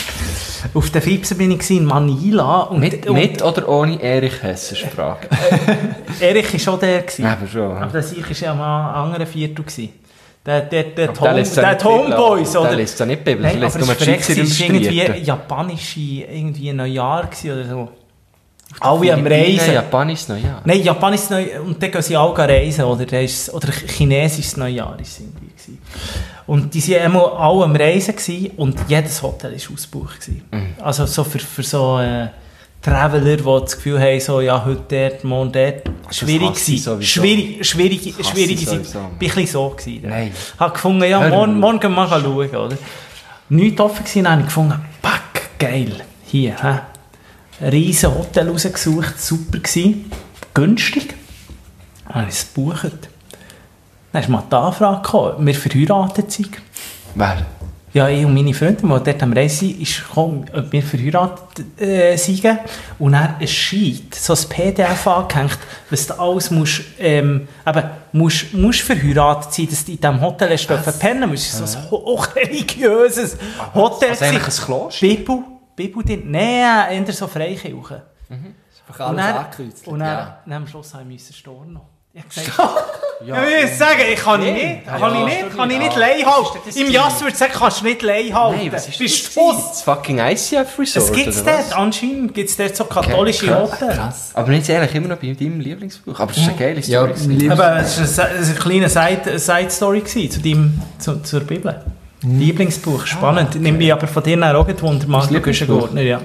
Auf den Fipsen bin ich gewesen, in Manila. Und, Mit, und mit oder ohne Erich Hesse Sprache? Erich war schon der. Gewesen. Aber schon. Aber der Sieg war ja mal ein anderer Viertel. Gewesen. Der, der, der, Aber Home, der liest ja der nicht die Bibel, Homeboys, aber oder? der liest ja nicht die Bibel, Nein, der aber liest nur es die war verreckt, Schweizer es war irgendwie Illustrierte. japanische, irgendwie Neujahr gewesen oder so. Alle Alle am Reisen. Japanisches Neujahr. Nein, japanisches Neujahr. Und dann gehen sie alle reisen, oder? Das ist, oder chinesisches Neujahr ist es irgendwie gewesen. Und die waren immer alle am Reisen gewesen, und jedes Hotel war ausgebucht gewesen. Mhm. Also so für, für so äh, Traveler, die das Gefühl haben, so, ja, heute dort, morgen dort. Schwierig hasse ich gewesen. sowieso. Schwierig, schwierig, Das hasse schwierig ich gewesen. sowieso. Bin ein bisschen so gewesen. Nein. Ich habe gefunden, ja, Hör morgen, auf. morgen gehen wir mal schauen, oder? Nichts offen gewesen, dann habe ich gefunden, pack, geil. Hier, hä? Ein riesen Hotel rausgesucht, super gewesen. Günstig. Dann habe ich es gebucht. Dann ist mal die Anfrage gekommen, wir verheiratet sind. Wer? Ja, ich und meine Freundin, die dort am Reisen sind, ist gekommen, ob wir verheiratet äh, sind. Und dann ein Sheet, so ein P D F angehängt, was du alles musst, ähm, eben, musst, musst verheiratet sein, dass du in diesem Hotel hast dürfen pennen musst. So ein hochreligiöses Hotel. Also eigentlich gewesen. ein Kloster? Bibel, Bibel drin. Nein, eher so Freikirche. einfach Und alles dann, angekreuzt. und dann, Ja. dann am Schluss habe ich storno. Ich habe gesagt, ja, ich muss sagen, ich kann ich nicht, kann ich nicht, kann ich nicht Leih halten. Im Jass würde ich sagen, kannst du nicht Leih halten. Nein, was ist Bist das? du gewesen? Das fucking I C F Resort, Es gibt es oder was? dort, anscheinend gibt es dort so katholische Okay, krass, Hotels. Krass. Aber nicht ehrlich, immer noch bei deinem Lieblingsbuch. Aber das ist eine geile Ja, Story. mein Liebst- Aber es war eine, eine kleine Side- Side-Story gewesen zu deinem, zu, zur Bibel. Lieblingsbuch, spannend. Nimm mich aber von dir nach auch Wunder, Marco Lieblingsbuch? Güschen-Gurtner, ja.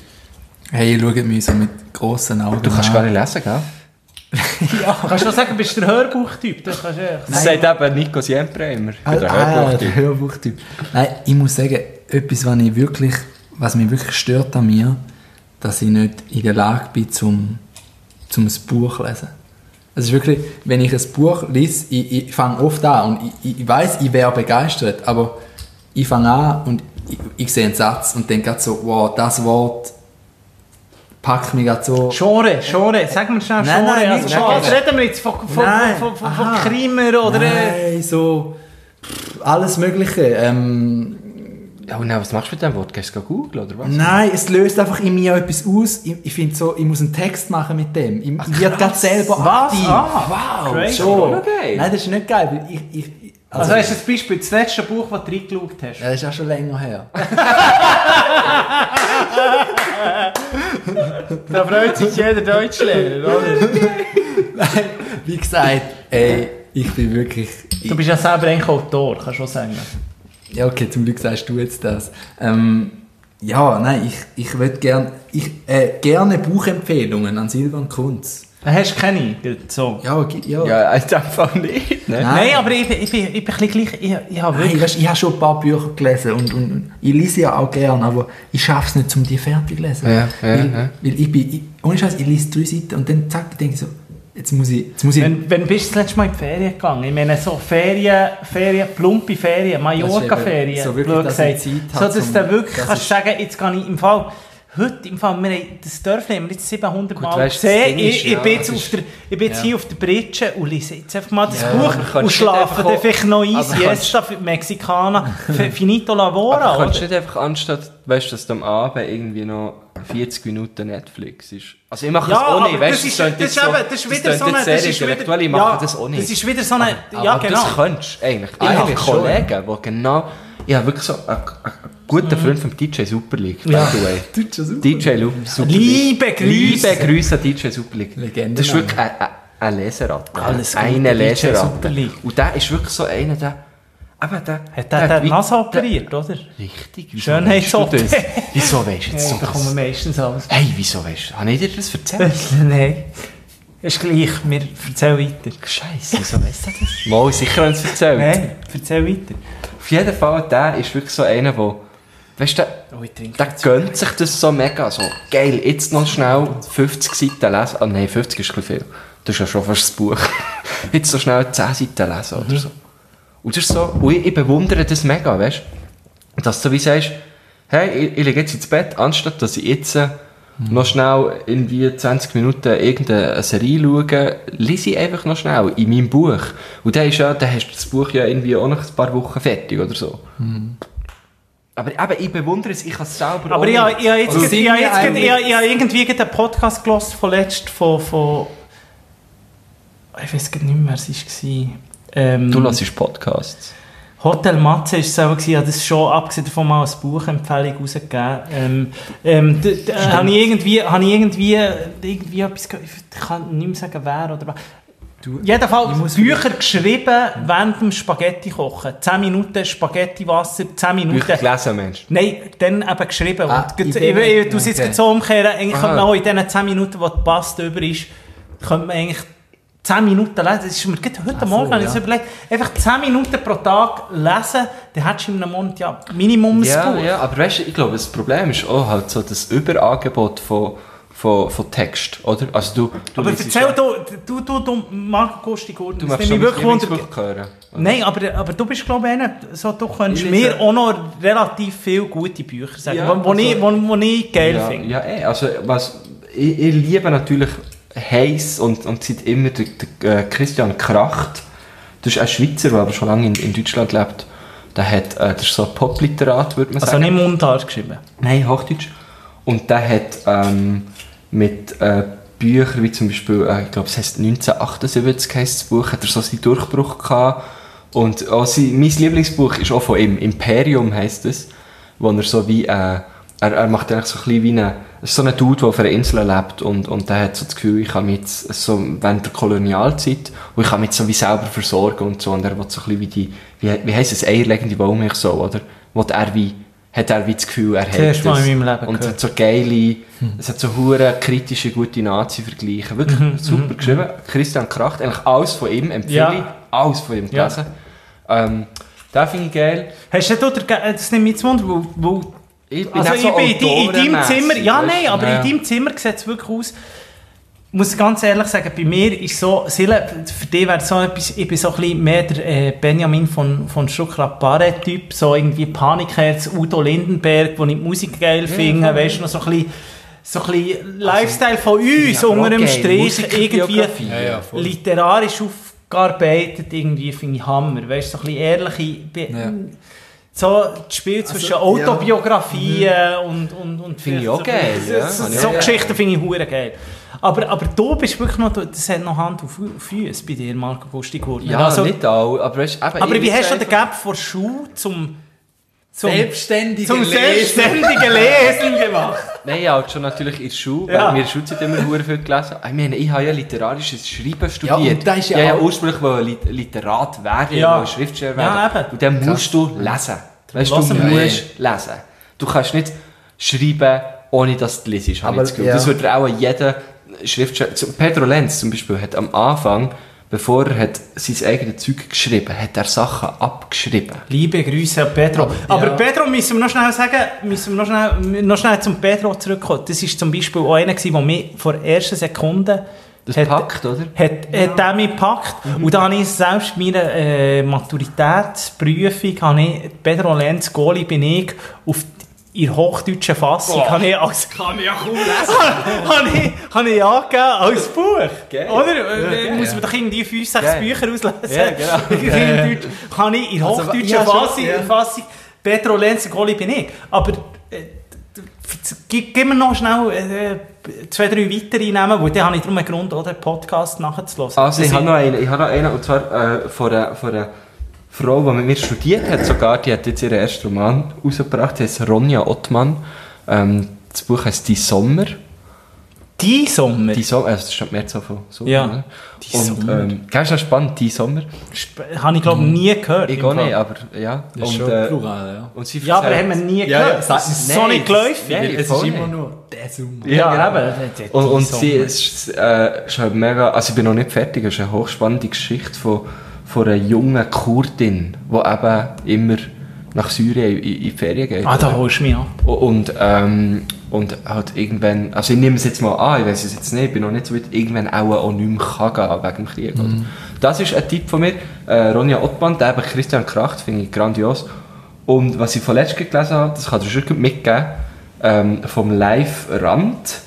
Hey, schaut mich so mit grossen Augen Du kannst an. gar nicht lesen, gell? Kannst du noch sagen, bist du der Hörbuchtyp? Das kannst du echt Das sagt eben Nico Siempre immer. Ah, Der ah, Hörbuchtyp. der Hörbuchtyp. Nein, ich muss sagen, etwas, was, ich wirklich, was mich wirklich stört an mir, dass ich nicht in der Lage bin, zum, zum ein Buch zu lesen. Es ist wirklich, wenn ich ein Buch lese, ich, ich fange oft an und ich, ich weiss, ich wäre begeistert, aber ich fange an und ich, ich sehe einen Satz und denke grad so, wow, das Wort packt mich grad so... Genre, Genre, sag mir schnell Nein, Genre. nein, Also, nicht schon, Genre. was reden wir jetzt? Von, von, Nein. von, von, von Aha. Krimer oder... äh, Nein, so... pff, alles Mögliche. Ähm, Ja, und dann, was machst du mit dem Wort? Gehst du googeln, oder was? Nein, es löst einfach in mir etwas aus. Ich, ich finde so, ich muss einen Text machen mit dem. Ich, ich werde gerade selber Was? aktiv. Ah, wow, crazy. schon. Das ist geil. Nein, das ist nicht geil. weil Ich, ich, ich- Also, hast du das Beispiel, das letzte Buch, das du reingeschaut hast? ja, das ist auch schon länger her. Da freut sich jeder Deutschlehrer, oder? Nein, wie gesagt, ey, ich bin wirklich... Ich, Du bist ja selber eigentlich Autor, kannst du schon sagen. ja, okay, zum Glück sagst du jetzt das. Ähm, ja, nein, ich, ich würde gerne... Ich, äh, gerne Buchempfehlungen an Silvan Kunz. Dann hast du keine, so. Ja, gi- ja. Ja, in dem Fall nicht. Ne? Nein. Nein, aber ich, bin- ich, bin, ich bin ein bisschen gleich, ich, ich habe Nein, wirklich... weißt, ich habe schon ein paar Bücher gelesen und, und, und ich lese ja auch gerne, aber ich schaffe es nicht, um die fertig zu lesen. Ja, ja, weil, ja. weil ich bin, ich, ohne Scheiß, ich lese drei Seiten und dann zack, denke ich so, jetzt muss ich, jetzt muss ich... Wenn, wenn bist du das letzte Mal in die Ferien gegangen? Ich meine, so Ferien, Ferien, plumpe Ferien, Mallorca-Ferien, so wirklich, blöd dass ich gesagt. Zeit So, habe dass zum- du wirklich das kannst ist- sagen, jetzt kann ich im Fall... heute, im Fall, wir haben das Dörfli haben wir jetzt siebenhundert Gut, Mal weißt, gesehen. das Ding ist, Ich, ich ja, bin jetzt, das auf ist- der, ich bin jetzt ja. hier auf der Britsche und lese jetzt einfach mal das Ja, Buch aber kannst und nicht schlafe einfach dann auch- vielleicht noch ein. aber kannst- Siesta für Mexikaner, F- Finito Aber Lavora, du kannst oder? nicht einfach anstatt, weißt, dass du am Abend irgendwie noch vierzig Minuten Netflix ist. Also ich mache Ja, das auch nicht, aber weißt das du, ist, klingt das jetzt ist, so- eben, das ist das wieder klingt so eine... jetzt sehr Das ist wieder, intellektuell, ich mache das auch nicht. Das ist wieder so eine... Aber, ja, aber genau. das könntest du eigentlich. Ich Eigentlich habe schon. Kollegen, die genau... Ich habe wirklich so einen, einen guten Freund vom D J Super League, by Ja. the way. Deutscher Super. D J Lu- Super League. Liebe Grüße. Liebe Grüße an D J Super League. Legende. Das ist wirklich ein, ein, ein Leseratte. Alles gut, Eine D J Leseratte. Super League. Und der ist wirklich so einer, der... Aber der... Hat der die wie- Nase operiert, oder? Richtig. Wieso Schönheits-O P. weisst du das? Wieso weißt du jetzt Ja, so ich bekomme das? meistens alles. Hey, wieso weißt du? Habe ich dir das erzählt? Nein. Ist gleich, wir erzähl weiter. Scheiße, wieso weißt du das? Mal, sicher haben sie es erzählt. Nein, erzähl weiter. Auf jeden Fall, der ist wirklich so einer, der... Weißt du, der, Oh, ich trinke der gönnt sich das so mega. So, geil, jetzt noch schnell fünfzig Seiten lesen. Ah nein, fünfzig ist ein bisschen viel. Das ist ja schon fast das Buch. Jetzt so schnell zehn Seiten lesen oder so. Und das ist so... Und ich, ich bewundere das mega, weißt du? Dass du wie sagst, hey, ich, ich lege jetzt ins Bett, anstatt dass ich jetzt... Äh, noch schnell irgendwie zwanzig Minuten irgendeine Serie schauen, lese ich einfach noch schnell in meinem Buch. Und dann, ist ja, dann hast du das Buch ja irgendwie auch noch ein paar Wochen fertig oder so. Mhm. Aber eben, ich bewundere es, ich kann es selber Aber auch ich, nicht. ich, ich, jetzt, Also ich, ich, sind wir jetzt, ich, eigentlich- ich, ich habe irgendwie einen Podcast gehört von letzt von, von ich weiß gar nicht mehr, wer es war. Ähm, Du hörst Podcasts. Hotel Matze war es auch, ich habe das schon abgesehen davon mal als Buchempfehlung rausgegeben. Ähm, ähm, da, da habe ich irgendwie, habe ich irgendwie, irgendwie etwas, ge- ich kann nicht mehr sagen, wer oder was. Jedenfalls Bücher geschrieben während dem Spaghetti kochen. zehn Minuten Spaghetti-Wasser, zehn Minuten... Bücher gelesen, Mensch. Nein, dann eben geschrieben. Ah, Und in ich, dem- ich, ich, du sitzt okay. jetzt so umkehren, eigentlich Aha. könnte man auch in diesen zehn Minuten, wo die Paste über ist, könnte man eigentlich zehn Minuten lesen. Das ist mir gerade heute Ach so, Morgen habe ich ja. so überlegt, einfach zehn Minuten pro Tag lesen, dann hättest du in einem Monat ja Minimum ein Ja, Buch. ja, aber weißt du, ich glaube, das Problem ist auch halt so das Überangebot von, von, von Text, oder? Also du, du Aber liest erzähl ja- du, du, du, du Marco Gustigurden, Du das möchtest nehme ich schon wirklich mein Wunder. Lieblingsbuch hören. oder? Nein, aber, aber du bist, glaube ich, einer, so, du könntest Ich mir lese- auch noch relativ viele gute Bücher sagen, Ja, wo, wo, also- ich, wo, wo ich geil ja, finde. Ja, eh, also was, ich, ich liebe natürlich heiß und, und seit immer den, den, äh, Christian Kracht. Das ist ein Schweizer, der aber schon lange in, in Deutschland lebt. Der hat, äh, das ist so ein Popliterat, würde man Also sagen. nicht Mundart geschrieben. Nein, Hochdeutsch. Und der hat ähm, mit äh, Büchern wie zum Beispiel, äh, ich glaube es heisst neunzehnhundertachtundsiebzig heisst das Buch, hat er so seinen Durchbruch gehabt. Und auch sein, mein Lieblingsbuch ist auch von ihm, Imperium heisst es, wo er so wie, äh, er, er macht eigentlich so ein bisschen wie eine, es ist so ein Dude, der auf einer Insel lebt und, und der hat so das Gefühl, ich kann mich jetzt so während der Kolonialzeit, und ich kann mich jetzt so wie selber versorgen und so, und er will so ein bisschen wie die, wie, wie heisst es, eierlegende Wollmilch so, oder? Wo er wie, hat er wie das Gefühl, er hat Zuerst mal das. in meinem Leben Und es gehört. hat so geile, es hat so hure kritische, gute Nazi-Vergleiche. Wirklich super geschrieben. Christian Kracht, eigentlich alles von ihm empfehle Ja. ich. Alles von ihm Ja. gelesen. Ähm, das finde ich geil. Hast du dort, das nimmt mich jetzt Wunder, weil, weil Ich bin also auch so ich bin in, di- in deinem autorenmässig, Zimmer, ja weißt du? nein, aber Ja. in deinem Zimmer sieht es wirklich aus, ich muss ganz ehrlich sagen, bei mir ist so, Sille, für dich wäre so etwas, ich bin so ein bisschen mehr der äh, Benjamin von, von Stuckrad-Barre-Typ, so irgendwie Panikherz, Udo Lindenberg, wo ich die Musik geil finde, weißt du, noch so ein bisschen, so ein bisschen Lifestyle von uns, ja, aber unter dem auch geil. Strich, irgendwie Musikbiografie. Ja, ja, voll. literarisch aufgearbeitet, irgendwie finde ich Hammer, weißt du, so ein bisschen ehrliche, be- Ja. so das Spiel zwischen Also, Autobiografien und, und, und Finde ich auch so, geil, ja. So, Habe ich so auch Geschichten geil. finde ich hure geil. Aber, aber du bist wirklich noch, das hat noch Hand auf Füße bei dir, Marco Gustigurden. Ja, also, nicht alle, aber weißt, eben, aber ich wie weiß hast du den einfach- Gap von Schule zum, zum, Selbstständige zum Lesen. selbstständigen Lesen gemacht? Nein, ich habe schon natürlich in der Schule, Ja. weil wir in der Schulzeit immer hure viel gelesen. Ich meine, ich habe ja literarisches Schreiben studiert. und da ist ja ich ja auch- ursprünglich wollte Lit Literat werden, Ja. ja. Schriftsteller Ja, werden. eben. Und dann musst du lesen. Weißt du, du Lassen wir. musst lesen. Du kannst nicht schreiben, ohne dass du liest, habe ich Aber, das Gefühl. ja. Das würde auch jeder Schriftsteller... Zum- Pedro Lenz zum Beispiel hat am Anfang, bevor er hat sein eigenes Zeug geschrieben hat, er Sachen abgeschrieben. Liebe Grüße an Pedro. Aber, Aber ja. Pedro, müssen wir noch schnell sagen, müssen wir noch schnell, noch schnell zum Pedro zurückkommen. Das war zum Beispiel auch einer, der mich vor der ersten Sekunde Das hat, packt, oder? hat, hat der mich gepackt. Und da habe ich selbst bei meiner äh, Maturitätsprüfung, habe ich, Pedro Lenz, Goli, bin ich auf in der hochdeutschen Fassung habe ich als... Kann ich ja kaum lesen. habe ich, habe ich angegeben als Buch. Geil. Oder? Ja, Äh, muss man doch irgendwie fünf, sechs Geil. Bücher auslesen. Ja, genau. In Deutsch kann ich in der Also, hochdeutschen ja, schon, Fassung, ja. Fassung Pedro Lenz Goli bin ich. Aber äh, gib, gib mir noch schnell äh, zwei, drei weitere Namen, weil dann habe ich darum einen Grund, auch den Podcast nachzuhören. Also ich habe noch einen, ich habe noch einen, und zwar äh, von, einer, von einer Frau, die mit mir studiert hat sogar, die hat jetzt ihren ersten Roman rausgebracht, die heißt Ronja Ottmann. Ähm, das Buch heisst «Die Sommer». Die Sommer? Die Sommer, also das ist mehr so von Sommer. Ja, Ne? «Die und, Sommer». Ähm, kennst du das spannend, «Die Sommer»? Sp- habe ich glaube nie gehört. Ich im auch Fall. nicht, aber ja. Das ist und, schon äh, plural, ja. und sie Ja, aber erzählt- haben wir nie Ja, ja, gehört. sag- Das ist nein, so nicht geläufig. nein, Es voll ist immer nicht. nur der Sommer. Ja, Ja, eben. der- der- Und, die und Sommer. sie ist, äh, ist halt mega, also ich bin noch nicht fertig, es ist eine hochspannende Geschichte von, von einer jungen Kurdin, die eben immer nach Syrien in, in die Ferien geht. Ah, da oder? holst du mich an. Und, ähm, und halt irgendwann, also ich nehme es jetzt mal an, ich weiß es jetzt nicht, ich bin noch nicht so weit, irgendwann auch, auch nicht mehr kann gehen wegen dem Krieg. Oder? Das ist ein Tipp von mir. Äh, Ronja Ottmann, der eben Christian Kracht, finde ich grandios. Und was ich vorletzt gelesen habe, das kann ich dir schon mitgeben, ähm, vom Live Rand.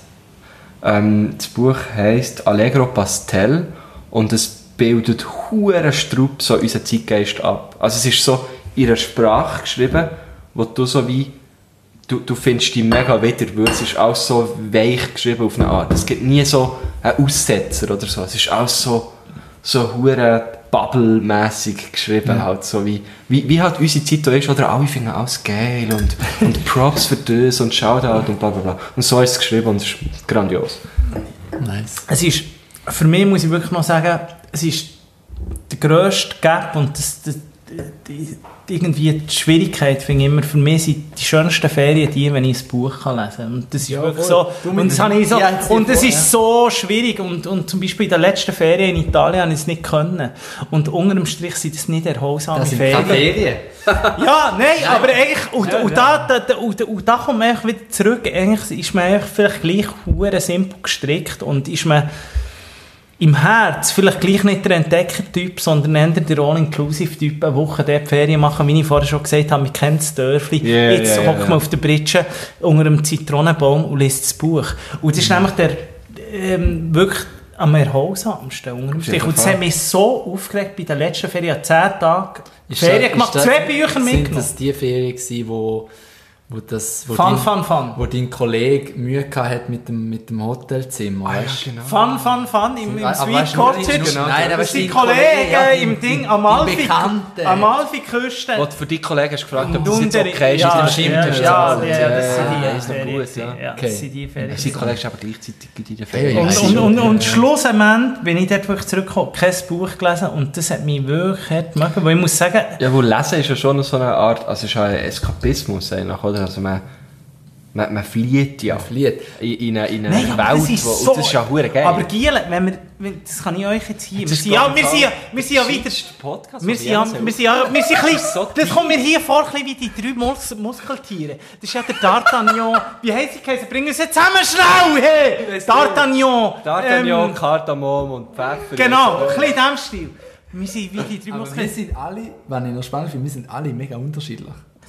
Ähm, das Buch heisst Allegro Pastel und es bildet huere Strupp so unseren Zeitgeist ab. Also es ist so in einer Sprache geschrieben, wo du so wie Du, du findest die mega wieder, weil es ist auch so weich geschrieben auf eine Art. Es gibt nie so einen Aussetzer oder so. Es ist auch so, so hure Bubble-mässig geschrieben, Ja. halt so wie, wie, wie halt unsere Zeit da ist, oder alle finden alles geil und, und Props für das und Shoutout und bla bla bla. Und so ist es geschrieben und es ist grandios. Nice. Es ist, für mich muss ich wirklich noch sagen, es ist der grösste Gap und das, das, die, irgendwie die Schwierigkeit finde ich immer, für mich sind die schönsten Ferien die, wenn ich ein Buch kann lesen kann. Und das ist Ja, wirklich voll. so, Du und mit- das, habe ich so, Ja, jetzt und das voll, ist ja. so schwierig und, und zum Beispiel in der letzten Ferien in Italien habe ich es nicht können. Und unter dem Strich sind das nicht erholsame Das sind Ferien. keine Ferien. Ja, nein, aber eigentlich, und, und, da, da, da, und, und da kommt man eigentlich wieder zurück, eigentlich ist man eigentlich vielleicht gleich hure simpel gestrickt und ist man im Herz vielleicht gleich nicht der Entdecker-Typ, sondern eher der All-Inclusive-Typ, eine Woche dort Ferien machen, wie ich vorher schon gesagt habe, wir kennen das Dörfli, Yeah, jetzt yeah, hockt yeah. man auf der Britsche unter einem Zitronenbaum und liest das Buch. Und das ist nämlich der, ähm, wirklich am erholsamsten unter dem Strich. jeden Und das Fall. hat mich so aufgeregt bei den letzten Ferien, ich habe zehn Tage Ferien gemacht, das- zwei Bücher Sind mitgenommen. das die Ferien gewesen, wo, wo, das, wo, Fun, dein, fun, fun. wo dein Kollege Mühe gehabt hat mit dem, mit dem Hotelzimmer, Ah, ja, weißt du? genau. Fun, fun, fun, im, im Aber Sweet weißt du, Cottage. genau, nein, aber das sind dein Kollegen Kollege, ja, im dein- Ding, dein Amalfi, Bekannter. Amalfi-Küste. Und für die Kollegen hast du gefragt, ob Und das jetzt unter- okay ist, ja, dass du ja, bestimmt hast. ja, Also, ja, das sind die ja, ist noch Ferien gut, gewesen. ja. Ja, Okay. das sind die Ferien Unsere gewesen. Kollegen sind aber gleichzeitig in den Ja, Ferien. ja, Und, ja. und, und, Ja. und schlussendlich bin ich dort wirklich zurückgekommen, kein Buch gelesen und das hat mich wirklich hart gemacht, weil ich muss sagen, Ja, wo Lesen ist ja schon so eine Art, also es ist ja ein Eskapismus eigentlich, oder? Also man, man, man flieht ja Flieht. in, in eine, in eine nein, aber Welt, das ist wo, so, und das ist ja hure geil. aber Giele, wenn wir, wenn, das kann ich euch jetzt hier, wir ist sind ja, gar wir nicht sind ja, wir sind ja wieder, Podcast, wir sind ja, wir sind ja, wir sind ein bisschen, So das kommt mir hier vor, ein bisschen wie die drei Mus Muskeltiere. Das ist ja der D'Artagnan, wie heisst die Käse? Bring uns jetzt zusammen schnell, hey! D'Artagnan! D'Artagnan, ähm, Kardamom und Pfeffer. Genau, ein bisschen in diesem Stil. Wir sind wie die drei Aber wir Muskeltiere. sind alle, was ich noch spannend finde, wir sind alle mega unterschiedlich.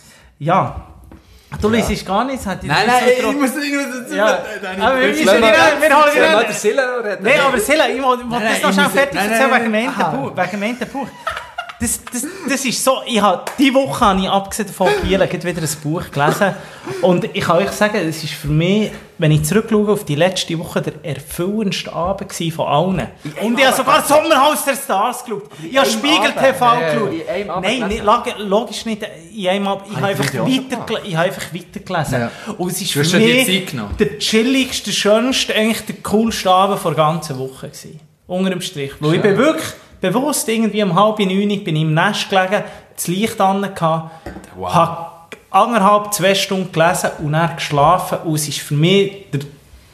Ja. Du liest gar nichts, hat die Nein, das nein, so ich muss ich muss dazu. Ja, Nein, aber wir ich- müssen nicht, wir holen Soll mal wieder... der Silla noch reden? Nein, aber Silla, ich will will Nein, das ich noch schnell muss- fertig nein, erzählen nein, wegen dem aha. Entenbuch. Wegen dem Entenbuch. Das, das, das ist so, ich habe, diese Woche habe ich abgesehen davon Giel wieder ein Buch gelesen und ich kann euch sagen, es ist für mich, wenn ich zurückschaue auf die letzte Woche, der erfüllendste Abend gewesen von allen. Und ich habe sogar Sommerhaus der Stars geschaut. Ich habe Spiegel T V Abend? geschaut. In einem Abend Nein, gelesen? nicht, lag- logisch nicht in einem Abend. Ich habe einfach, ich auch weiter, ich habe einfach weitergelesen. Ja. Und es ist Du hast für schon die mich Zeit genommen. der chilligste, schönste, eigentlich der coolste Abend der ganzen Woche gewesen. Unter dem Strich. Weil ich bin wirklich bewusst irgendwie um halb neun bin ich im Nest gelegen, das Licht an gehabt, Wow. habe anderthalb, zwei Stunden gelesen und dann geschlafen. Und es ist für mich der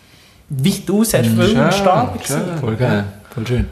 weitaus erfüllendste Abend schön. gewesen. Voll geil, voll schön.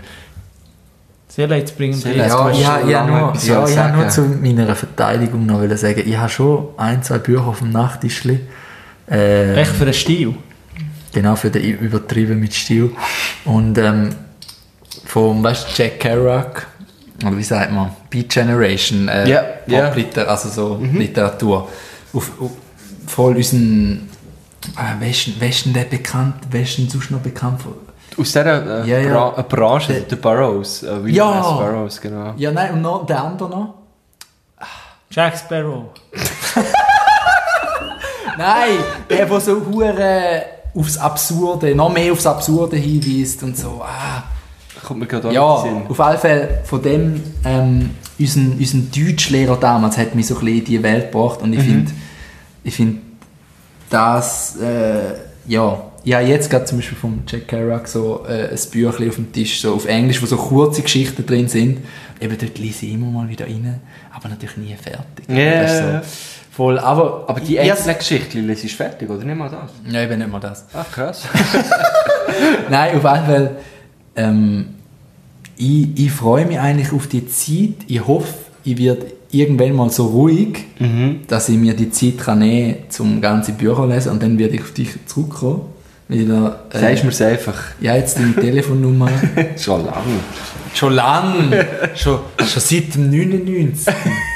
Sehr leid zu bringen. Sehr Brief. leid. Ja, hast ich, schon ha- ich, ha lange nur, etwas ja, ich sagen. habe nur zu meiner Verteidigung noch wollen sagen, ich habe schon ein, zwei Bücher auf dem Nachttischli. Äh, Echt für einen Stil. genau, für den übertrieben mit Stil. Und ähm, vom, weißt du, Jack Kerouac, oder wie sagt man, Beat Generation, äh, Ja, ja. Popliter, also so Literatur. Auf, auf, voll unseren... Äh, wer, ist, wer ist denn der bekannt? Wer ist denn sonst noch bekannt? Aus dieser äh, Ja, ja. Bra- äh, Branche, der, der Burroughs. Äh, William Ja. S. Burroughs, genau. Ja, nein, und noch der andere noch? Jack Sparrow. Nein, der, der so hure aufs Absurde, noch mehr aufs Absurde hinweist und so. Ah. Kommt mir gerade auch Ja, in den Sinn. auf jeden Fall von dem, ähm, unseren, unseren Deutschlehrer damals hat mich so ein bisschen in diese Welt gebracht und ich Mhm. finde, ich finde, das, äh, ja, ich habe jetzt gerade zum Beispiel von Jack Kerouac so äh, ein Büchlein auf dem Tisch, so auf Englisch, wo so kurze Geschichten drin sind. Eben dort lese ich immer mal wieder rein, aber natürlich nie fertig. Ja. Das ist so voll, aber... Aber die ich- einzelnen Geschichten lese ich fertig, oder nicht mal das? Ja, eben nicht mal das. Ach, krass. Nein, auf jeden Fall, ähm, ich, ich freue mich eigentlich auf die Zeit. Ich hoffe, ich werde irgendwann mal so ruhig, Mhm. dass ich mir die Zeit kann nehmen kann, um ganze Bücher zu lesen und dann werde ich auf dich zurückkommen. Wieder, äh, Sagst du mir es einfach. ja, jetzt deine Telefonnummer. Schon lange. schon lang. schon, schon seit dem neunundneunzig.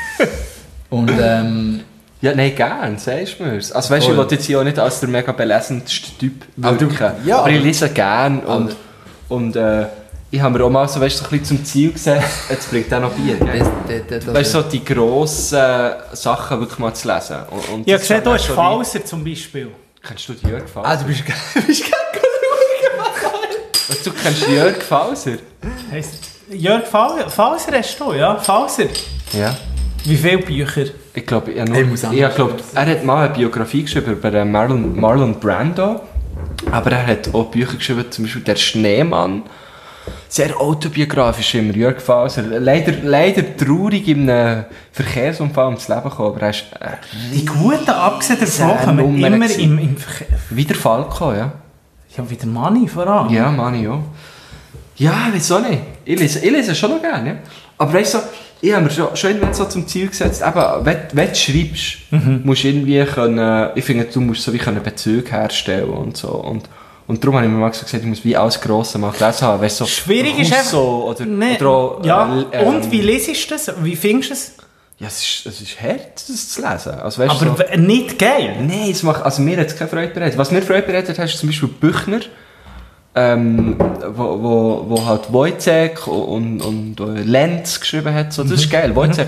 Und ähm, Ja, nein, gern, sagst du mir es. Also weißt du, ich Voll. will jetzt hier auch nicht als der mega belesendste Typ Aber du- wirken. ja, aber ich aber- lese gern und, und äh, ich habe mir auch mal so, weißt, so ein bisschen zum Ziel gesetzt, jetzt bringt auch noch Bier, gell? das, das, das, Weißt du, so die grossen äh, Sachen wirklich mal zu lesen. Und, und Ich habe das gesehen, hat da mir ist schon Falser zum Beispiel. wie- Kennst du die Jörg Falser? Ah, du bist, bist gerade Was, du kennst Jörg Falser? Heisst, Jörg Fal- Falser hast du, ja? Falser. Ja. Wie viele Bücher? Ich glaube, er, Ich muss auch ich noch glaub, er hat mal eine Biografie geschrieben über den Marlon, Marlon Brando. Aber er hat auch Bücher geschrieben, zum Beispiel «Der Schneemann». Sehr autobiografisch immer, Jörg Falser. Leider, leider traurig in einem Verkehrsunfall ums Leben gekommen, aber er ist äh, Die guten, abgesehen davon, Sehr kommen Nummer immer gewesen. im, im Verkehr. wieder Fall gekommen, ja. Ja, wieder Money vor allem. Ja, Manni, ja. Ja, wieso nicht? Ich lese, ich lese schon noch gerne, ja. Aber weißt du, so, ich habe mir schon, schon irgendwann so zum Ziel gesetzt, eben, wenn, wenn du schreibst, musst du irgendwie können, ich finde, du musst so wie können Bezüge herstellen und so. Und, und darum habe ich mir mal so gesagt, ich muss wie alles Grosse mal gelesen haben. Weißt, so Schwierig ist einfach... so oder, Nee, oder auch, ja, äh, und ähm, wie lesest du das? Wie findest du es? Ja, es ist, es ist hart, das zu lesen. Also, weißt, Aber so, w- nicht geil. Nein, es macht, also mir hat es keine Freude bereitet. Was mir Freude bereitet hat, ist zum Beispiel Büchner, ähm, wo, wo, wo halt Wojciech und, und, und Lenz geschrieben hat. So, das ist geil. Wojciech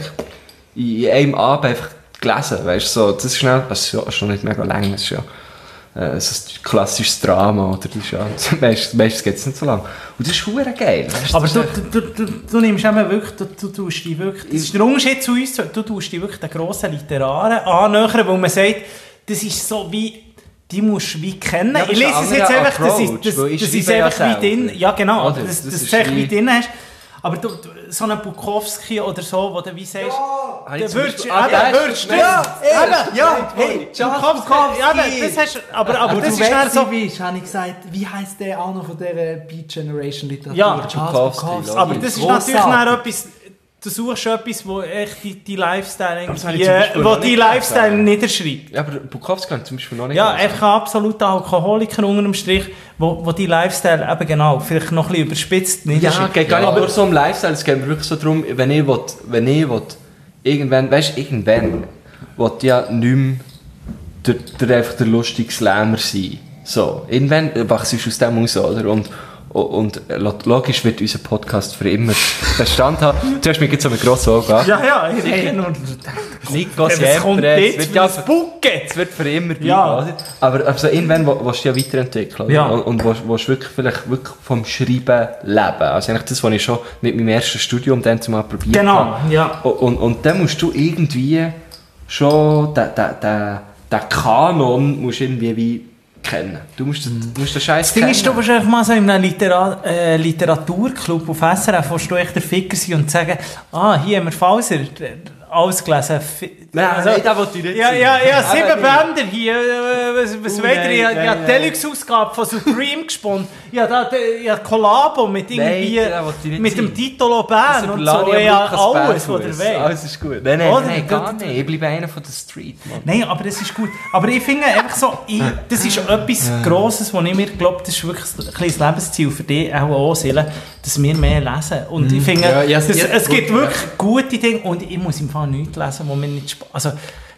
in einem Abend einfach gelesen, weißt du, so, das ist schnell, das ist ja schon nicht mega lang, das ist ja äh, so ein klassisches Drama, oder das ist ja, meistens, meistens geht es nicht so lang. Und das ist verdammt geil. Weißt, Aber das du, ist echt- du, du, du, du nimmst eben wirklich, du, du tust dich wirklich, das ist der Unterschied zu uns, du tust dich wirklich den grossen Literaren annähern, wo man sagt, das ist so wie, die musst du wie kennen. Ja, aber ich das lese ist es ein jetzt anderer einfach, das ist, Approach, das, weil ich das ist schreibe ja einfach wie selber. drin, ja genau, Oder? das, Das das, ist das ist wie- wie drin hast. Aber du, du, so einen Bukowski oder so, wo du wie sagst, Habe ich der zum würdest Beispiel- du, Ah, der eben, ist würdest du, doch ja, eben, ja, hey, Charles Bukowski, ja, Bukowski. eben, das hast, aber, aber Wo das du ist dann so, bist, habe ich gesagt, wie heisst der auch noch von dieser Beat Generation Literatur? Ja, Charles Bukowski, Bukowski. aber das ist Grossartig. natürlich dann etwas, du suchst etwas, wo echt die, die Lifestyle das habe irgendwie, ich zum Beispiel wo noch die nicht Lifestyle gelesen. niederschreibt. Ja, aber Bukowski kann ich zum Beispiel noch nicht Ja, gelesen. einfach ein absoluter Alkoholiker unter dem Strich, wo, wo die Lifestyle eben genau, vielleicht noch ein bisschen überspitzt Ja, niederschreibt. geht gar nicht nur so um Lifestyle, es geht mir wirklich so darum, wenn ich will, wenn ich will, irgendwann, weißt du, irgendwann will ich ja nicht mehr der, der, einfach der lustige Slammer sein. So, irgendwann wachst du aus dem raus, oder? Und, und logisch wird unser Podcast für immer Bestand haben. Du hast mich jetzt so mit grossen Augen an. Ja, ja, ich rede nur. Nico Was kommt Siempre, jetzt es wird für ja ein Bucket? es wird für immer bleiben, Ja. oder? Aber also irgendwann wo- willst du ja weiterentwickeln. oder? Ja. Und, und willst, willst wirklich, vielleicht wirklich vom Schreiben leben. Also eigentlich das, was ich schon mit meinem ersten Studium dann zumal probiert Genau, habe. ja. Und, und, und dann musst du irgendwie schon den, den, den, den Kanon musst du irgendwie wie kennen. Du musst, den- du musst den Scheiß Das Ding kennen. ist, du wahrscheinlich mal so in einem Litera äh, Literaturclub auf S R F, wo du echt der Ficker sein und sagen, ah, hier haben wir Falser, äh, alles gelesen. Fi- Nein, nein, das wollte ich nicht Ja, sein. ja, ja, Aber sieben nicht. Bänder hier, äh, was, was Oh, weiter, nein, ich, ich nein, habe nein. die Deluxe-Ausgabe von Supreme gesponnen, ja, da, ich habe Collabo mit irgendwie, Nein, das wollte ich nicht mit dem sein. Titolo Band und überlasse so, ich am ja, Lukas alles, was Berfuss. der will. Alles ist gut. Nein, nein, Oder? nein, gar Du- du- nicht. Ich bleibe einer von der Street, Mann. Nein, aber das ist gut. Aber ich finde einfach so, ich, das ist etwas Grosses, wo ich mir glaube, das ist wirklich ein kleines Lebensziel für dich auch auch, Sille, dass wir mehr lesen. Und ich finde, Ja, ja, das, ja, es gibt gut, wirklich gute Dinge und ich muss im Fall nichts lesen, wo mir nicht Spaß... Also,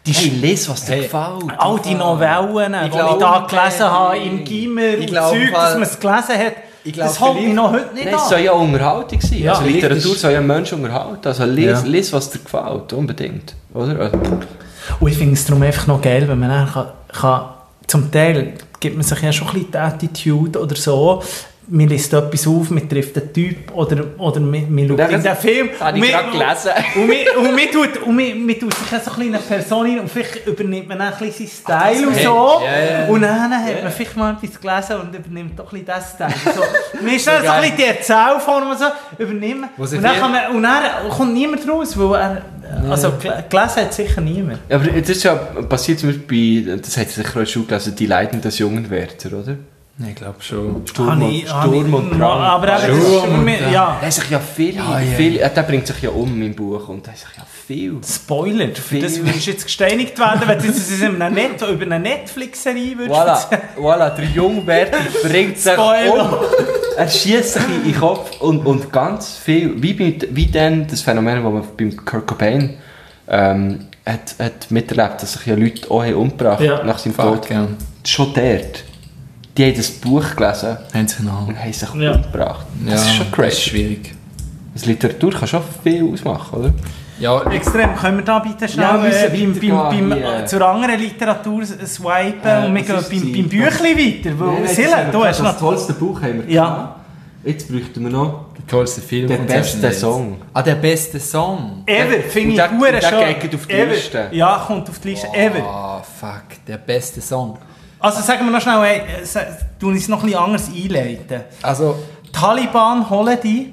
Die Hey, lies, was dir Hey. gefällt. all die Novellen, die ich glaub, da gelesen hey, habe, im Gimmer und glaub, Zeug, Fall- dass man es gelesen hat, Ich glaub, das holt mich vielleicht- noch heute nicht Nein, es an. soll ja Unterhaltung sein. Ja, also vielleicht Literatur ist- soll ja Menschen unterhalten. Also lies, Ja. lies, was dir gefällt, unbedingt. Oder? Also, Und ich finde es darum einfach noch geil, wenn man dann kann, kann, zum Teil gibt man sich ja schon ein bisschen die Attitude oder so, man liest etwas auf, man trifft einen Typ oder, oder man, man schaut dann- in den Film. habe ich und man- gerade gelesen. Und man, und man, tut, und man, man tut sich ja so ein bisschen eine Person hin und vielleicht übernimmt man dann ein bisschen seinen Style und hey, so. ja, ja. Und dann hat man vielleicht mal etwas gelesen und übernimmt doch ein bisschen diesen Style. So, man ist dann so ein bisschen die Erzählform und so, übernehmen. Was Und ich dann, hier- kann man, und dann kommt niemand raus, weil er, also gel- gelesen hat sicher niemand. Ja, aber das ist ja passiert zum Beispiel bei, das hat sicher auch in der Schule gelesen, die Leiden des jungen Werther, oder? Ich glaube schon. Sturm, Habe und, ich- Sturm habe ich- und Drang. Aber eben, das ist Sturm schon und mir- Drang. ja, Der sich ja viel, Ja, ja. viel der bringt sich ja um im Buch und der sich ja viel. Spoiler, für das Viel. würdest du jetzt gesteinigt werden, wenn du das in einer Net über eine Netflix-Serie würdest Voilà, erzählen. voilà, der junge Werther bringt sich Spoiler. um. Er schießt sich in den Kopf und, und ganz viel, wie, mit, wie dann das Phänomen, das man beim Kurt Cobain ähm, hat, hat miterlebt, dass sich ja Leute auch haben umgebracht Ja. nach seinem Fuck, Tod. ja. Schon dort. Die haben das Buch gelesen Haben sie noch. und haben sich Ja. umgebracht. Das Ja, ist schon Das ist crazy. schwierig. Das Literatur kann schon viel ausmachen, oder? Ja, Extrem. Können wir da bitte schnell Ja, wir äh, müssen beim, beim, weitergehen beim, hier. äh, zur anderen Literatur swipen Äh, und wir was gehen ist beim, sie? beim Büchlein weiter? Weil, Sille, du hast das noch... tollste Buch haben wir Ja. gehabt. Jetzt bräuchten wir noch der tollste Film. den und besten selbst Song. Ah, der beste Song. Ever, finde ich der- hure der schön. geht auf die Ever. Liste. Ja, kommt auf die Liste. Ever. Ah, fuck, der beste Song. Also sagen wir noch schnell, hey, äh, sa- tun uns noch ein bisschen anders einleiten. Also, Taliban holen die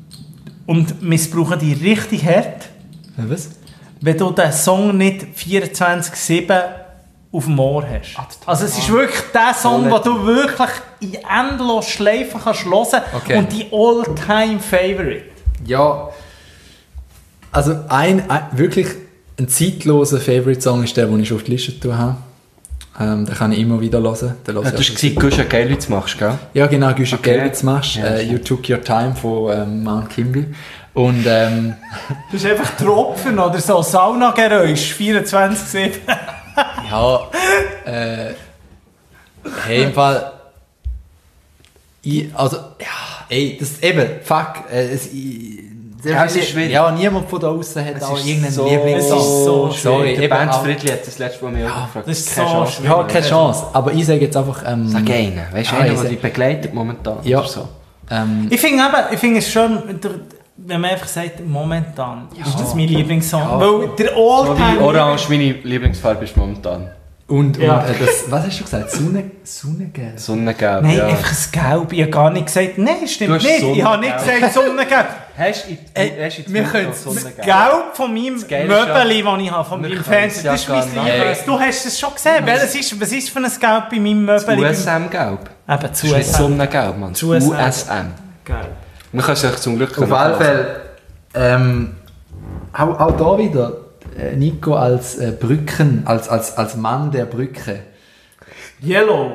und missbrauchen die richtig hart, was? wenn du den Song nicht vierundzwanzig sieben auf dem Ohr hast. Also es ist wirklich der Song, den du wirklich in endlos Schleifen kannst hören Okay. und die All-Time-Favorite. Ja, also ein, ein wirklich ein zeitloser Favorite-Song ist der, den ich schon auf die Liste tun habe. Ähm, den kann ich immer wieder hören. Den höre Ja, ich du hast ab und gesagt, du hast ja geil, wie du es machst, gell? Ja, genau, Güsche Okay. okay. Gelbitz machst. Ja, äh, You Took Your Time von ähm, Mount Kimby. Und ähm, Das ist einfach Tropfen oder so Saunageräusch, vierundzwanzig sieben. ja, äh, hey, im Fall, ich, also, ja, ey, das eben, fuck, äh, es, ich, Ja, es ist schwierig. ja, niemand von da außen hat Es auch ist irgendeinen so- Lieblingssong. Es ist so Sorry, Der eben Band auch- Friedli hat das letzte Mal mich auch gefragt. das ist Keine so Chance. schwierig. Ja, keine Chance. Aber ich sage jetzt einfach, ähm, Sag einen, weißt du, Ah, einen, ich der sag- dich begleitet momentan. Ja. Oder so. ähm, Ich finde eben, ich finde es schon, der- wenn man einfach sagt, momentan ist das mein Lieblingssong. Ja. Weil der So wie All-Time... Orange meine Lieblingsfarbe ist momentan. und, Ja. und äh, das, was hast du gesagt? Sonne, Sonnengelb? Sonnengelb, Nein, ja. einfach ein Gelb. Ich habe gar nicht gesagt, nein, Du stimmt hast nicht. Ich habe nicht Sonnengelb. gesagt Sonnengelb. Hast du Ey, hast du wir jetzt können noch das Sonnengelb? Gelb von meinem Geile ist ja- Möbeli, das ich habe, von Wir meinem können Fernseher, es ja das ist mein gar nicht. Lieblings. Du hast es schon gesehen. Welches ist, was ist für ein Gelb bei meinem Das Möbeli? U S M-Gelb. Eben, Das zu ist nicht S M. Sonnengelb, Mann. Das Zu S M. U S M. Gelb. Man kann es sich zum Glück Auf alle Fälle, ähm, auch, auch da wieder, äh, Nico als äh, Brücken, als, als, als Mann der Brücke. Yellow.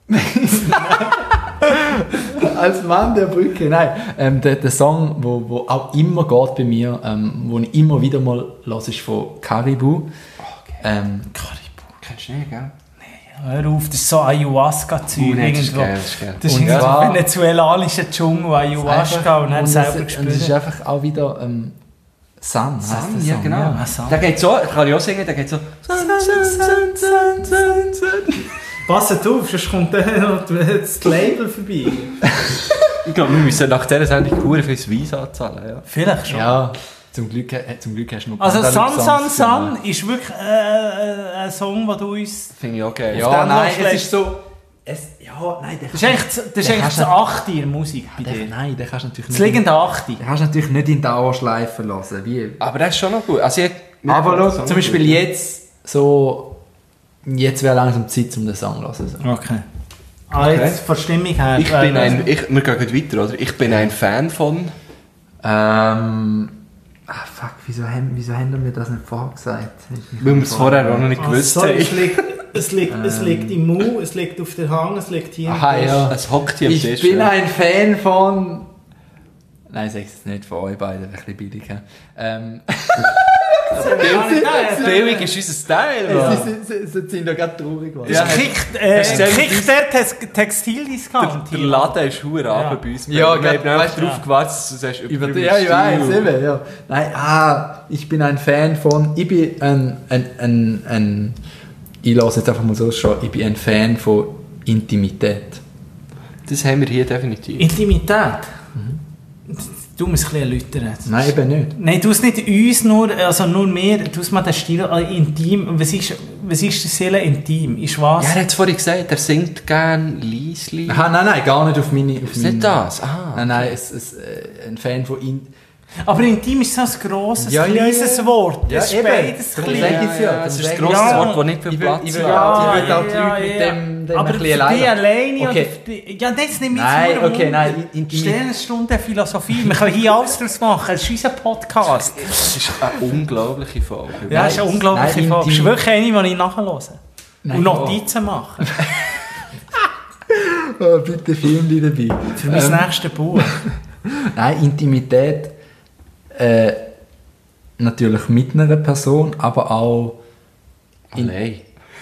Als Mann der Brücke, nein. Ähm, der, der Song, wo, wo auch immer geht bei mir, ähm, wo ich immer wieder mal höre, ist von Caribou. Ähm, Kennst du nicht, gell? Hör auf, das ist so Ayahuasca-Zeug Uh, nein, das ist irgendwo. geil, das ist geil. Das ist Und irgendwo zwar- venezuelanischer Dschungel, Ayahuasca und dann und selber es, und es ist gespürt. einfach auch wieder ähm, Sun, heisst Sun, der ja, Song, genau. Ah, Sun. Der geht so, kann ich auch singen, der geht so. Passet auf, sonst kommt dann noch das Label vorbei. Ich glaube, wir müssen nach dieser Sendung pure fürs Visa zahlen, ja. Vielleicht schon. Ja, zum Glück, äh, zum Glück hast du noch Also Panda Sun, Lip Sun, Songs Sun gemacht. ist wirklich äh, äh, ein Song, den du uns... Finde ich auch geil. Ja, dann nein, noch es schlecht. ist so... Es, ja, nein, der Das ist eigentlich, das ist Der eigentlich kannst das du- Achte in der Musik bei der, dir. nein, den kannst du natürlich Das nicht... liegende Achte. Den kannst du natürlich nicht in Dauerschleife lassen. Wie? Aber das ist schon noch gut. Also ich, Aber schau, zum Beispiel jetzt so... Jetzt wäre langsam Zeit, um den Song zu hören. So. Okay. Ah, jetzt von der Stimmung her. Ich äh, bin ein, ich, wir gehen gleich weiter, oder? Ich bin ein Fan von... Ähm... Ah, fuck, wieso haben, wieso haben wir das nicht vorgesagt? Weil wir es vorher auch noch nicht Ah, gewusst sorry, haben. es liegt, es, liegt, es liegt im Mu, es liegt auf der Hang, es liegt hier Aha, im Tisch. ja. Es hockt hier am Ich Tisch. bin ja. ein Fan von... Nein, sag es nicht von euch beiden, ein bisschen billig. hä? Ähm... Das haben wir gar nicht gedacht. billig ist unser Style, Ja. Mann. Sie, sie, sie sind ja gerade traurig geworden. Ja. Kickt, äh, Hast du gesehen, kickt der Tex- Textildiscount Der hier. Laden ist verdammt Ja. ja. bei uns. Ja, wir haben gerade, einfach weißt du, darauf ja. gewartet, dass du sagst, Über die, übertrieben ja, ich weiß, Stil. eben, ja. Nein, ah, ich bin ein Fan von, ich bin ein, ein, ein, ein ich lasse jetzt einfach mal so schon, ich bin ein Fan von Intimität. Das haben wir hier definitiv. Intimität. Du musst ein bisschen erläutern. Nein, eben nicht. Nein, du es nicht uns nur, also nur mehr, du es mal den Stil äh, intim. Was ist, was ist das Seele intim? Ist was? Ja, er hat es vorhin gesagt, er singt gerne Liesli. Aha, nein, nein, gar nicht auf meine... Auf Ist nicht meine- das? Ah. Nein, nein, es, es, äh, ein Fan von... In Aber intim ist so ein grosses, Ja, ja, kleines ja. Wort. Ja, Es ist eben. beides Darum klein. sage ich's ja. Es ist Darum ein sage grosses Ja. Wort, das nicht viel Ich will, Platz ich will, hat. Ja, ich will auch die ja, Leute mit ja. dem, dem Aber ein für bisschen dich alleine. alleine Okay. oder für dich, ja, das nimmt mich Nein, jetzt nur okay, Wunder. nein, in- in- in- Sternstunde Philosophie, wir können hier alles draus machen, es ist unser Podcast. Das ist eine unglaubliche Folge. Ja, das ist eine Nein, unglaubliche nein, Folge. Es ist intim- wirklich eine, die ich nachhöre. Nein, Und ja. Notizen machen. Oh, bitte film dich dabei. Für mein Ähm, nächstes Buch. Nein, Intimität äh, natürlich mit einer Person, aber auch in- Nein.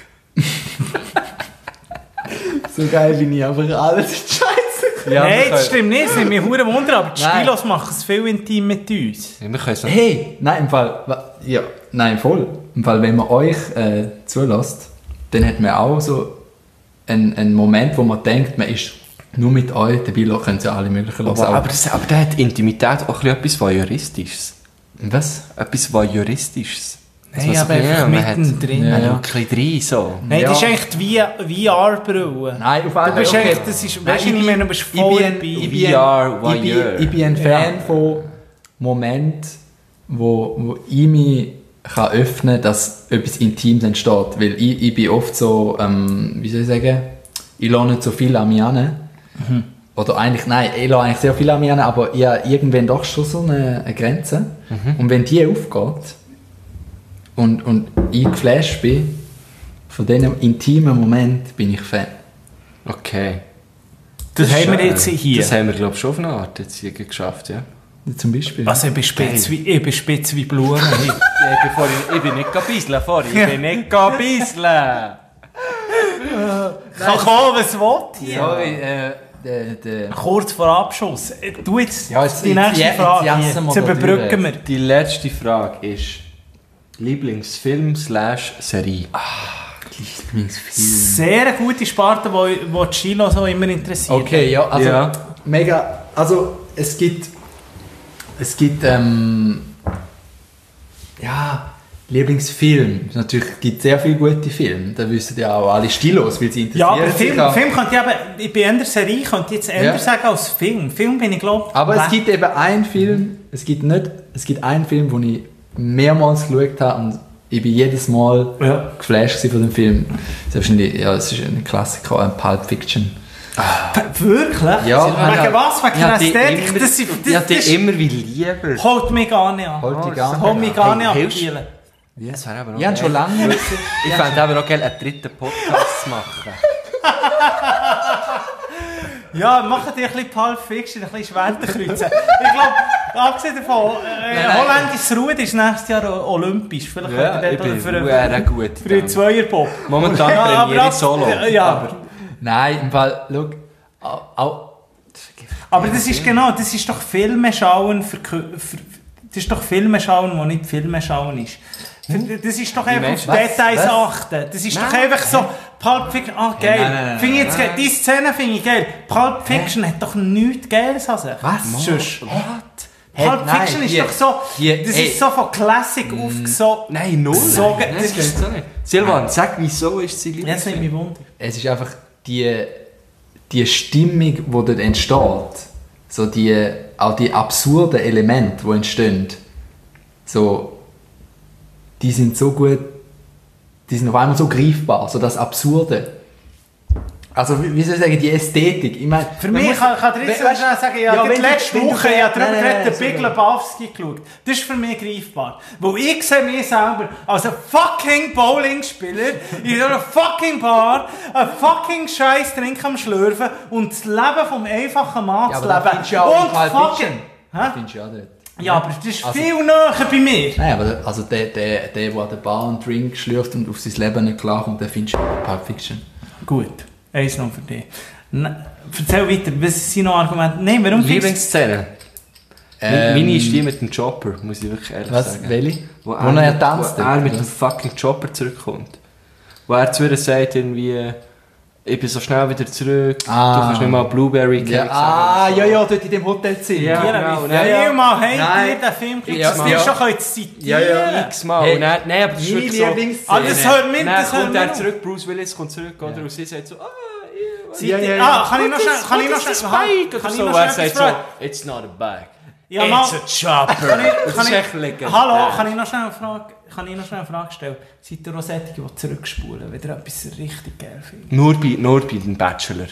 so geil bin ich einfach alles scheiße. Ja, Nein, wir das können- stimmt nicht. Es nimmt mich verdammt Wunder, aber die Nein. Stilos machen es viel intim mit uns. Ja, wir können es noch. Hey, nein, im Fall, wa- ja, nein, voll. Im Fall, wenn man euch äh, zulässt, dann hat man auch so einen, einen Moment, wo man denkt, man ist nur mit euch, dabei können sie ja alle möglichen hören. Aber, aber, das, aber der hat Intimität auch ein bisschen etwas Voyeuristisches. Was? Etwas Voyeuristisches. Das Nein, was- aber einfach man hat- mittendrin. Man Ja. hat ein bisschen rein, so. Nein, das ist Ja. eigentlich die V R-Brille. Nein, auf alle Du bist Fälle, eigentlich, das ist, weißt du, Nein, ich meine, du bist voll ich bin, dabei. ich bin, V R ich bin, Voyeur. ich bin ein Fan von Momenten, wo, wo ich mich kann öffnen kann, dass etwas Intimes entsteht. Weil ich, ich bin oft so, ähm, wie soll ich sagen, ich lasse nicht so viel an mich an. Mhm. Oder eigentlich, nein, ich lasse eigentlich sehr viel an mich an, aber ich habe irgendwann doch schon so eine, eine Grenze. Mhm. Und wenn die aufgeht und, und ich geflasht bin, von diesem intimen Moment bin ich Fan. Okay. Das ist haben wir schön. jetzt hier. Das haben wir, glaube ich, schon auf eine Art jetzt hier geschafft, ja. Zum Beispiel. Also ich bin spitz wie, ich bin spitz wie Blumen. hier. Ja, ich, bin vorhin, ich bin nicht gebisselt vorhin. Ich bin nicht gebisselt. Kann kommen, was will hier. Sorry, äh, der, der Kurz vor Abschluss. Äh, Du jetzt Ja, jetzt- die jetzt- nächste jetzt Frage. jassen Jetzt, wir jetzt da überbrücken wir. Die letzte Frage ist Lieblingsfilm slash Serie. Lieblingsfilm. Sehr eine gute Sparte, wo, wo die Chilo so immer interessiert. Okay, ja, also Ja. mega. Also es gibt, es gibt, ähm, ja, Lieblingsfilm. Natürlich gibt es sehr viele gute Filme. Da wissen ja auch alle Stilos, weil sie interessieren Ja, aber sich Film, auch. Film könnte ich eben, ich bin in der Serie, könnte ich jetzt eher Ja. sagen als Film. Film bin ich glaube Aber es gibt eben einen Film, es gibt nicht, es gibt einen Film, den ich mehrmals geschaut habe und ich bin jedes Mal Ja. geflasht gewesen von dem Film. Das ist wahrscheinlich, ja, es ist ein Klassiker, ein Pulp Fiction. Wirklich? Ja, Wegen ja. was? Wegen Ich der habe dich Ästhetik? immer, Das, ist- ich das, habe dich das, immer wie lieber. holt mich gar nicht an. Holt dich gar nicht Holt mich gar nicht an. Hilfst- Spielen. Das wäre aber auch Ich habe geil. schon lange Ich fände aber auch geil, einen dritten Podcast zu machen. Ja, machen die ein bisschen Pulp Fiction, ein bisschen Schwerterkreuzen. Ich glaube, abgesehen davon, äh, Nein, nein. holländisches Rudern ist nächstes Jahr olympisch. Vielleicht Ja, könnt ihr ich dort bin für, einen- sehr gut. für den Zweierbob. Momentan Ja, aber trainiere ich ab- solo. Ja, Aber Nein, im Fall, schau, auch, auch aber das ist genau, das ist doch Filme schauen, für, für, das ist doch Filme schauen, wo nicht Filme schauen ist. Für- Das ist doch einfach meinst auf du? Details Was? achten. Das ist Nein. doch einfach so, Pulp Fiction, ah geil, nein, nein, nein, finde ich jetzt geil, die Szene finde ich geil. Pulp Fiction hat doch nichts Geiles an sich. Was? Sonst. What? Pulp Nein, Fiction ist hier- doch so, hier- das ey. ist so von Classic aufgesogen. Nein, null. So, Nein, das das ist- geht so nicht. Silvan, sag, wieso ist sie lieber? Jetzt nimmt mich Wunder. es ist einfach die, die Stimmung, die dort entsteht, so die, auch die absurden Elemente, die entstehen, so, die sind so gut, die sind auf einmal so greifbar, so das Absurde. Also, wie wie soll ich sagen, die Ästhetik. Ich meine, Für man mich muss- kann, kann ich jetzt we- weißt- schnell sagen, ich ja, habe wenn die du- letzte wenn du- Woche ich habe darüber Nein, nein, geredet, den nein, Big sorry. Lebowski geschaut. Das ist für mich greifbar. Wo ich sehe mich selber als ein fucking Bowlingspieler in so einer fucking Bar, ein fucking Scheiß Trink am Schlürfen und das Leben vom einfachen Mann Ja, zu aber das leben. findest du ja auch und im Pulp fucking... Fiction. Hä? Findest du ja dort. Ja, aber das ist Also- viel näher bei mir. Nein, aber der- also der, der, der, der an der Bar einen Drink schlürft und auf sein Leben nicht klarkommt, den findest du in Pulp Fiction. Gut, eins noch für dich. Na, erzähl weiter, was sind noch Argumente? Nein, warum findest Lieblingsszene? Ähm, Meine ist die mit dem Chopper, muss ich wirklich ehrlich Was? sagen. Welche? Wo, Wo er tanzt Wo dort, er mit oder dem fucking Chopper zurückkommt. Wo er zu ihr sagt, irgendwie, ich bin so schnell wieder zurück, Ah. du kannst nicht mal Blueberry Ja, Cake ah, sagen. ja, ja, dort in dem Hotelzimmer. Ja. du? genau, Wie nein, viel ja. Mal habt Nein. ihr den Film geschaut, Ja, dass ihr ja. schon könnt zitieren Ja, ja. X-Mal. Hey. Und dann, nein, aber das ist Meine wirklich so... Lieblingsszene. Ah, das hört mir, Dann das hört kommt mir er auf. zurück, Bruce Willis kommt zurück, oder? Und sie sagt so, ah, Seid Ja, ihr- ja, ja. Ah, kann ich noch schnell, kann ich noch schnell, Spike oder kann ich so. noch Und er schnell sagt etwas so, fragen? it's not a bag. Ja, mal- It's a chopper. Kann ich- Das kann ist ich- echt legendär. Hallo, kann ich noch schnell eine Frage, kann ich noch schnell eine Frage stellen? Seid ihr auch solche, die zurückspulen, wenn ihr etwas richtig geil findet? Nur bei, nur bei dem Bachelor.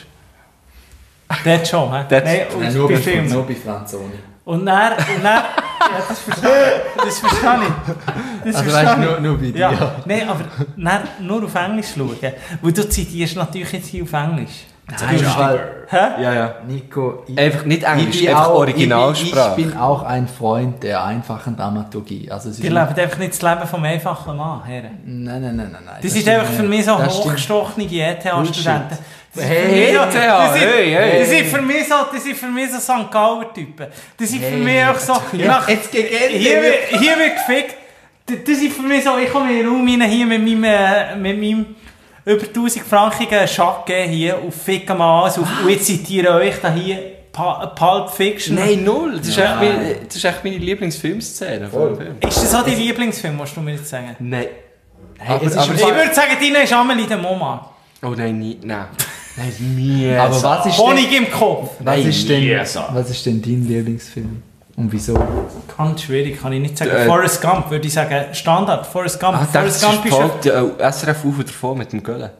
Dort schon, hä? Dort- Nein, Nein, und nur bei bei, Filmen. nur bei Franzoni. Und dann, und dann, ja, das verstehe ich, das verstehe ich. Das Also verstehe weißt du, ich. nur, nur bei dir. Ja, nein, aber dann nur auf Englisch schauen, weil du zitierst natürlich jetzt hier auf Englisch. Nein, weil, Hä? Ja, ja. Nico, ich, Einfach nicht Englisch, ich bin einfach auch- Originalsprache. Ich bin, ich bin auch ein Freund der einfachen Dramaturgie. Also es ist Die leben einfach nicht das Leben vom einfachen Mann, Herren. Nein, nein, nein, nein. nein. Das ist einfach für mich so das stimmt. hochgestochene E T H-Studenten. Das sind Hey, für mich so- E T H, das sind- hey, hey. Das sind für mich so, das sind für mich so Sankt Galler-Typen. Das sind für Hey. mich auch so... Ja, nach- jetzt gegen Ende Hier, wird- wird- hier wird gefickt. Das das sind für mich so... Ich komme in den Raum rein, hier mit meinem... äh, Mit meinem über tausend frankigen Schacke hier auf Ficken mal alles auf. Und ich zitiere euch da hier Pa- Pulp Fiction. Nein, null. Das ist, echt Nein. meine, das ist echt meine Lieblingsfilmszene. von dem Film. Ist das auch dein Lieblingsfilm, musst du mir jetzt sagen? Nein. Hey, Aber- es ist aber- im Ich Fall- würde sagen, deine ist Amelie de Montmartre. Oh nein, nie, nein. Nein, nie. Aber was ist, denn, Honig im Kopf. was, Nein, ist denn, Jesus. was ist denn dein Lieblingsfilm? Und wieso? Ganz schwierig, kann ich nicht sagen. Äh, Forrest Gump würde ich sagen. Standard, Forrest Gump. Ah, das Forrest ist Gump ist, voll der S R F auf und davon mit dem Göllen.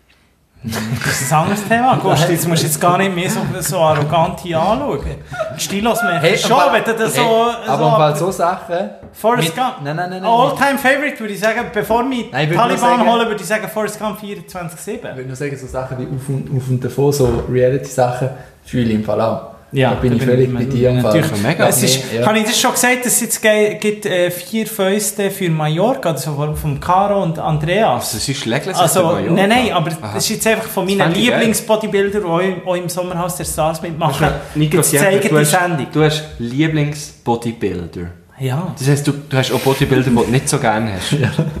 das ist ein anderes Thema. Gust, jetzt musst du jetzt gar nicht mehr so, so arrogant hier anschauen. Die Stilos merken schon, aber- wenn du das so... Hey, so aber im Fall so Sachen... Forrest mit- Gump. Nein, nein, nein, nein. All-time Favorite würde ich sagen, bevor wir Nein, ich die würde nur Taliban sagen- holen, würde ich sagen Forrest Gump vierundzwanzig sieben. Ich würde nur sagen, so Sachen wie auf und, auf und davon, so Reality-Sachen, fühle ich im Fall auch. Ja, da bin da ich bin völlig ich- bei dir im Fall. natürlich. Mega. Es ist, Nee, ja. Habe ich das schon gesagt, dass es jetzt ge- gibt äh, vier Fäuste für Mallorca, also von, von Caro und Andreas? Also, es ist Legless. Also, nein, nein, aber Aha. das ist jetzt einfach von meinen fände ich geil. Lieblingsbodybuilder, die auch im, auch im Sommerhaus der Stars mitmachen. Nico, Jetzt zeigen du die hast, Sendung. du hast Lieblingsbodybuilder. Ja, Das heisst, du, du hast auch Bodybuilder, die du nicht so gerne hast.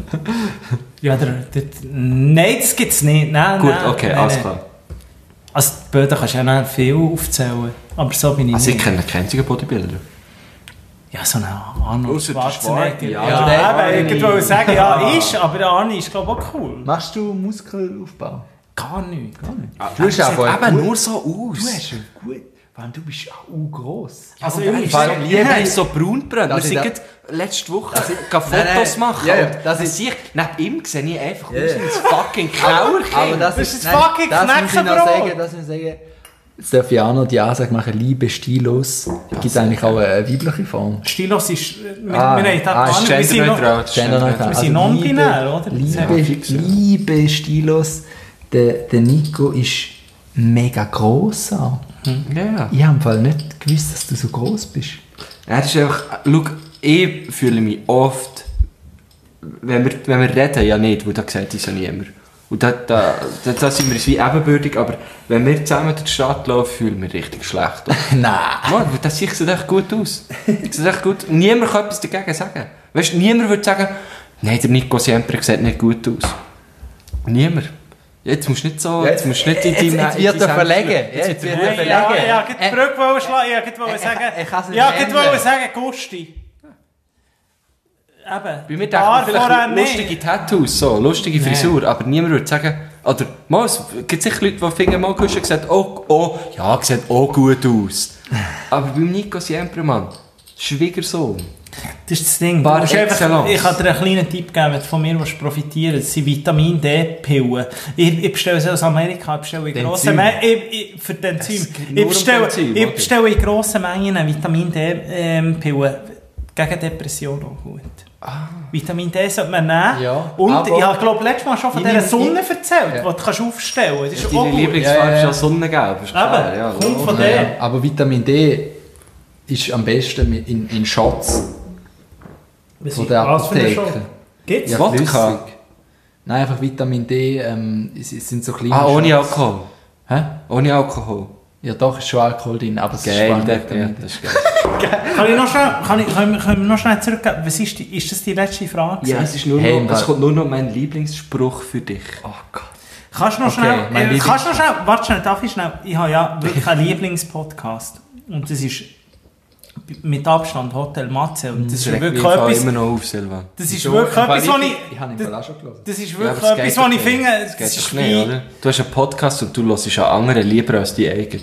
ja der, der, nein, das gibt es nicht. Nein, Gut, nein, okay, nein, alles nein. klar. Also, die Böden kannst du ja noch viel aufzählen. Aber so bin ich Also, ich nicht. kenne keinen einzigen Bodybuilder. Ja, so ein Arnold Ausser der Schwarzenegger. Schwarze, Ja, ja, ja, der- eben, ich wollte sagen, ja, ist, aber der Arnie ist, glaube ich, auch cool. Machst du Muskelaufbau? Gar nicht. Gar nicht. Du hast sieht aber eben gut- nur so aus. Du hast ihn gut... Weil du bist auch gross. Also, Ja, ich ich muss so, sagen, Liebe ist so braun gebrannt. Wir Das sind ist gerade letzte Woche gehen Nein, Fotos nein. machen. Ja, ja, Und das dann ist- sehe ich, neben ihm sehe ich einfach Ja, aus ja. wie ein fucking Kauerkind. Aber das, Das ist, ist das fucking das muss ich noch Knäckebrot. sagen, das muss ich sagen. Jetzt darf ich auch noch die Ansage machen, liebe Stilos. Gibt es eigentlich auch eine weibliche Form? Stilos ist, wir, Ah, wir haben da ah, gar ist nicht, wir sind noch, Genderneutral. das ist Genderneutral. wir sind non-binär, oder? Liebe, Ja, fix, ja. liebe Stilos, der, der Nico ist mega gross auch. Ja. Ich habe im Fall nicht gewusst, dass du so gross bist. Er ist einfach, schau, ich fühle mich oft, wenn wir, wenn wir reden, ja nicht, weil da sieht uns ja niemand. Und da, da, da, da sind wir uns wie ebenbürtig, aber wenn wir zusammen durch die Stadt laufen, fühlen wir richtig schlecht. Nein. Mann, das sieht echt gut aus. Das sieht echt gut. Niemand kann etwas dagegen sagen. Weißt du, niemand würde sagen, nein, der Nico Siempre sieht nicht gut aus. Niemand. Jetzt musst du nicht so, jetzt musst du nicht in Jetzt- deinem... jetzt wird in er deinem- verlegen. Jetzt Jetzt wird wird er er Hey, verlegen. ja, verlegen. ja, ich Äh, wollte die Brücke schlagen, ich wollte ich- sagen, ich kann's nicht ja, ich ändern. wollte sagen, Gusti. Eben. Bei mir Paar denken wir vorher vielleicht nicht. lustige Tattoos, so, lustige Frisur, aber niemand würde sagen, oder mal, es gibt sicher Leute, die finden, mal Guschen gesagt, oh, oh, ja, sieht auch gut aus. Aber beim Nico Siempre, Mann, Schwiegersohn. Das ist das Ding. Par Du musst einfach, excellence. ich kann dir einen kleinen Tipp geben, wenn du von mir willst profitieren willst. Das sind Vitamin D-Pillen. Ich, ich bestelle sie aus Amerika, ich bestelle in Den grossen Enzym. Mengen. Ich, ich, für den Enzym. geht Ich nur um bestelle, Enzym, ich oder? bestelle in grossen Mengen Vitamin D-Pillen. Gegen Depression auch gut. Vitamin D sollte man nehmen. Ja, Und aber- ich habe, glaube letztes Mal schon von Ich dieser nehme- Sonne erzählt, Ja. die du kannst aufstellen kannst. Das ist auch Deine gut. Lieblingsfarbe Ja, ja, ist ja. ja Sonnengelb, ist klar. Eben, Ja, kommt von logisch. dem. Ja, aber Vitamin D ist am besten mit- in, in Shots Was von ist- der was für eine Apotheke. Show? Gibt's? Ja, Wodka? flüssig. Nein, einfach Vitamin D, ähm, es es sind so kleine Ah, ohne Shots. Alkohol. Hä? Ohne Alkohol. Ja doch, ist schon Alkohol drin, aber es ist Geil, spannend. der, ja, das ist geil. Kann ich noch schnell, kann ich, können, wir, können wir noch schnell zurückgehen? Was ist, die, ist das die letzte Frage? Ja, es, ist nur Hey, noch, es kommt nur noch mein Lieblingsspruch für dich. Oh Gott. Kannst du noch Okay, schnell, mein äh, kannst du noch Lieblings- schnell, warte schnell, darf ich schnell? Ich habe ja wirklich einen Lieblingspodcast. Und das ist mit Abstand Hotel Matze. Und das ist Das regt wirklich mich im Fall etwas, immer noch auf, Silvan. das ist So, wirklich im Fall etwas, was ich- ich, Ich habe ihn das, voll auch schon gehört. das ist Ja, wirklich aber es etwas, geht was ich doch finde, nicht. das Es geht ist doch nicht, wie, oder? Du hast einen Podcast und du hörst an anderen lieber als die eigenen.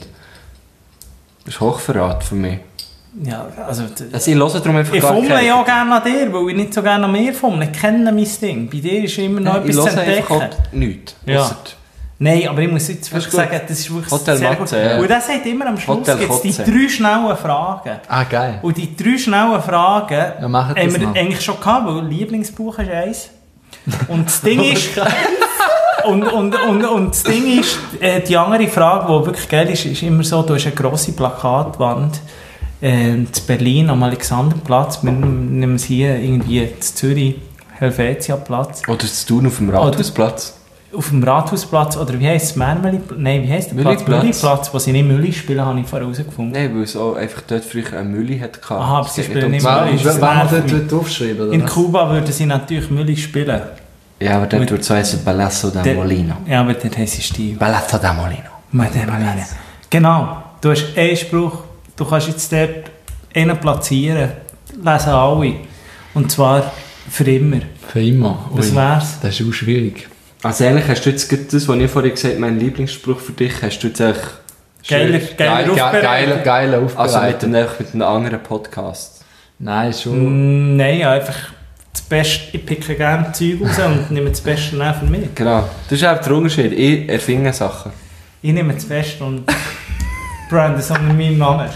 Das ist Hochverrat für mich. ja, also, d- Also ich höre darum einfach ich gar fummle keine. ja gerne an dir, weil ich nicht so gerne an mir fummle. Ich kenne mein Ding. Bei dir ist immer noch Nein, ich etwas zu höre einfach entdecken. halt nichts. Ja. Ausser- Nein, aber ich muss jetzt wirklich ist gut. sagen, das ist wirklich Hotel sehr Matze, gut. ja. Und das sagt immer am Schluss Hotel gibt's die Kotze. drei schnellen Fragen. Ah, geil. Und die drei schnellen Fragen Ja, machen das haben wir mal. eigentlich schon gehabt, weil Lieblingsbuch ist eins. Und das Ding ist... und, und, und, und das Ding ist, äh, die andere Frage, die wirklich geil ist, ist immer so, du hast eine grosse Plakatwand äh, in Berlin am Alexanderplatz. Wir nehmen es hier irgendwie in Zürich, Helvetiaplatz. Oder zu tun auf dem Rathausplatz. Auf dem Rathausplatz, oder wie heisst es? Märmeli? Nein, wie heisst der Platz? Mülliplatz. Mülliplatz, wo sie nicht Mülli spielen, habe ich vorher herausgefunden. Nein, weil es auch einfach dort früher eine Mühle hatte. Aha, aber sie spielen nicht Wann Mülli, ist das wann nervig. dort draufschreiben? In Kuba würden sie natürlich Mülli spielen. Ja, aber dort wird es so heißen Palazzo da Der- Molino. Ja, aber dort heisst es Stil. Palazzo da Molino. Madeleine. Genau, du hast einen Spruch, du kannst jetzt dort einen platzieren, lesen alle. Und zwar für immer. Für immer. Was Ui, wär's? Das ist auch schwierig. Also eigentlich hast du jetzt gerade das, was ich vorhin gesagt habe, mein Lieblingsspruch für dich, hast du jetzt eigentlich Geiler, schön- geiler Geil, aufbereitet. geil, geil Also mit aufbereitet. einem, mit einem anderen Podcast. Nein, ist schon... Mm, Nein, einfach das Beste. Ich picke gerne Zeug raus und nehme das Beste dann für mich. Genau. Das ist einfach der Unterschied. Ich erfinde Sachen. Ich nehme das Beste und brande es unter meinem Namen.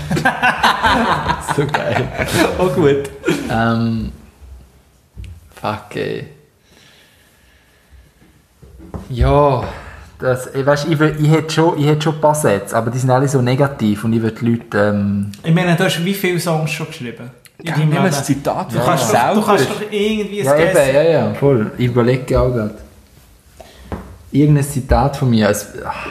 so geil. Oh gut. Ähm... Fuck, ey. Ja... Das, ich, weißt, ich, will- ich hätte schon, ich hätte schon ein paar Sätze, aber die sind alle so negativ und ich würde die Leute... Ähm, Ich meine, du hast wie viele Songs schon geschrieben? In Ja, deinem nimm Leben? ein Zitat Du von kannst, dir doch, du selber. kannst doch irgendwie ein ja, eben, Guess- ja, ja, voll. Ich überlege auch gerade. Irgendein Zitat von mir. Es, ach,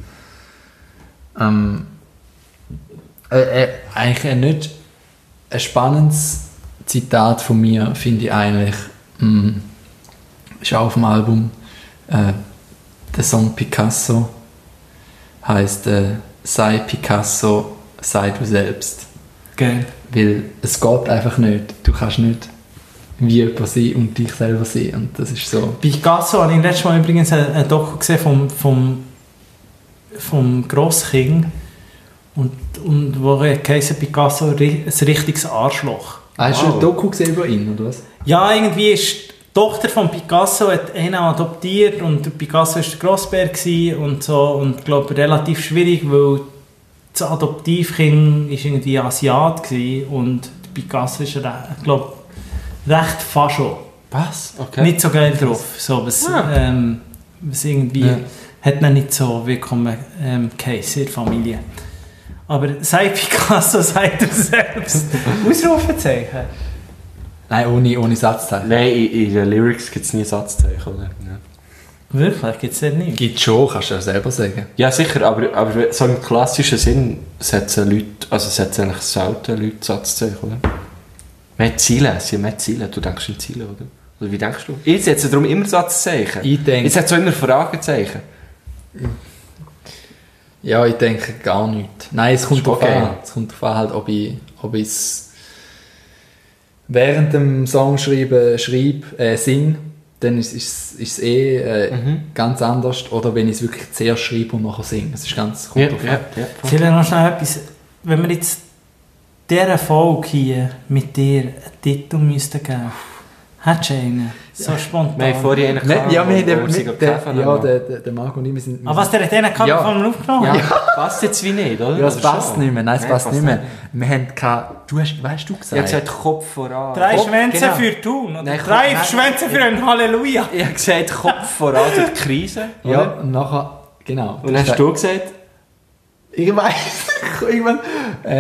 ähm, äh, äh, eigentlich ein nicht ein spannendes Zitat von mir finde ich eigentlich, mh, ist auch auf dem Album, äh, der Song Picasso heißt äh, sei Picasso, sei du selbst. Geil. Weil es geht einfach nicht. Du kannst nicht wie jemand sein und dich selber sein. Und das ist so. Picasso habe ich letztes Mal übrigens ein, ein Doku gesehen vom, vom, vom Grossking. Und, und wo er heisst Picasso ri- ein richtiges Arschloch. Ah, hast du Wow. ein Doku gesehen über ihn, oder was? Ja, irgendwie ist die Tochter von Picasso hat ihn adoptiert und der Picasso war der Grossbär gsi und so. Und ich glaube, relativ schwierig, weil das Adoptivkind war irgendwie Asiat gsi und der Picasso ist, re- ich glaube, recht fascho. Was? Okay. Nicht so geil drauf. So, was, Ah. ähm, was irgendwie Ja. hat man nicht so willkommen ähm, geheißen in der Familie. Aber sei Picasso, sei du selbst. Ausrufezeichen. Nein, ohne, ohne Satzzeichen. Nein, in, in den Lyrics gibt es nie Satzzeichen, oder? Ja. Wirklich? Gibt es das nicht? Gibt schon, kannst du ja selber sagen. Ja, sicher, aber, aber so im klassischen Sinn setzen Leute, also setzen eigentlich selten Leute Satzzeichen, oder? Mehr Ziele, sie haben mehr Ziele. Du denkst in Ziele, oder? Oder wie denkst du? Ich setze darum immer Satzzeichen. Ich denke- Ich setze auch immer Fragezeichen. Ja, ich denke gar nicht. Nein, es kommt Ist darauf okay. an. Es kommt darauf an, halt, ob ich ob ich es während dem Songschreiben schreibe, äh, singe, dann ist es ist, ist eh äh, Mhm. ganz anders. Oder wenn ich es wirklich zuerst schreibe und nachher singe. Es ist ganz, kommt drauf an. ja. Vielleicht noch schnell etwas. Wenn wir jetzt dieser Folge hier mit dir einen Titel müssten geben, hättest du einen? So spontan. Wir haben vorhin einen Nein, ja, wir haben wo- den, wo sie mit, gerade der, Kaffee ja, nehmen. der, der, der Marco und ich, wir sind... wir Ah, was, der hat den gehabt, Ja. bevor wir aufgenommen haben? Ja, passt jetzt wie nicht, oder? Ja, es Oder passt schon? nicht mehr. Nein, es Nein, passt nicht mehr. Wir haben keine... Du hast... Weißt du Ich gesagt? habe gesagt, Kopf voran. Drei Kopf, Schwänze genau. für Tun. Oder Nein, drei nein. Schwänze für ein Halleluja. Ich habe gesagt, Kopf voran durch die Krise. Ja, oder? und nachher... Genau. Und dann hast du gesagt, Ich weiß. Irgendwann... Äh,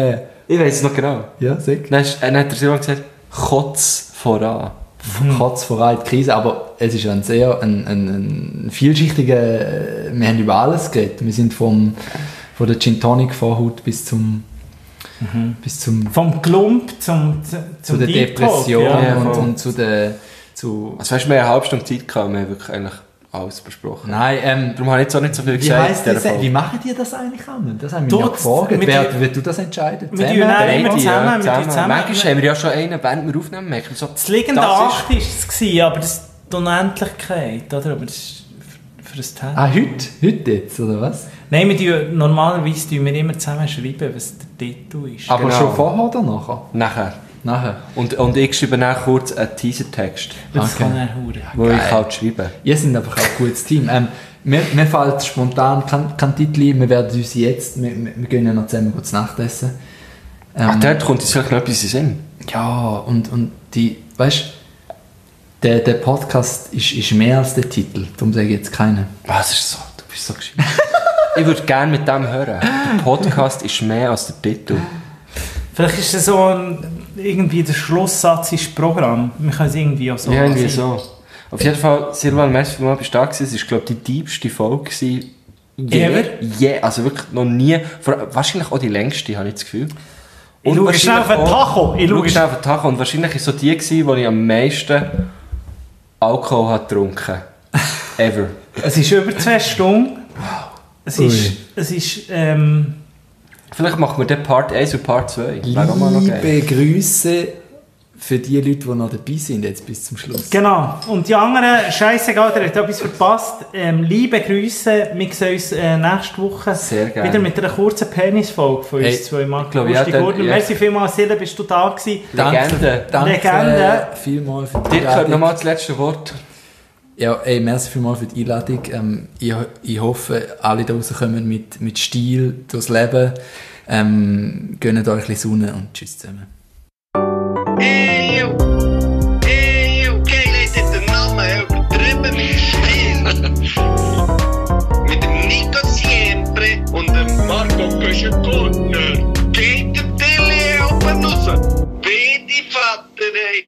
Ich weiss es noch genau. Ja, sicher. Dann, ist, dann hat der Simon gesagt, Kotz voran. Kotz voran in die Krise, aber es ist ein sehr ein, ein, ein vielschichtiger, wir haben über alles geredet. Wir sind vom, von der Gin Tonic Vorhaut bis zum, mhm. bis zum vom Klump zum, zu, zu der Deep Depression Talk, ja. und, und zu der zu also weißt du, wir haben eine halbe Stunde Zeit gehabt, wir haben wirklich eigentlich alles besprochen. Nein, ähm, darum habe ich jetzt auch nicht so viel wie gesagt. heisst das, wie machen die das eigentlich an? Das haben wir Du, ja gefragt. mit Wer die- wird du das entscheiden? Wir tun auch immer Beide, zusammen, ja, wir tun zusammen. Manchmal haben wir ja schon einen, während wir aufnehmen, merken so, Das liegende das acht war es, gewesen, aber das ist die Unendlichkeit, oder? Aber das ist für, für ein Thema. Ah, heute? Heute jetzt, oder was? Nein, wir tun, normalerweise tun wir immer zusammen schreiben, was der Titel ist. Aber Genau. schon vorher oder nachher? nachher. Nachher. Und, und ich schreibe dann kurz einen Teasertext, Das Okay. kann er hure. wo Geil. ich halt schreibe. Ihr seid einfach auch ein gutes Team. Ähm, mir, mir fällt spontan kein, kein Titel ein. Wir werden uns jetzt, wir, wir wir gehen ja noch zusammen gut zu Nacht essen. Ähm, Ach, dort kommt jetzt vielleicht noch etwas in den Sinn. Ja, und, und die, weißt der, der Podcast ist, ist mehr als der Titel. Darum sage ich jetzt keinen. Was ist so? Du bist so gescheit. Ich würde gerne mit dem hören. Der Podcast ist mehr als der Titel. Vielleicht ist es so ein, irgendwie der Schlusssatz ins Programm. Wir können es irgendwie auch so Ja, irgendwie lassen. so. Auf jeden Fall, Silvan, merci vielmals, bist du da gewesen. Es war, glaube ich, die diebste Folge gewesen. Je, Ever? je, also wirklich noch nie. Vor, wahrscheinlich auch die längste, habe ich das Gefühl. Ich schaue schnell auf den wahrscheinlich auch- Tacho. Ich Ich schaue schaue schnell auf den Tacho. Und wahrscheinlich war so die, gewesen, wo ich am meisten Alkohol habe getrunken. Ever. Es ist über zwei Stunden. Es ist, Ui. es ist ähm, Vielleicht machen wir den Part eins und Part zwei. Wäre auch mal noch geil. Liebe Grüße für die Leute, die noch dabei sind, jetzt bis zum Schluss. genau. Und die anderen, scheißegal, der hat etwas verpasst. Ähm, liebe Grüße. Wir sehen uns äh, nächste Woche Sehr gerne. wieder mit einer kurzen Penisfolge von uns Hey, zwei. Marc ich glaube, ja, Lustig dann- Gurtner. ja. Merci vielmals, Sille, bist du da gewesen. Legende. Danke Legende. vielmals für die Dir gehört Einladung. nochmal das letzte Wort. Ja, ey, merci vielmals für die Einladung. Ähm, ich, ich hoffe, alle da rauskommen mit, mit Stil durchs Leben. Ähm, gönnt euch ein bisschen Sonne und tschüss zusammen. Hey, you.